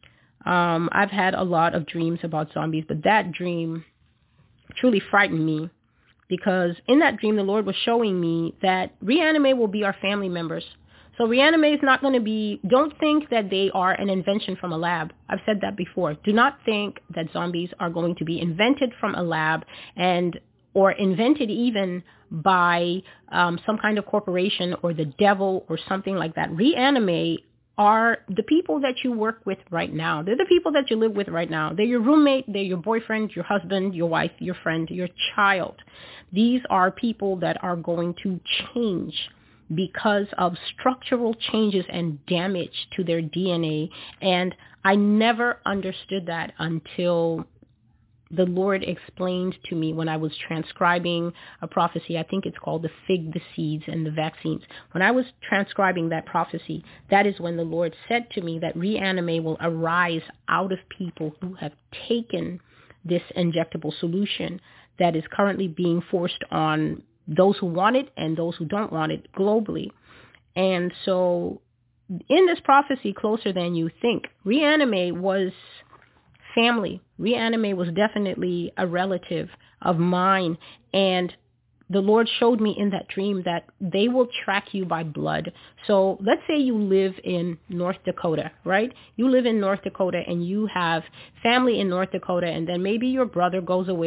I've had a lot of dreams about zombies, but that dream truly frightened me, because in that dream, the Lord was showing me that Reanime will be our family members. So Reanime is not going to be, don't think that they are an invention from a lab. I've said that before. Do not think that zombies are going to be invented from a lab or invented even by some kind of corporation or the devil or something like that. Reanime are the people that you work with right now. They're the people that you live with right now. They're your roommate, they're your boyfriend, your husband, your wife, your friend, your child. These are people that are going to change because of structural changes and damage to their DNA. And I never understood that until the Lord explained to me when I was transcribing a prophecy. I think it's called The Fig, the Seeds, and the Vaccines. When I was transcribing that prophecy, that is when the Lord said to me that Reanime will arise out of people who have taken this injectable solution that is currently being forced on those who want it and those who don't want it globally. And so in this prophecy, Closer Than You Think, Reanime was family. Reanime was definitely a relative of mine. And the Lord showed me in that dream that they will track you by blood. So let's say you live in North Dakota, right? You live in North Dakota and you have family in North Dakota, and then maybe your brother goes away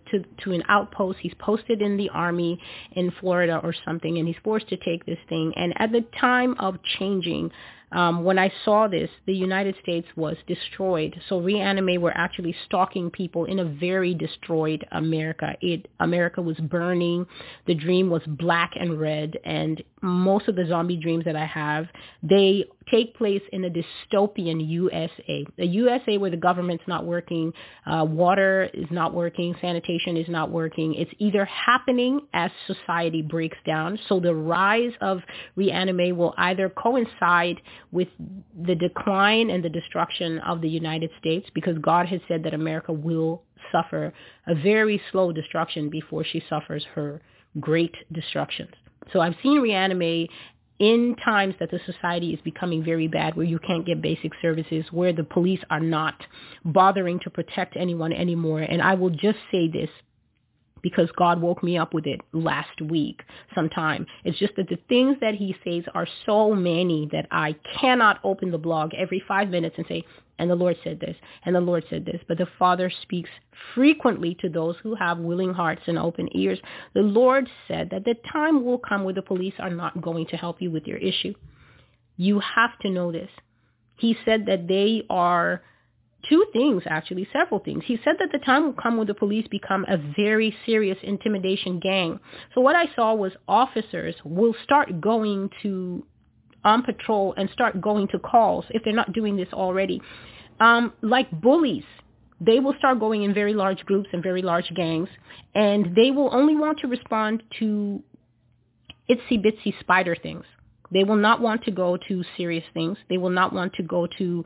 to an outpost. He's posted in the army in Florida or something, and he's forced to take this thing. And at the time of changing, when I saw this, the United States was destroyed. So Reanimate were actually stalking people in a very destroyed America. America was burning. The dream was black and red. And most of the zombie dreams that I have, they take place in a dystopian USA. A USA where the government's not working, water is not working, sanitation is not working. It's either happening as society breaks down. So the rise of Reanimate will either coincide with the decline and the destruction of the United States, because God has said that America will suffer a very slow destruction before she suffers her great destructions. So I've seen Reanimate in times that the society is becoming very bad, where you can't get basic services, where the police are not bothering to protect anyone anymore. And I will just say this, because God woke me up with it last week sometime. It's just that the things that he says are so many that I cannot open the blog every 5 minutes and say, and the Lord said this, and the Lord said this. But the Father speaks frequently to those who have willing hearts and open ears. The Lord said that the time will come where the police are not going to help you with your issue. You have to know this. He said that they are two things, actually, several things. He said that the time will come when the police become a very serious intimidation gang. So what I saw was officers will start going to on patrol and start going to calls, if they're not doing this already, like bullies. They will start going in very large groups and very large gangs, and they will only want to respond to itsy-bitsy spider things. They will not want to go to serious things. They will not want to go to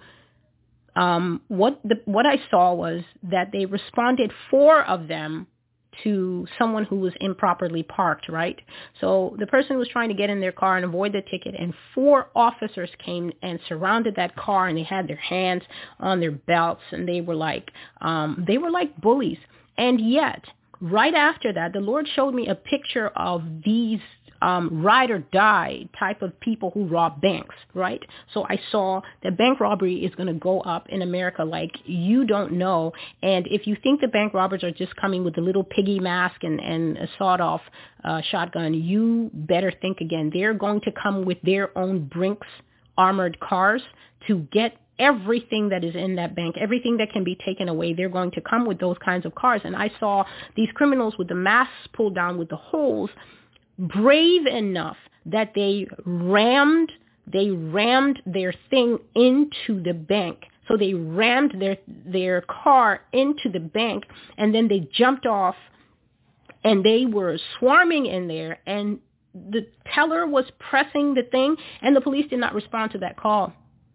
what I saw was that they responded, 4 of them, to someone who was improperly parked, right? So the person was trying to get in their car and avoid the ticket, and 4 officers came and surrounded that car, and they had their hands on their belts, and they were like bullies. And yet, right after that, the Lord showed me a picture of these ride or die type of people who rob banks, right? So I saw that bank robbery is going to go up in America like you don't know. And if you think the bank robbers are just coming with a little piggy mask and a sawed-off shotgun, you better think again. They're going to come with their own Brinks armored cars to get everything that is in that bank, everything that can be taken away. They're going to come with those kinds of cars. And I saw these criminals with the masks pulled down with the holes, brave enough that they rammed their thing into the bank. So they rammed their car into the bank, and then they jumped off, and they were swarming in there, and the teller was pressing the thing, and the police did not respond to that call.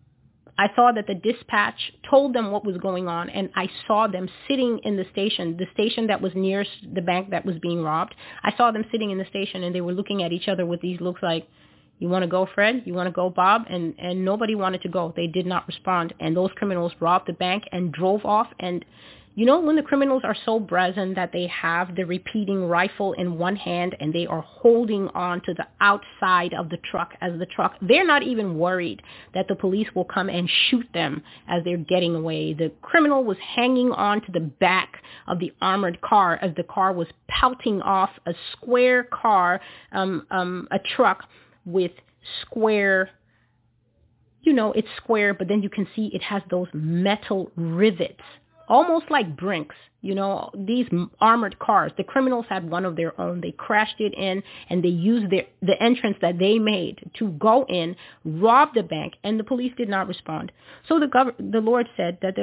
I saw that the dispatch told them what was going on, and I saw them sitting in the station that was nearest the bank that was being robbed. I saw them sitting in the station, and they were looking at each other with these looks like, you want to go, Fred? You want to go, Bob? And nobody wanted to go. They did not respond, and those criminals robbed the bank and drove off. And you know, when the criminals are so brazen that they have the repeating rifle in one hand and they are holding on to the outside of the truck they're not even worried that the police will come and shoot them as they're getting away. The criminal was hanging on to the back of the armored car as the car was pelting off a square car, a truck with square, you know, it's square, but then you can see it has those metal rivets, almost like Brinks, you know, these armored cars. The criminals had one of their own. They crashed it in, and they used the entrance that they made to go in, rob the bank, and the police did not respond. So the Lord said that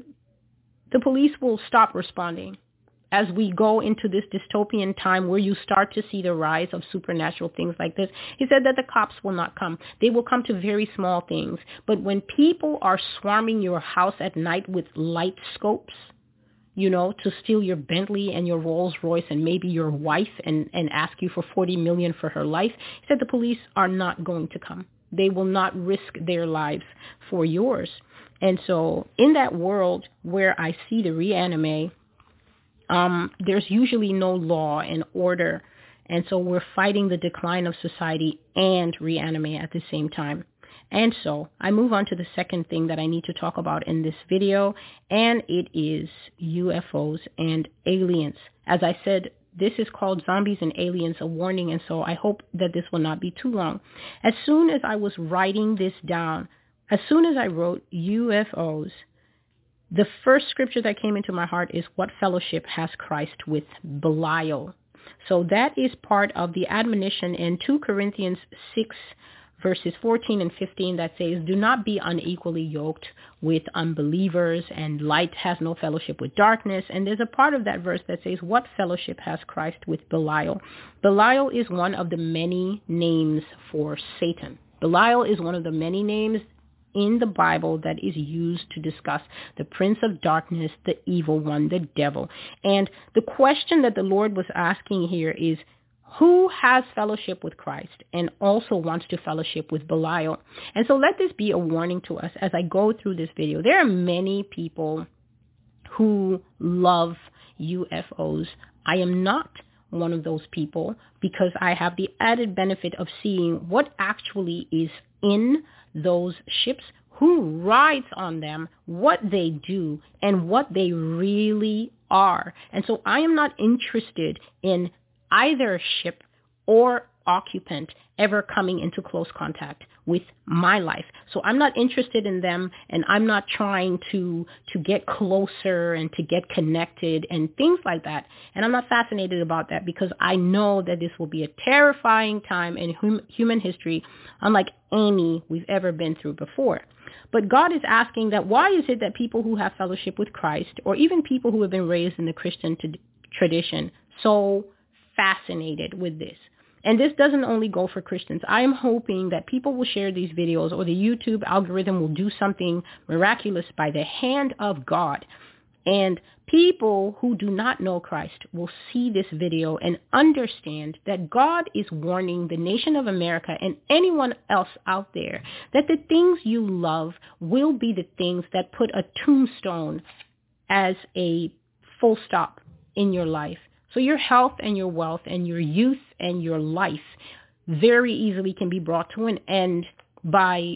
the police will stop responding as we go into this dystopian time where you start to see the rise of supernatural things like this. He said that the cops will not come. They will come to very small things. But when people are swarming your house at night with light scopes, you know, to steal your Bentley and your Rolls Royce and maybe your wife and ask you for $40 million for her life, he said the police are not going to come. They will not risk their lives for yours. And so in that world where I see the Reanimate, there's usually no law and order. And so we're fighting the decline of society and Reanimate at the same time. And so I move on to the second thing that I need to talk about in this video, and it is UFOs and aliens. As I said, this is called Zombies and Aliens, a warning, and so I hope that this will not be too long. As soon as I was writing this down, as soon as I wrote UFOs, the first scripture that came into my heart is, what fellowship has Christ with Belial? So that is part of the admonition in 2 Corinthians 6, verses 14 and 15 that says, do not be unequally yoked with unbelievers, and light has no fellowship with darkness. And there's a part of that verse that says, what fellowship has Christ with Belial? Belial is one of the many names for Satan. Belial is one of the many names in the Bible that is used to discuss the prince of darkness, the evil one, the devil. And the question that the Lord was asking here is, who has fellowship with Christ and also wants to fellowship with Belial? And so let this be a warning to us as I go through this video. There are many people who love UFOs. I am not one of those people because I have the added benefit of seeing what actually is in those ships, who rides on them, what they do, and what they really are. And so I am not interested in either ship or occupant ever coming into close contact with my life. So I'm not interested in them, and I'm not trying to get closer and to get connected and things like that. And I'm not fascinated about that because I know that this will be a terrifying time in human history unlike any we've ever been through before. But God is asking that why is it that people who have fellowship with Christ, or even people who have been raised in the Christian tradition, so fascinated with this? And this doesn't only go for Christians. I am hoping that people will share these videos, or the YouTube algorithm will do something miraculous by the hand of God. And people who do not know Christ will see this video and understand that God is warning the nation of America and anyone else out there that the things you love will be the things that put a tombstone as a full stop in your life. So your health and your wealth and your youth and your life very easily can be brought to an end by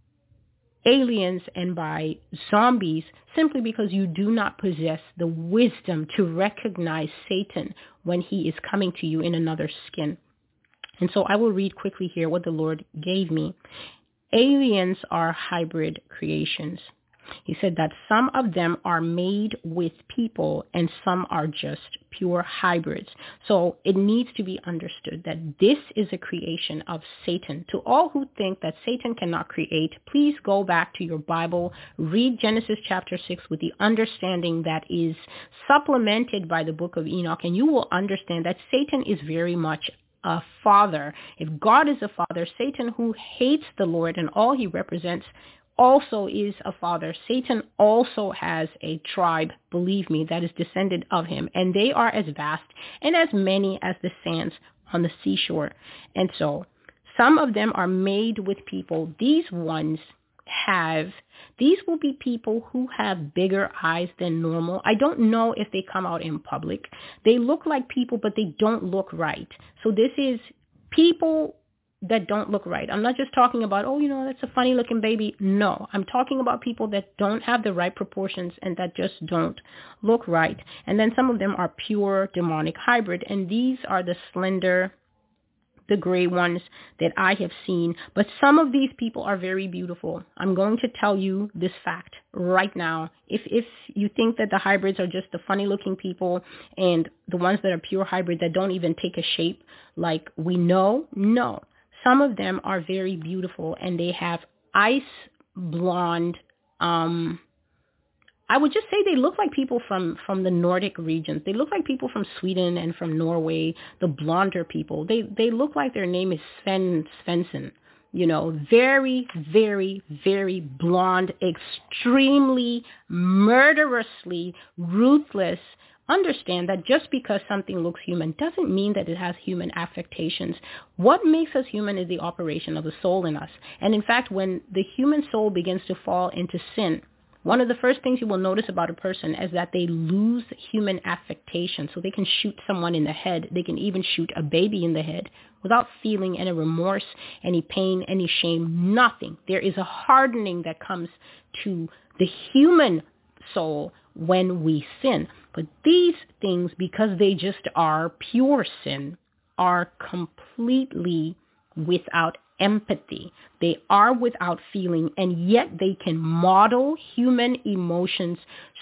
aliens and by zombies simply because you do not possess the wisdom to recognize Satan when he is coming to you in another skin. And so I will read quickly here what the Lord gave me. Aliens are hybrid creations. He said that some of them are made with people and some are just pure hybrids. So it needs to be understood that this is a creation of Satan. To all who think that Satan cannot create, please go back to your Bible, read Genesis chapter 6 with the understanding that is supplemented by the book of Enoch, and you will understand that Satan is very much a father. If God is a father, Satan, who hates the Lord and all he represents, also is a father. Satan also has a tribe, believe me, that is descended of him. And they are as vast and as many as the sands on the seashore. And so some of them are made with people. These will be people who have bigger eyes than normal. I don't know if they come out in public. They look like people, but they don't look right. So this is people that don't look right. I'm not just talking about, that's a funny looking baby. No, I'm talking about people that don't have the right proportions and that just don't look right. And then some of them are pure demonic hybrid. And these are the slender, the gray ones that I have seen. But some of these people are very beautiful. I'm going to tell you this fact right now. If you think that the hybrids are just the funny looking people and the ones that are pure hybrid that don't even take a shape like we know, no. Some of them are very beautiful and they have ice blonde, I would just say they look like people from the Nordic regions. They look like people from Sweden and from Norway, the blonder people. They look like their name is Svensson. Very, very, very blonde, extremely murderously ruthless. Understand that just because something looks human doesn't mean that it has human affectations. What makes us human is the operation of the soul in us. And in fact, when the human soul begins to fall into sin, One of the first things you will notice about a person is that they lose human affectation. So they can shoot someone in the head. They can even shoot a baby in the head without feeling any remorse, any pain, any shame, nothing. There is a hardening that comes to the human soul when we sin. But these things, because they just are pure sin, are completely without empathy. They are without feeling, and yet they can model human emotions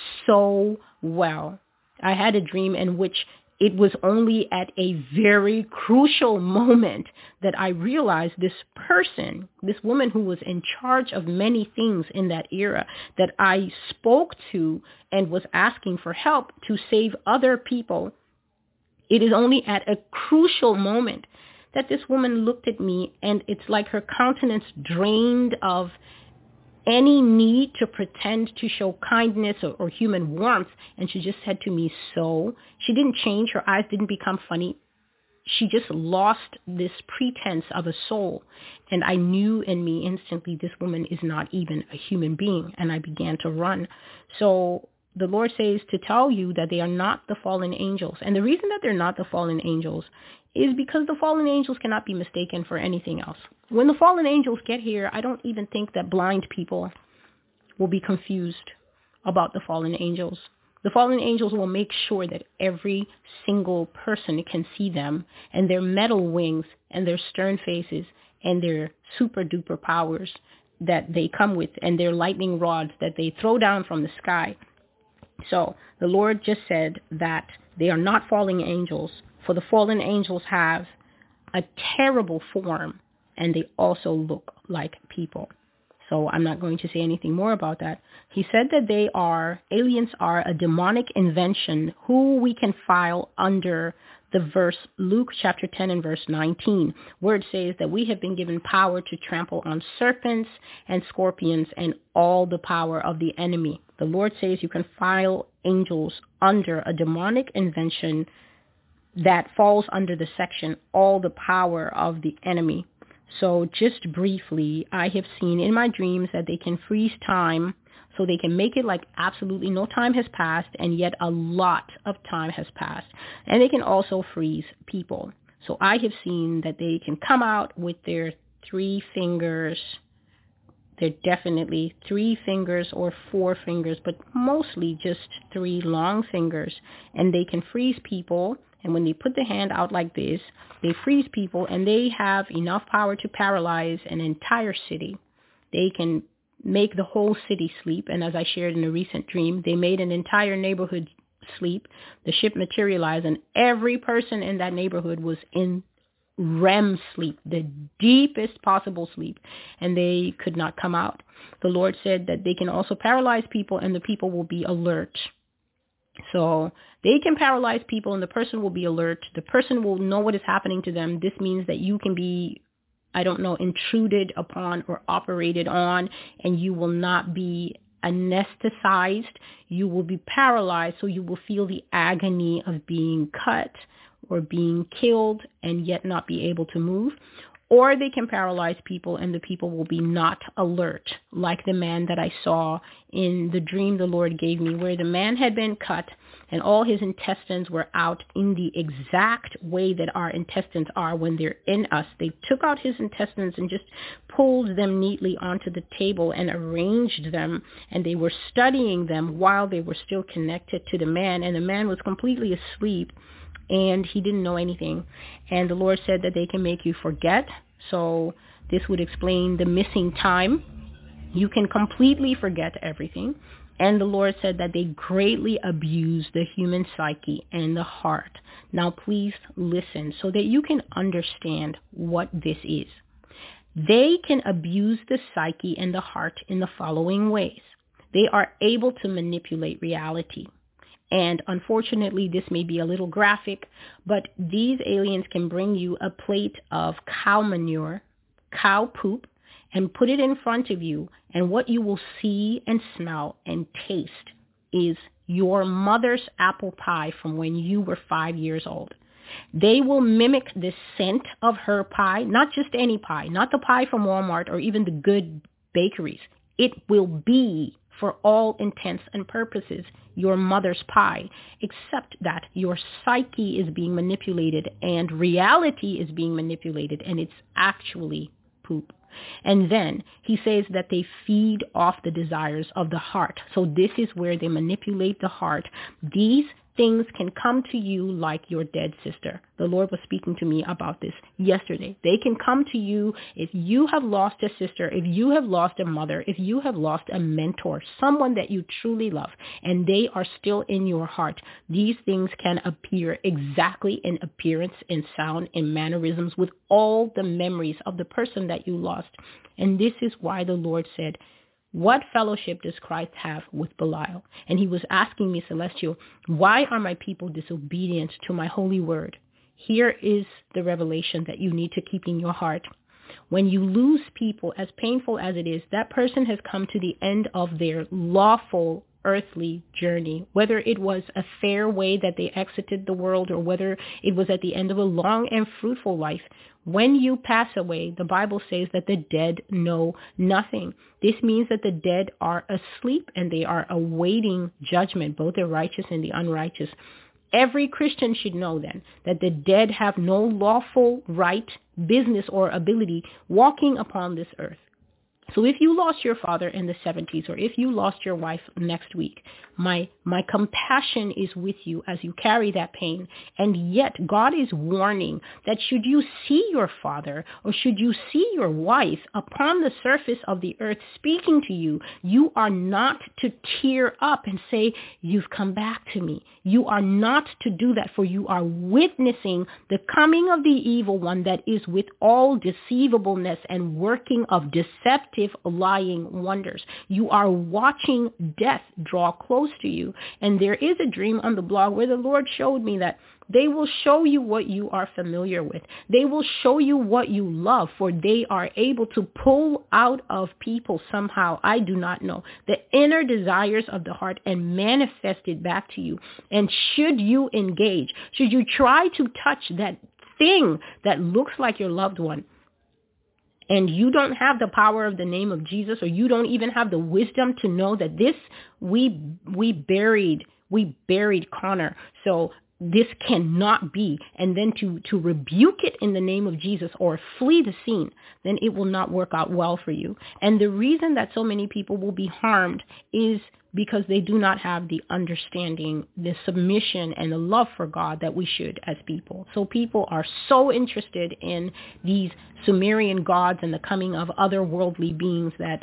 so well. I had a dream in which it was only at a very crucial moment that I realized this person, this woman who was in charge of many things in that era, that I spoke to and was asking for help to save other people. It is only at a crucial moment that this woman looked at me, and it's like her countenance drained of any need to pretend to show kindness or human warmth, and she just said to me, so. She didn't change. Her eyes didn't become funny. She just lost this pretense of a soul, and I knew in me instantly this woman is not even a human being, and I began to run. So the Lord says to tell you that they are not the fallen angels, and the reason that they're not the fallen angels is because the fallen angels cannot be mistaken for anything else. When the fallen angels get here, I don't even think that blind people will be confused about the fallen angels. The fallen angels will make sure that every single person can see them, and their metal wings and their stern faces and their super duper powers that they come with, and their lightning rods that they throw down from the sky. So the Lord just said that they are not fallen angels, for the fallen angels have a terrible form, and they also look like people. So I'm not going to say anything more about that. He said that aliens are a demonic invention who we can file under the verse Luke chapter 10 and verse 19, where it says that we have been given power to trample on serpents and scorpions and all the power of the enemy. The Lord says you can file angels under a demonic invention that falls under the section, all the power of the enemy. So just briefly, I have seen in my dreams that they can freeze time, so they can make it like absolutely no time has passed, and yet a lot of time has passed. And they can also freeze people. So I have seen that they can come out with their 3 fingers. They're definitely 3 fingers or 4 fingers, but mostly just 3 long fingers. And they can freeze people. And when they put the hand out like this, they freeze people, and they have enough power to paralyze an entire city. They can make the whole city sleep. And as I shared in a recent dream, they made an entire neighborhood sleep. The ship materialized, and every person in that neighborhood was in REM sleep, the deepest possible sleep, and they could not come out. The Lord said that they can also paralyze people, and the people will be alert. So they can paralyze people, and the person will be alert. The person will know what is happening to them. This means that you can be, intruded upon or operated on, and you will not be anesthetized. You will be paralyzed, so you will feel the agony of being cut or being killed and yet not be able to move. Or they can paralyze people, and the people will be not alert, like the man that I saw in the dream the Lord gave me, where the man had been cut and all his intestines were out in the exact way that our intestines are when they're in us. They took out his intestines and just pulled them neatly onto the table and arranged them, and they were studying them while they were still connected to the man, and the man was completely asleep, and he didn't know anything. And the Lord said that they can make you forget. So this would explain the missing time. You can completely forget everything. And the Lord said that they greatly abuse the human psyche and the heart. Now please listen so that you can understand what this is. They can abuse the psyche and the heart in the following ways. They are able to manipulate reality. And unfortunately, this may be a little graphic, but these aliens can bring you a plate of cow manure, cow poop, and put it in front of you. And what you will see and smell and taste is your mother's apple pie from when you were 5 years old. They will mimic the scent of her pie, not just any pie, not the pie from Walmart or even the good bakeries. It will be for all intents and purposes, your mother's pie, except that your psyche is being manipulated and reality is being manipulated, and it's actually poop. And then he says that they feed off the desires of the heart. So this is where they manipulate the heart. These things can come to you like your dead sister. The Lord was speaking to me about this yesterday. They can come to you if you have lost a sister, if you have lost a mother, if you have lost a mentor, someone that you truly love, and they are still in your heart. These things can appear exactly in appearance, in sound, in mannerisms, with all the memories of the person that you lost. And this is why the Lord said, what fellowship does Christ have with Belial? And he was asking me, Celestial, why are my people disobedient to my holy word? Here is the revelation that you need to keep in your heart. When you lose people, as painful as it is, that person has come to the end of their lawful earthly journey, whether it was a fair way that they exited the world or whether it was at the end of a long and fruitful life. When you pass away, the Bible says that the dead know nothing. This means that the dead are asleep and they are awaiting judgment, both the righteous and the unrighteous. Every Christian should know then that the dead have no lawful right, business, or ability walking upon this earth. So if you lost your father in the 70s, or if you lost your wife next week, my compassion is with you as you carry that pain. And yet God is warning that should you see your father or should you see your wife upon the surface of the earth speaking to you, you are not to tear up and say, you've come back to me. You are not to do that, for you are witnessing the coming of the evil one that is with all deceivableness and working of deceptive lying wonders. You are watching death draw close to you. And there is a dream on the blog where the Lord showed me that they will show you what you are familiar with. They will show you what you love, for they are able to pull out of people somehow, I do not know, the inner desires of the heart and manifest it back to you. And should you engage, should you try to touch that thing that looks like your loved one, and you don't have the power of the name of Jesus, or you don't even have the wisdom to know that this, we buried Connor, so this cannot be, and then to rebuke it in the name of Jesus or flee the scene, then it will not work out well for you. And the reason that so many people will be harmed is because they do not have the understanding, the submission, and the love for God that we should as people. So people are so interested in these Sumerian gods and the coming of otherworldly beings that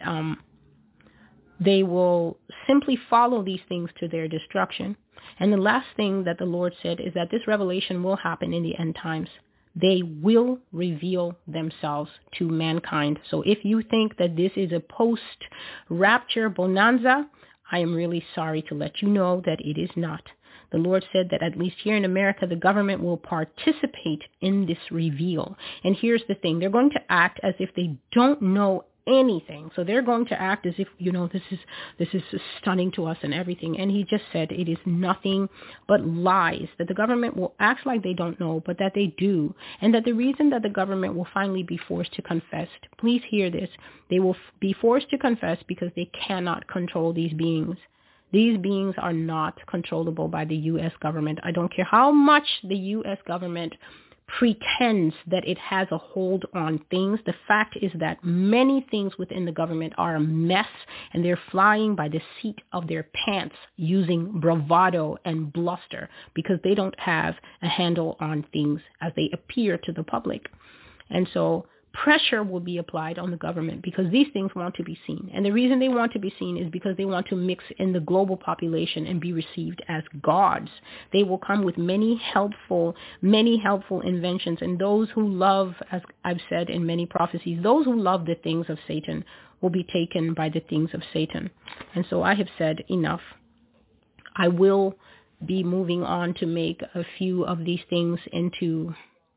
they will simply follow these things to their destruction. And the last thing that the Lord said is that this revelation will happen in the end times. They will reveal themselves to mankind. So if you think that this is a post-rapture bonanza, I am really sorry to let you know that it is not. The Lord said that at least here in America, the government will participate in this reveal. And here's the thing. They're going to act as if they don't know anything. So they're going to act as if, this is stunning to us and everything. And he just said it is nothing but lies, that the government will act like they don't know, but that they do. And that the reason that the government will finally be forced to confess, please hear this, they will be forced to confess because they cannot control these beings. These beings are not controllable by the U.S. government. I don't care how much the U.S. government pretends that it has a hold on things. The fact is that many things within the government are a mess, and they're flying by the seat of their pants using bravado and bluster because they don't have a handle on things as they appear to the public. And so pressure will be applied on the government because these things want to be seen. And the reason they want to be seen is because they want to mix in the global population and be received as gods. They will come with many helpful inventions. And those who love, as I've said in many prophecies, those who love the things of Satan will be taken by the things of Satan. And so I have said enough. I will be moving on to make a few of these things into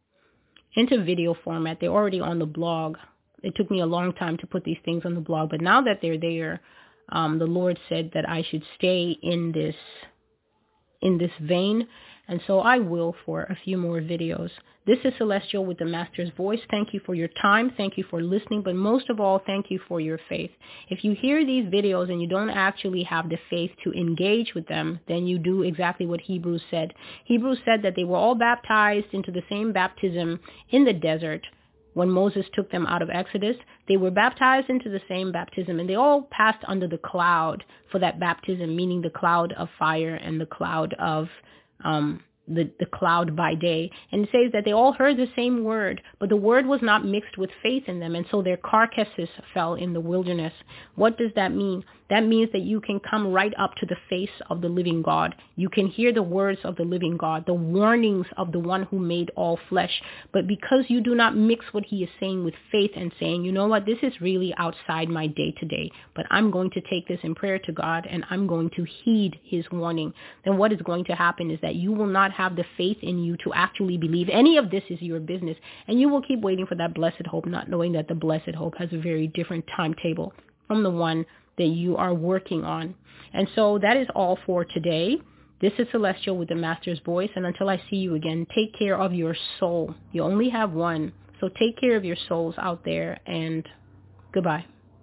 video format. They're already on the blog. It took me a long time to put these things on the blog, but now that they're there, the Lord said that I should stay in this vein. And so I will for a few more videos. This is Celestial with the Master's Voice. Thank you for your time. Thank you for listening. But most of all, thank you for your faith. If you hear these videos and you don't actually have the faith to engage with them, then you do exactly what Hebrews said. Hebrews said that they were all baptized into the same baptism in the desert. When Moses took them out of Exodus, they were baptized into the same baptism, and they all passed under the cloud for that baptism, meaning the cloud of fire and the cloud of the cloud by day. And it says that they all heard the same word, but the word was not mixed with faith in them, and so their carcasses fell in the wilderness. What does that mean? That means that you can come right up to the face of the living God. You can hear the words of the living God, the warnings of the one who made all flesh. But because you do not mix what he is saying with faith and saying, you know what, this is really outside my day-to-day, but I'm going to take this in prayer to God and I'm going to heed his warning, then what is going to happen is that you will not have the faith in you to actually believe any of this is your business. And you will keep waiting for that blessed hope, not knowing that the blessed hope has a very different timetable from the one that you are working on. And so that is all for today. This is Celestial with the Master's Voice. And until I see you again, take care of your soul. You only have one. So take care of your souls out there, and goodbye.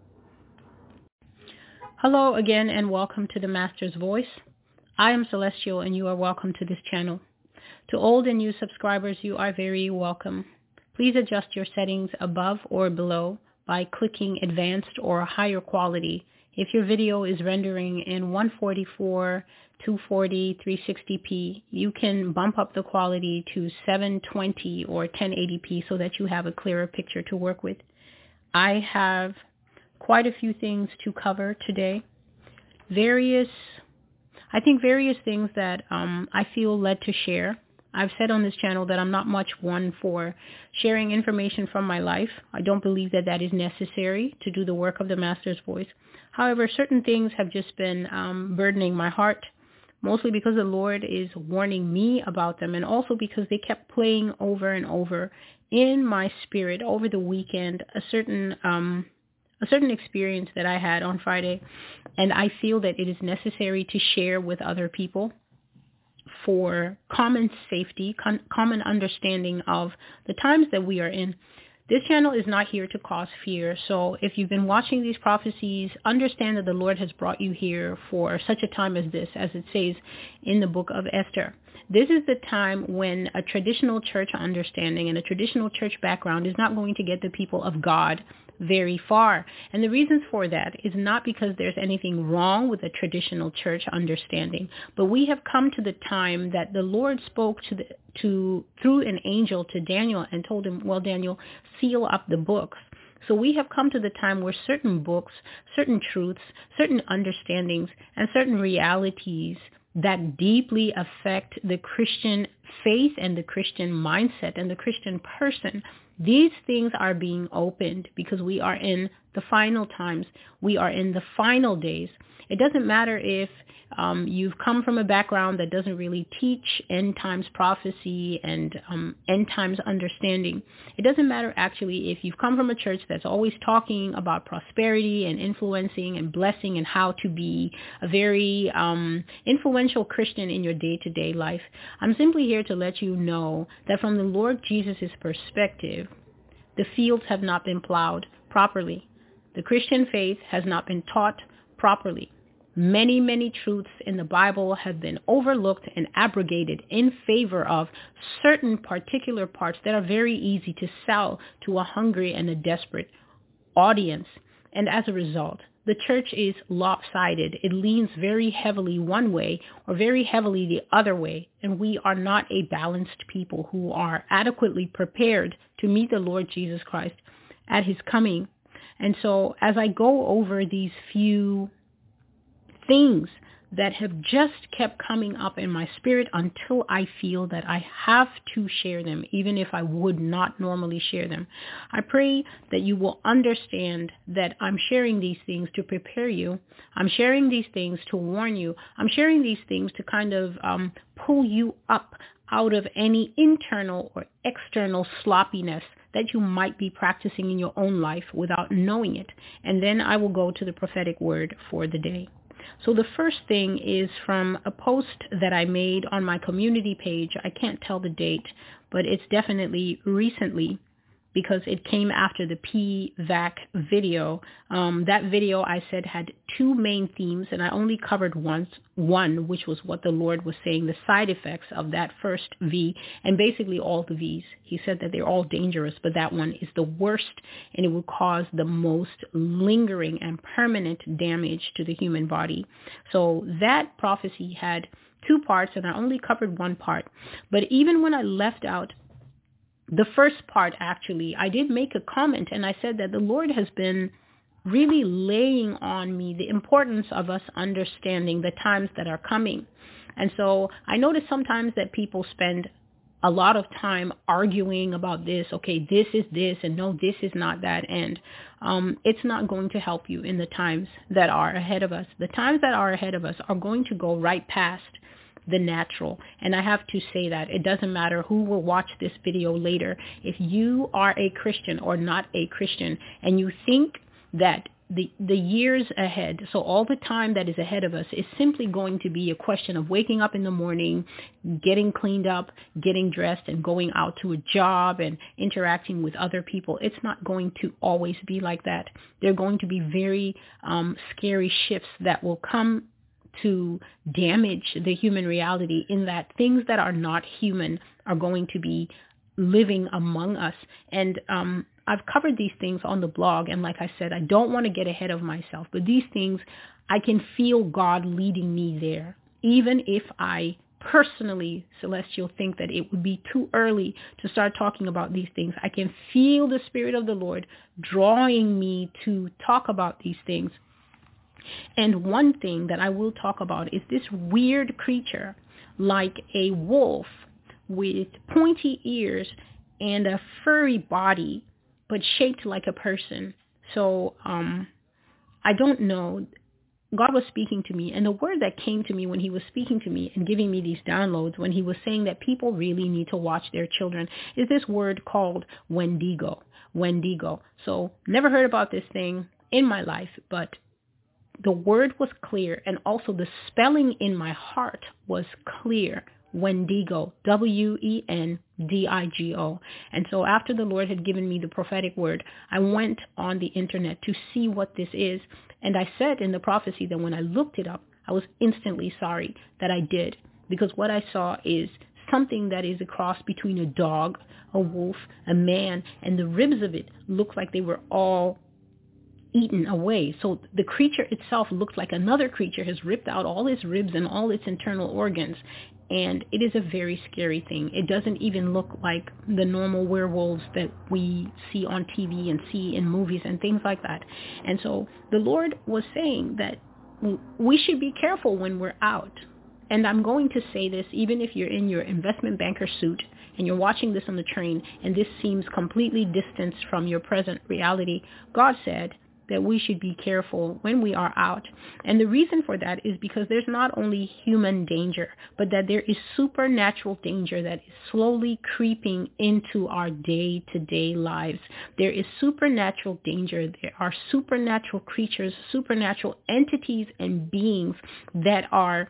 Hello again, and welcome to the Master's Voice. I am Celestial, and you are welcome to this channel. To old and new subscribers, you are very welcome. Please adjust your settings above or below by clicking advanced or higher quality. If your video is rendering in 144, 240, 360p, you can bump up the quality to 720 or 1080p so that you have a clearer picture to work with. I have quite a few things to cover today. Various things that I feel led to share. I've said on this channel that I'm not much one for sharing information from my life. I don't believe that that is necessary to do the work of the Master's Voice. However, certain things have just been burdening my heart, mostly because the Lord is warning me about them, and also because they kept playing over and over in my spirit over the weekend, a certain experience that I had on Friday, and I feel that it is necessary to share with other people for common safety, common understanding of the times that we are in. This channel is not here to cause fear. So if you've been watching these prophecies, understand that the Lord has brought you here for such a time as this, as it says in the book of Esther. This is the time when a traditional church understanding and a traditional church background is not going to get the people of God very far. And the reasons for that is not because there's anything wrong with a traditional church understanding, but we have come to the time that the Lord spoke through an angel to Daniel and told him, well, Daniel, seal up the books. So we have come to the time where certain books, certain truths, certain understandings, and certain realities that deeply affect the Christian faith and the Christian mindset and the Christian person, these things are being opened because we are in the final times. We are in the final days. It doesn't matter if you've come from a background that doesn't really teach end times prophecy and end times understanding. It doesn't matter actually if you've come from a church that's always talking about prosperity and influencing and blessing and how to be a very influential Christian in your day-to-day life. I'm simply here to let you know that from the Lord Jesus' perspective, the fields have not been plowed properly. The Christian faith has not been taught properly. Many, many truths in the Bible have been overlooked and abrogated in favor of certain particular parts that are very easy to sell to a hungry and a desperate audience. And as a result, the church is lopsided. It leans very heavily one way or very heavily the other way. And we are not a balanced people who are adequately prepared to meet the Lord Jesus Christ at his coming. And so as I go over these few things that have just kept coming up in my spirit until I feel that I have to share them, even if I would not normally share them. I pray that you will understand that I'm sharing these things to prepare you. I'm sharing these things to warn you. I'm sharing these things to kind of pull you up out of any internal or external sloppiness that you might be practicing in your own life without knowing it. And then I will go to the prophetic word for the day. So the first thing is from a post that I made on my community page. I can't tell the date, but it's definitely recently, because it came after the PVAC video. That video, I said, had two main themes, and I only covered one, which was what the Lord was saying, the side effects of that first V, and basically all the Vs. He said that they're all dangerous, but that one is the worst, and it will cause the most lingering and permanent damage to the human body. So that prophecy had two parts, and I only covered one part. But even when I left out the first part, actually, I did make a comment, and I said that the Lord has been really laying on me the importance of us understanding the times that are coming. And so I notice sometimes that people spend a lot of time arguing about this. Okay, this is this, and no, this is not that. And it's not going to help you in the times that are ahead of us. The times that are ahead of us are going to go right past the natural. And I have to say that it doesn't matter who will watch this video later. If you are a Christian or not a Christian, and you think that the years ahead, so all the time that is ahead of us, is simply going to be a question of waking up in the morning, getting cleaned up, getting dressed, and going out to a job and interacting with other people, it's not going to always be like that. There are going to be very scary shifts that will come to damage the human reality, in that things that are not human are going to be living among us. And I've covered these things on the blog, and like I said, I don't want to get ahead of myself, but these things, I can feel God leading me there. Even if I personally, Celestial, think that it would be too early to start talking about these things, I can feel the Spirit of the Lord drawing me to talk about these things. And one thing that I will talk about is this weird creature, like a wolf with pointy ears and a furry body, but shaped like a person. So I don't know. God was speaking to me, and the word that came to me when he was speaking to me and giving me these downloads, when he was saying that people really need to watch their children, is this word called Wendigo. Wendigo. So never heard about this thing in my life, but the word was clear, and also the spelling in my heart was clear. Wendigo, Wendigo. And so after the Lord had given me the prophetic word, I went on the internet to see what this is. And I said in the prophecy that when I looked it up, I was instantly sorry that I did, because what I saw is something that is a cross between a dog, a wolf, a man, and the ribs of it look like they were all eaten away. So the creature itself looks like another creature has ripped out all its ribs and all its internal organs. And it is a very scary thing. It doesn't even look like the normal werewolves that we see on TV and see in movies and things like that. And so the Lord was saying that we should be careful when we're out. And I'm going to say this even if you're in your investment banker suit and you're watching this on the train and this seems completely distanced from your present reality. God said that we should be careful when we are out. And the reason for that is because there's not only human danger, but that there is supernatural danger that is slowly creeping into our day-to-day lives. There is supernatural danger. There are supernatural creatures, supernatural entities and beings that are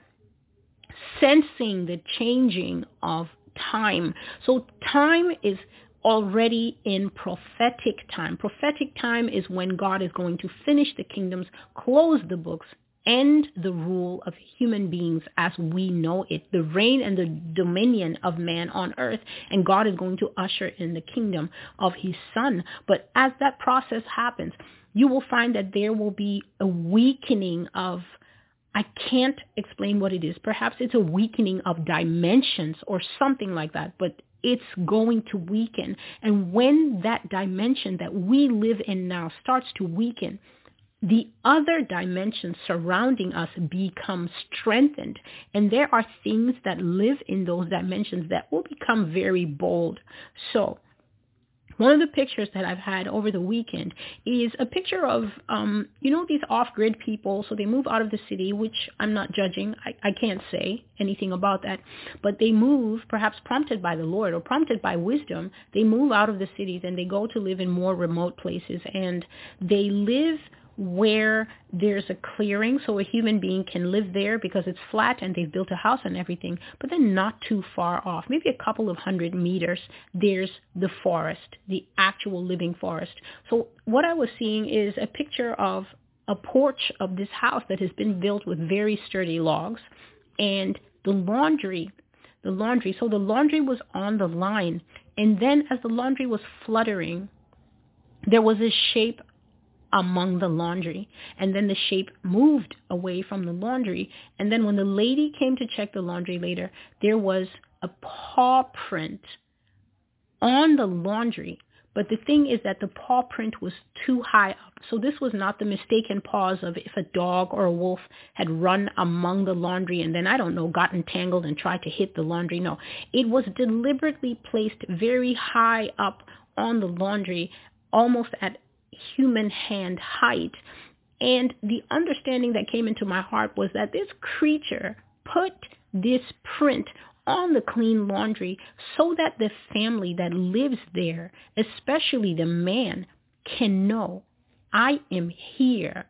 sensing the changing of time. So time is already in prophetic time. Prophetic time is when God is going to finish the kingdoms, close the books, end the rule of human beings as we know it, the reign and the dominion of man on earth, and God is going to usher in the kingdom of his Son. But as that process happens, you will find that there will be a weakening of, I can't explain what it is. Perhaps it's a weakening of dimensions or something like that, but it's going to weaken. And when that dimension that we live in now starts to weaken, the other dimensions surrounding us become strengthened. And there are things that live in those dimensions that will become very bold. So one of the pictures that I've had over the weekend is a picture of, these off-grid people. So they move out of the city, which I'm not judging. I can't say anything about that. But they move, perhaps prompted by the Lord or prompted by wisdom, they move out of the cities and they go to live in more remote places. And they live where there's a clearing so a human being can live there because it's flat and they've built a house and everything, but then not too far off, maybe a couple of 100 meters, there's the forest, the actual living forest. So what I was seeing is a picture of a porch of this house that has been built with very sturdy logs, and the laundry. So the laundry was on the line, and then as the laundry was fluttering, there was a shape among the laundry, and then the shape moved away from the laundry, and then when the lady came to check the laundry later, there was a paw print on the laundry. But the thing is that the paw print was too high up. So this was not the mistaken paws of if a dog or a wolf had run among the laundry and then, I don't know, got entangled and tried to hit the laundry. No, it was deliberately placed very high up on the laundry, almost at human hand height. And the understanding that came into my heart was that this creature put this print on the clean laundry so that the family that lives there, especially the man, can know, I am here.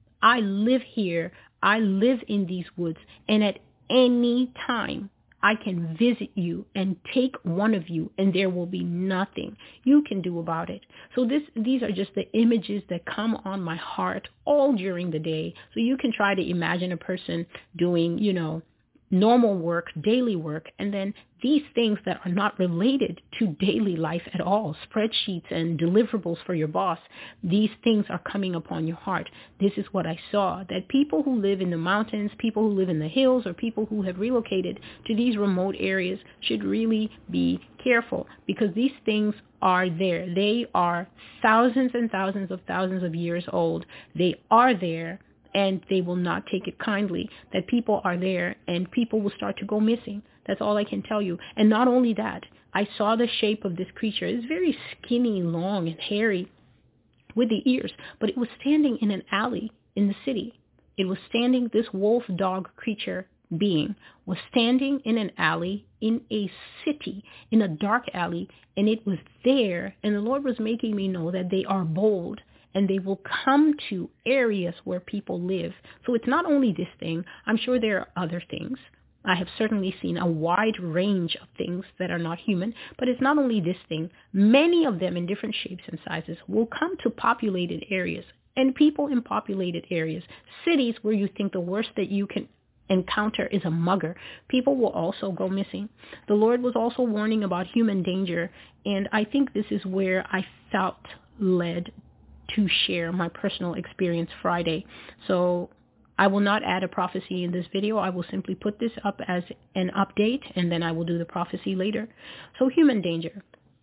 I live here. I live in these woods. And at any time, I can visit you and take one of you, and there will be nothing you can do about it. So these are just the images that come on my heart all during the day. So you can try to imagine a person doing, normal work, daily work, and then these things that are not related to daily life at all, spreadsheets and deliverables for your boss, these things are coming upon your heart. This is what I saw, that people who live in the mountains, people who live in the hills, or people who have relocated to these remote areas should really be careful, because these things are there. They are thousands and thousands of years old. They are there. And they will not take it kindly that people are there, and people will start to go missing. That's all I can tell you. And not only that, I saw the shape of this creature. It's very skinny, long, and hairy with the ears, but it was standing in an alley in the city. It was standing, this wolf dog creature being was standing in an alley in a city, in a dark alley, and it was there, and the Lord was making me know that they are bold, and they will come to areas where people live. So it's not only this thing. I'm sure there are other things. I have certainly seen a wide range of things that are not human, but it's not only this thing. Many of them in different shapes and sizes will come to populated areas, and people in populated areas, cities where you think the worst that you can encounter is a mugger, people will also go missing. The Lord was also warning about human danger, and I think this is where I felt led to share my personal experience Friday. So I will not add a prophecy in this video. I will simply put this up as an update, and then I will do the prophecy later. So human danger.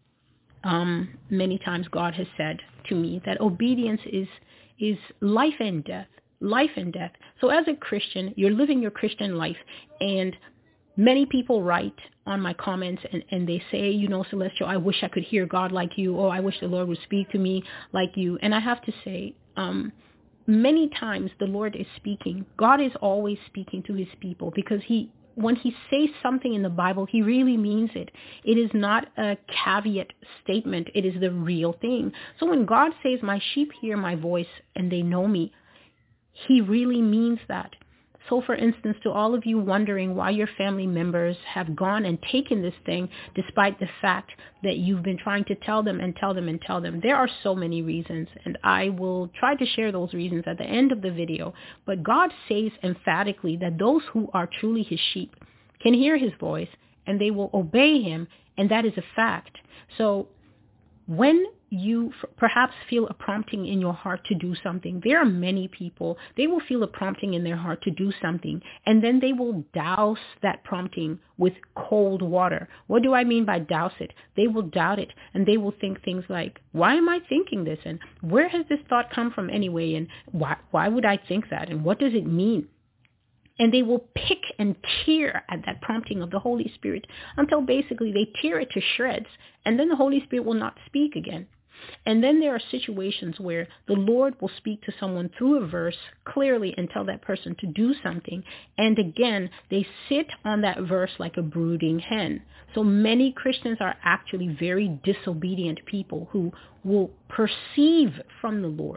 Many times God has said to me that obedience is life and death. Life and death. So as a Christian, you're living your Christian life, and many people write on my comments and they say, Celestial, I wish I could hear God like you. Oh, I wish the Lord would speak to me like you. And I have to say, many times the Lord is speaking. God is always speaking to his people, because when he says something in the Bible, he really means it. It is not a caveat statement. It is the real thing. So when God says, my sheep hear my voice and they know me, he really means that. So for instance, to all of you wondering why your family members have gone and taken this thing, despite the fact that you've been trying to tell them, there are so many reasons, and I will try to share those reasons at the end of the video. But God says emphatically that those who are truly his sheep can hear his voice, and they will obey him, and that is a fact. So when you perhaps feel a prompting in your heart to do something, there are many people, they will feel a prompting in their heart to do something, and then they will douse that prompting with cold water. What do I mean by douse it? They will doubt it, and they will think things like, why am I thinking this? And where has this thought come from anyway? And why would I think that? And what does it mean? And they will pick and tear at that prompting of the Holy Spirit until basically they tear it to shreds, and then the Holy Spirit will not speak again. And then there are situations where the Lord will speak to someone through a verse clearly and tell that person to do something. And again, they sit on that verse like a brooding hen. So many Christians are actually very disobedient people who will perceive from the Lord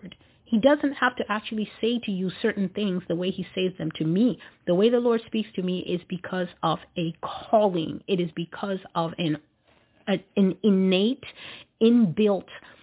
He doesn't have to actually say to you certain things the way he says them to me. The way the Lord speaks to me is because of a calling. It is because of an innate, inbuilt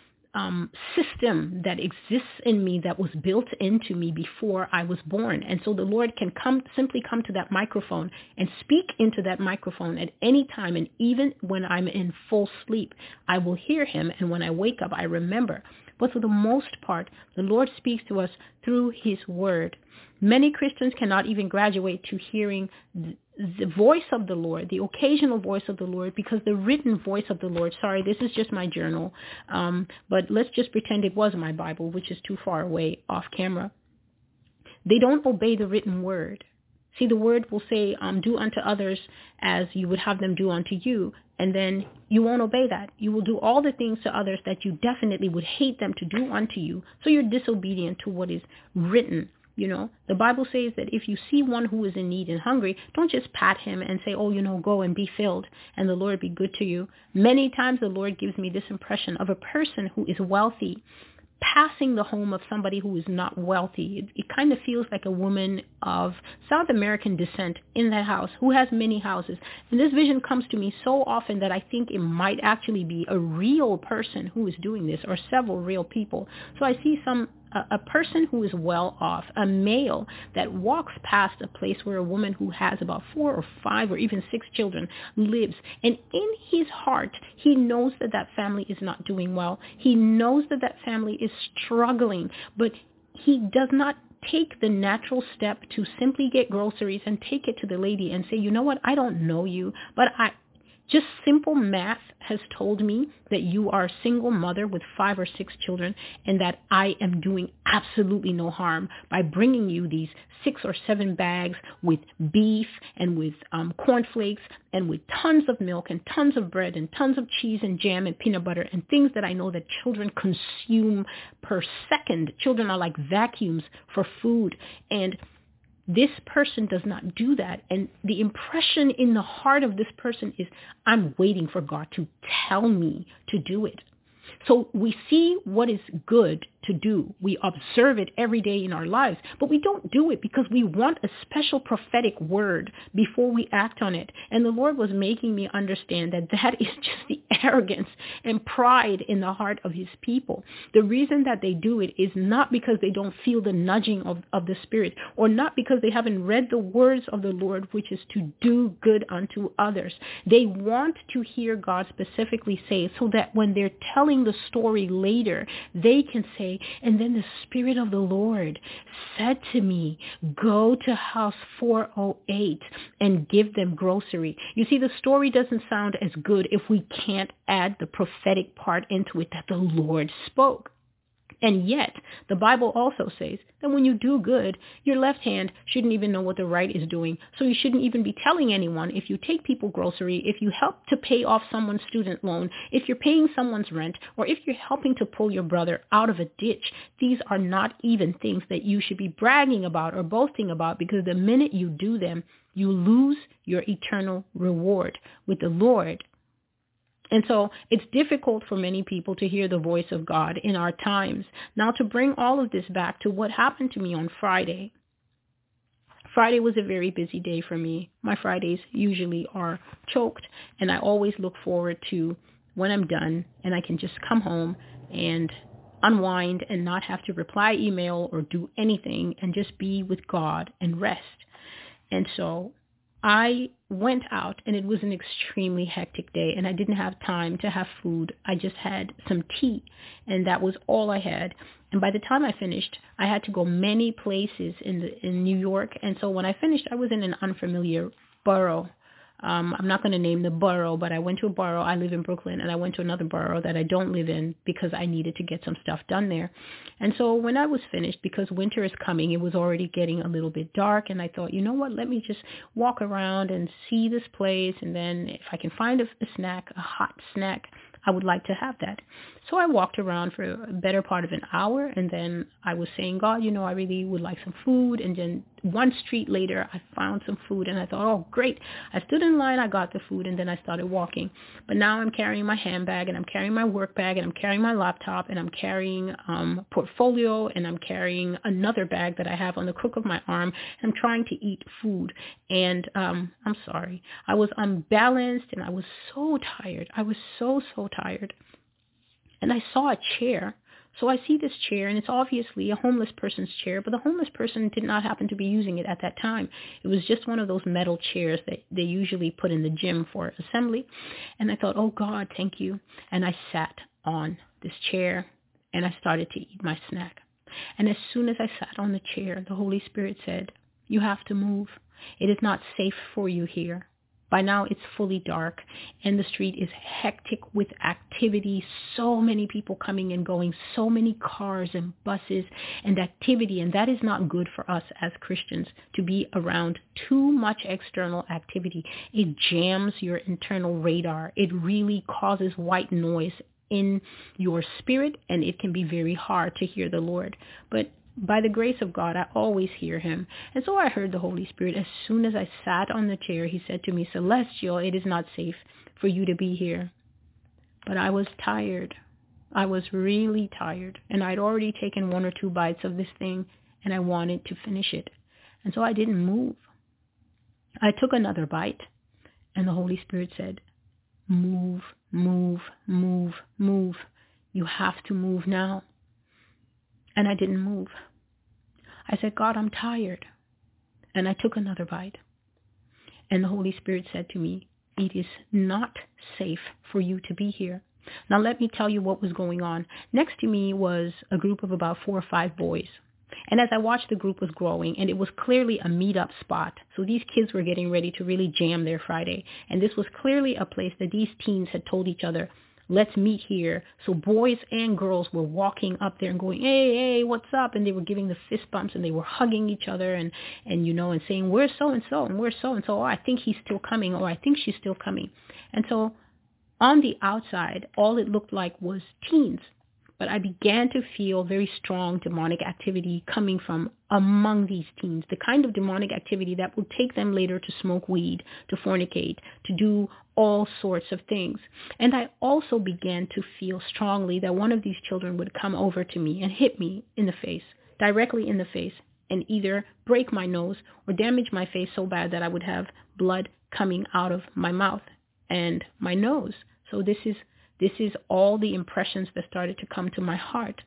system that exists in me, that was built into me before I was born. And so the Lord can simply come to that microphone and speak into that microphone at any time. And even when I'm in full sleep, I will hear him. And when I wake up, I remember. But for the most part, the Lord speaks to us through his word. Many Christians cannot even graduate to hearing the voice of the Lord, the occasional voice of the Lord, because the written voice of the Lord, sorry, this is just my journal, but let's just pretend it was my Bible, which is too far away off camera. They don't obey the written word. See, the word will say, do unto others as you would have them do unto you, and then you won't obey that. You will do all the things to others that you definitely would hate them to do unto you, so you're disobedient to what is written. You know, the Bible says that if you see one who is in need and hungry, don't just pat him and say, oh, go and be filled and the Lord be good to you. Many times the Lord gives me this impression of a person who is wealthy passing the home of somebody who is not wealthy. It kind of feels like a woman of South American descent in that house who has many houses. And this vision comes to me so often that I think it might actually be a real person who is doing this, or several real people. So I see a person who is well off, a male that walks past a place where a woman who has about 4 or 5 or even 6 children lives. And in his heart, he knows that that family is not doing well. He knows that that family is struggling, but he does not take the natural step to simply get groceries and take it to the lady and say, you know what, I don't know you, but just simple math has told me that you are a single mother with 5 or 6 children, and that I am doing absolutely no harm by bringing you these 6 or 7 bags with beef and with cornflakes and with tons of milk and tons of bread and tons of cheese and jam and peanut butter and things that I know that children consume per second. Children are like vacuums for food. And this person does not do that. And the impression in the heart of this person is, I'm waiting for God to tell me to do it. So we see what is good to do. We observe it every day in our lives, but we don't do it because we want a special prophetic word before we act on it. And the Lord was making me understand that that is just the arrogance and pride in the heart of his people. The reason that they do it is not because they don't feel the nudging of the Spirit, or not because they haven't read the words of the Lord, which is to do good unto others. They want to hear God specifically say, so that when they're telling the story later, they can say, and then the Spirit of the Lord said to me, go to house 408 and give them grocery. You see, the story doesn't sound as good if we can't add the prophetic part into it that the Lord spoke. And yet, the Bible also says that when you do good, your left hand shouldn't even know what the right is doing. So you shouldn't even be telling anyone. If you take people grocery, if you help to pay off someone's student loan, if you're paying someone's rent, or if you're helping to pull your brother out of a ditch, these are not even things that you should be bragging about or boasting about, because the minute you do them, you lose your eternal reward with the Lord. And so it's difficult for many people to hear the voice of God in our times. Now, to bring all of this back to what happened to me on Friday. Friday was a very busy day for me. My Fridays usually are choked, and I always look forward to when I'm done and I can just come home and unwind and not have to reply email or do anything and just be with God and rest. And so I went out, and it was an extremely hectic day, and I didn't have time to have food. I just had some tea, and that was all I had. And by the time I finished, I had to go many places in New York. And so when I finished, I was in an unfamiliar borough. I'm not going to name the borough, but I went to a borough. I live in Brooklyn, and I went to another borough that I don't live in because I needed to get some stuff done there. And so when I was finished, because winter is coming, it was already getting a little bit dark, and I thought, you know what, let me just walk around and see this place, and then if I can find a snack, a hot snack, I would like to have that. So I walked around for a better part of an hour, and then I was saying, God, I really would like some food. And then one street later, I found some food, and I thought, oh, great. I stood in line, I got the food, and then I started walking. But now I'm carrying my handbag, and I'm carrying my work bag, and I'm carrying my laptop, and I'm carrying a portfolio, and I'm carrying another bag that I have on the crook of my arm. And I'm trying to eat food. And I'm sorry. I was unbalanced, and I was so tired. I was so tired. And I saw a chair. So I see this chair, and it's obviously a homeless person's chair, but the homeless person did not happen to be using it at that time. It was just one of those metal chairs that they usually put in the gym for assembly. And I thought, oh, God, thank you. And I sat on this chair, and I started to eat my snack. And as soon as I sat on the chair, the Holy Spirit said, you have to move. It is not safe for you here. By now, it's fully dark, and the street is hectic with activity, so many people coming and going, so many cars and buses and activity, and that is not good for us as Christians to be around too much external activity. It jams your internal radar. It really causes white noise in your spirit, and it can be very hard to hear the Lord. But by the grace of God, I always hear him. And so I heard the Holy Spirit. As soon as I sat on the chair, he said to me, Celestial, it is not safe for you to be here. But I was tired. I was really tired. And I'd already taken 1 or 2 bites of this thing, and I wanted to finish it. And so I didn't move. I took another bite, and the Holy Spirit said, move, move, move, move. You have to move now. And I didn't move. I said, God, I'm tired. And I took another bite. And the Holy Spirit said to me, it is not safe for you to be here. Now let me tell you what was going on. Next to me was a group of about 4 or 5 boys. And as I watched, the group was growing, and it was clearly a meetup spot. So these kids were getting ready to really jam their Friday. And this was clearly a place that these teens had told each other, let's meet here. So boys and girls were walking up there and going, hey, what's up? And they were giving the fist bumps, and they were hugging each other and saying, where's so-and-so? And where's so-and-so? Oh, I think he's still coming. Or I think she's still coming. And so on the outside, all it looked like was teens. But I began to feel very strong demonic activity coming from among these teens, the kind of demonic activity that will take them later to smoke weed, to fornicate, to do all sorts of things. And I also began to feel strongly that one of these children would come over to me and hit me in the face, directly in the face, and either break my nose or damage my face so bad that I would have blood coming out of my mouth and my nose. So this is all the impressions that started to come to my heart.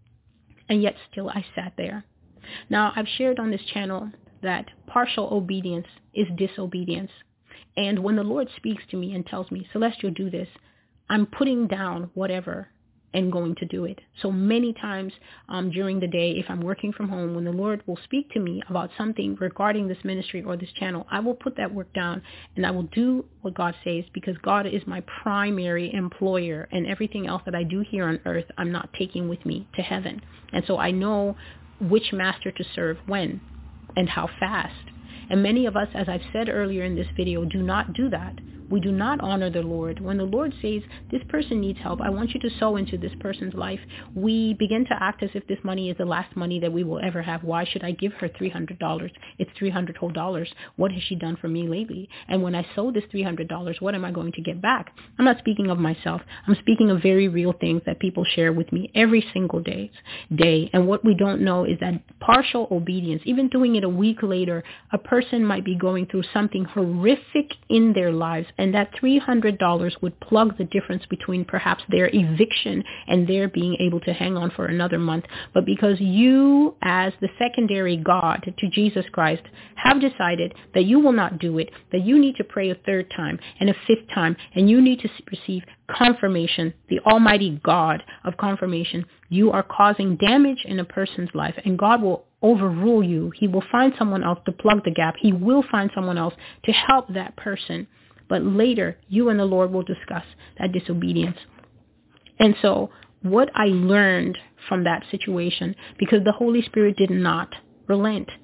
And yet still I sat there. Now, I've shared on this channel that partial obedience is disobedience. And when the Lord speaks to me and tells me, Celestial, do this, I'm putting down whatever and going to do it. So many times during the day, if I'm working from home, when the Lord will speak to me about something regarding this ministry or this channel, I will put that work down and I will do what God says, because God is my primary employer, and everything else that I do here on earth, I'm not taking with me to heaven. And so I know which master to serve when and how fast. And many of us, as I've said earlier in this video, do not do that. We do not honor the Lord. When the Lord says, this person needs help, I want you to sow into this person's life, we begin to act as if this money is the last money that we will ever have. Why should I give her $300? It's $300 whole dollars. What has she done for me lately? And when I sow this $300, what am I going to get back? I'm not speaking of myself. I'm speaking of very real things that people share with me every single day. And what we don't know is that partial obedience, even doing it a week later, a person might be going through something horrific in their lives, and that $300 would plug the difference between perhaps their eviction and their being able to hang on for another month. But because you, as the secondary God to Jesus Christ, have decided that you will not do it, that you need to pray a 3rd time and a 5th time, and you need to receive confirmation, the Almighty God of confirmation, you are causing damage in a person's life, and God will overrule you. He will find someone else to plug the gap. He will find someone else to help that person. But later, you and the Lord will discuss that disobedience. And so what I learned from that situation, because the Holy Spirit did not relent.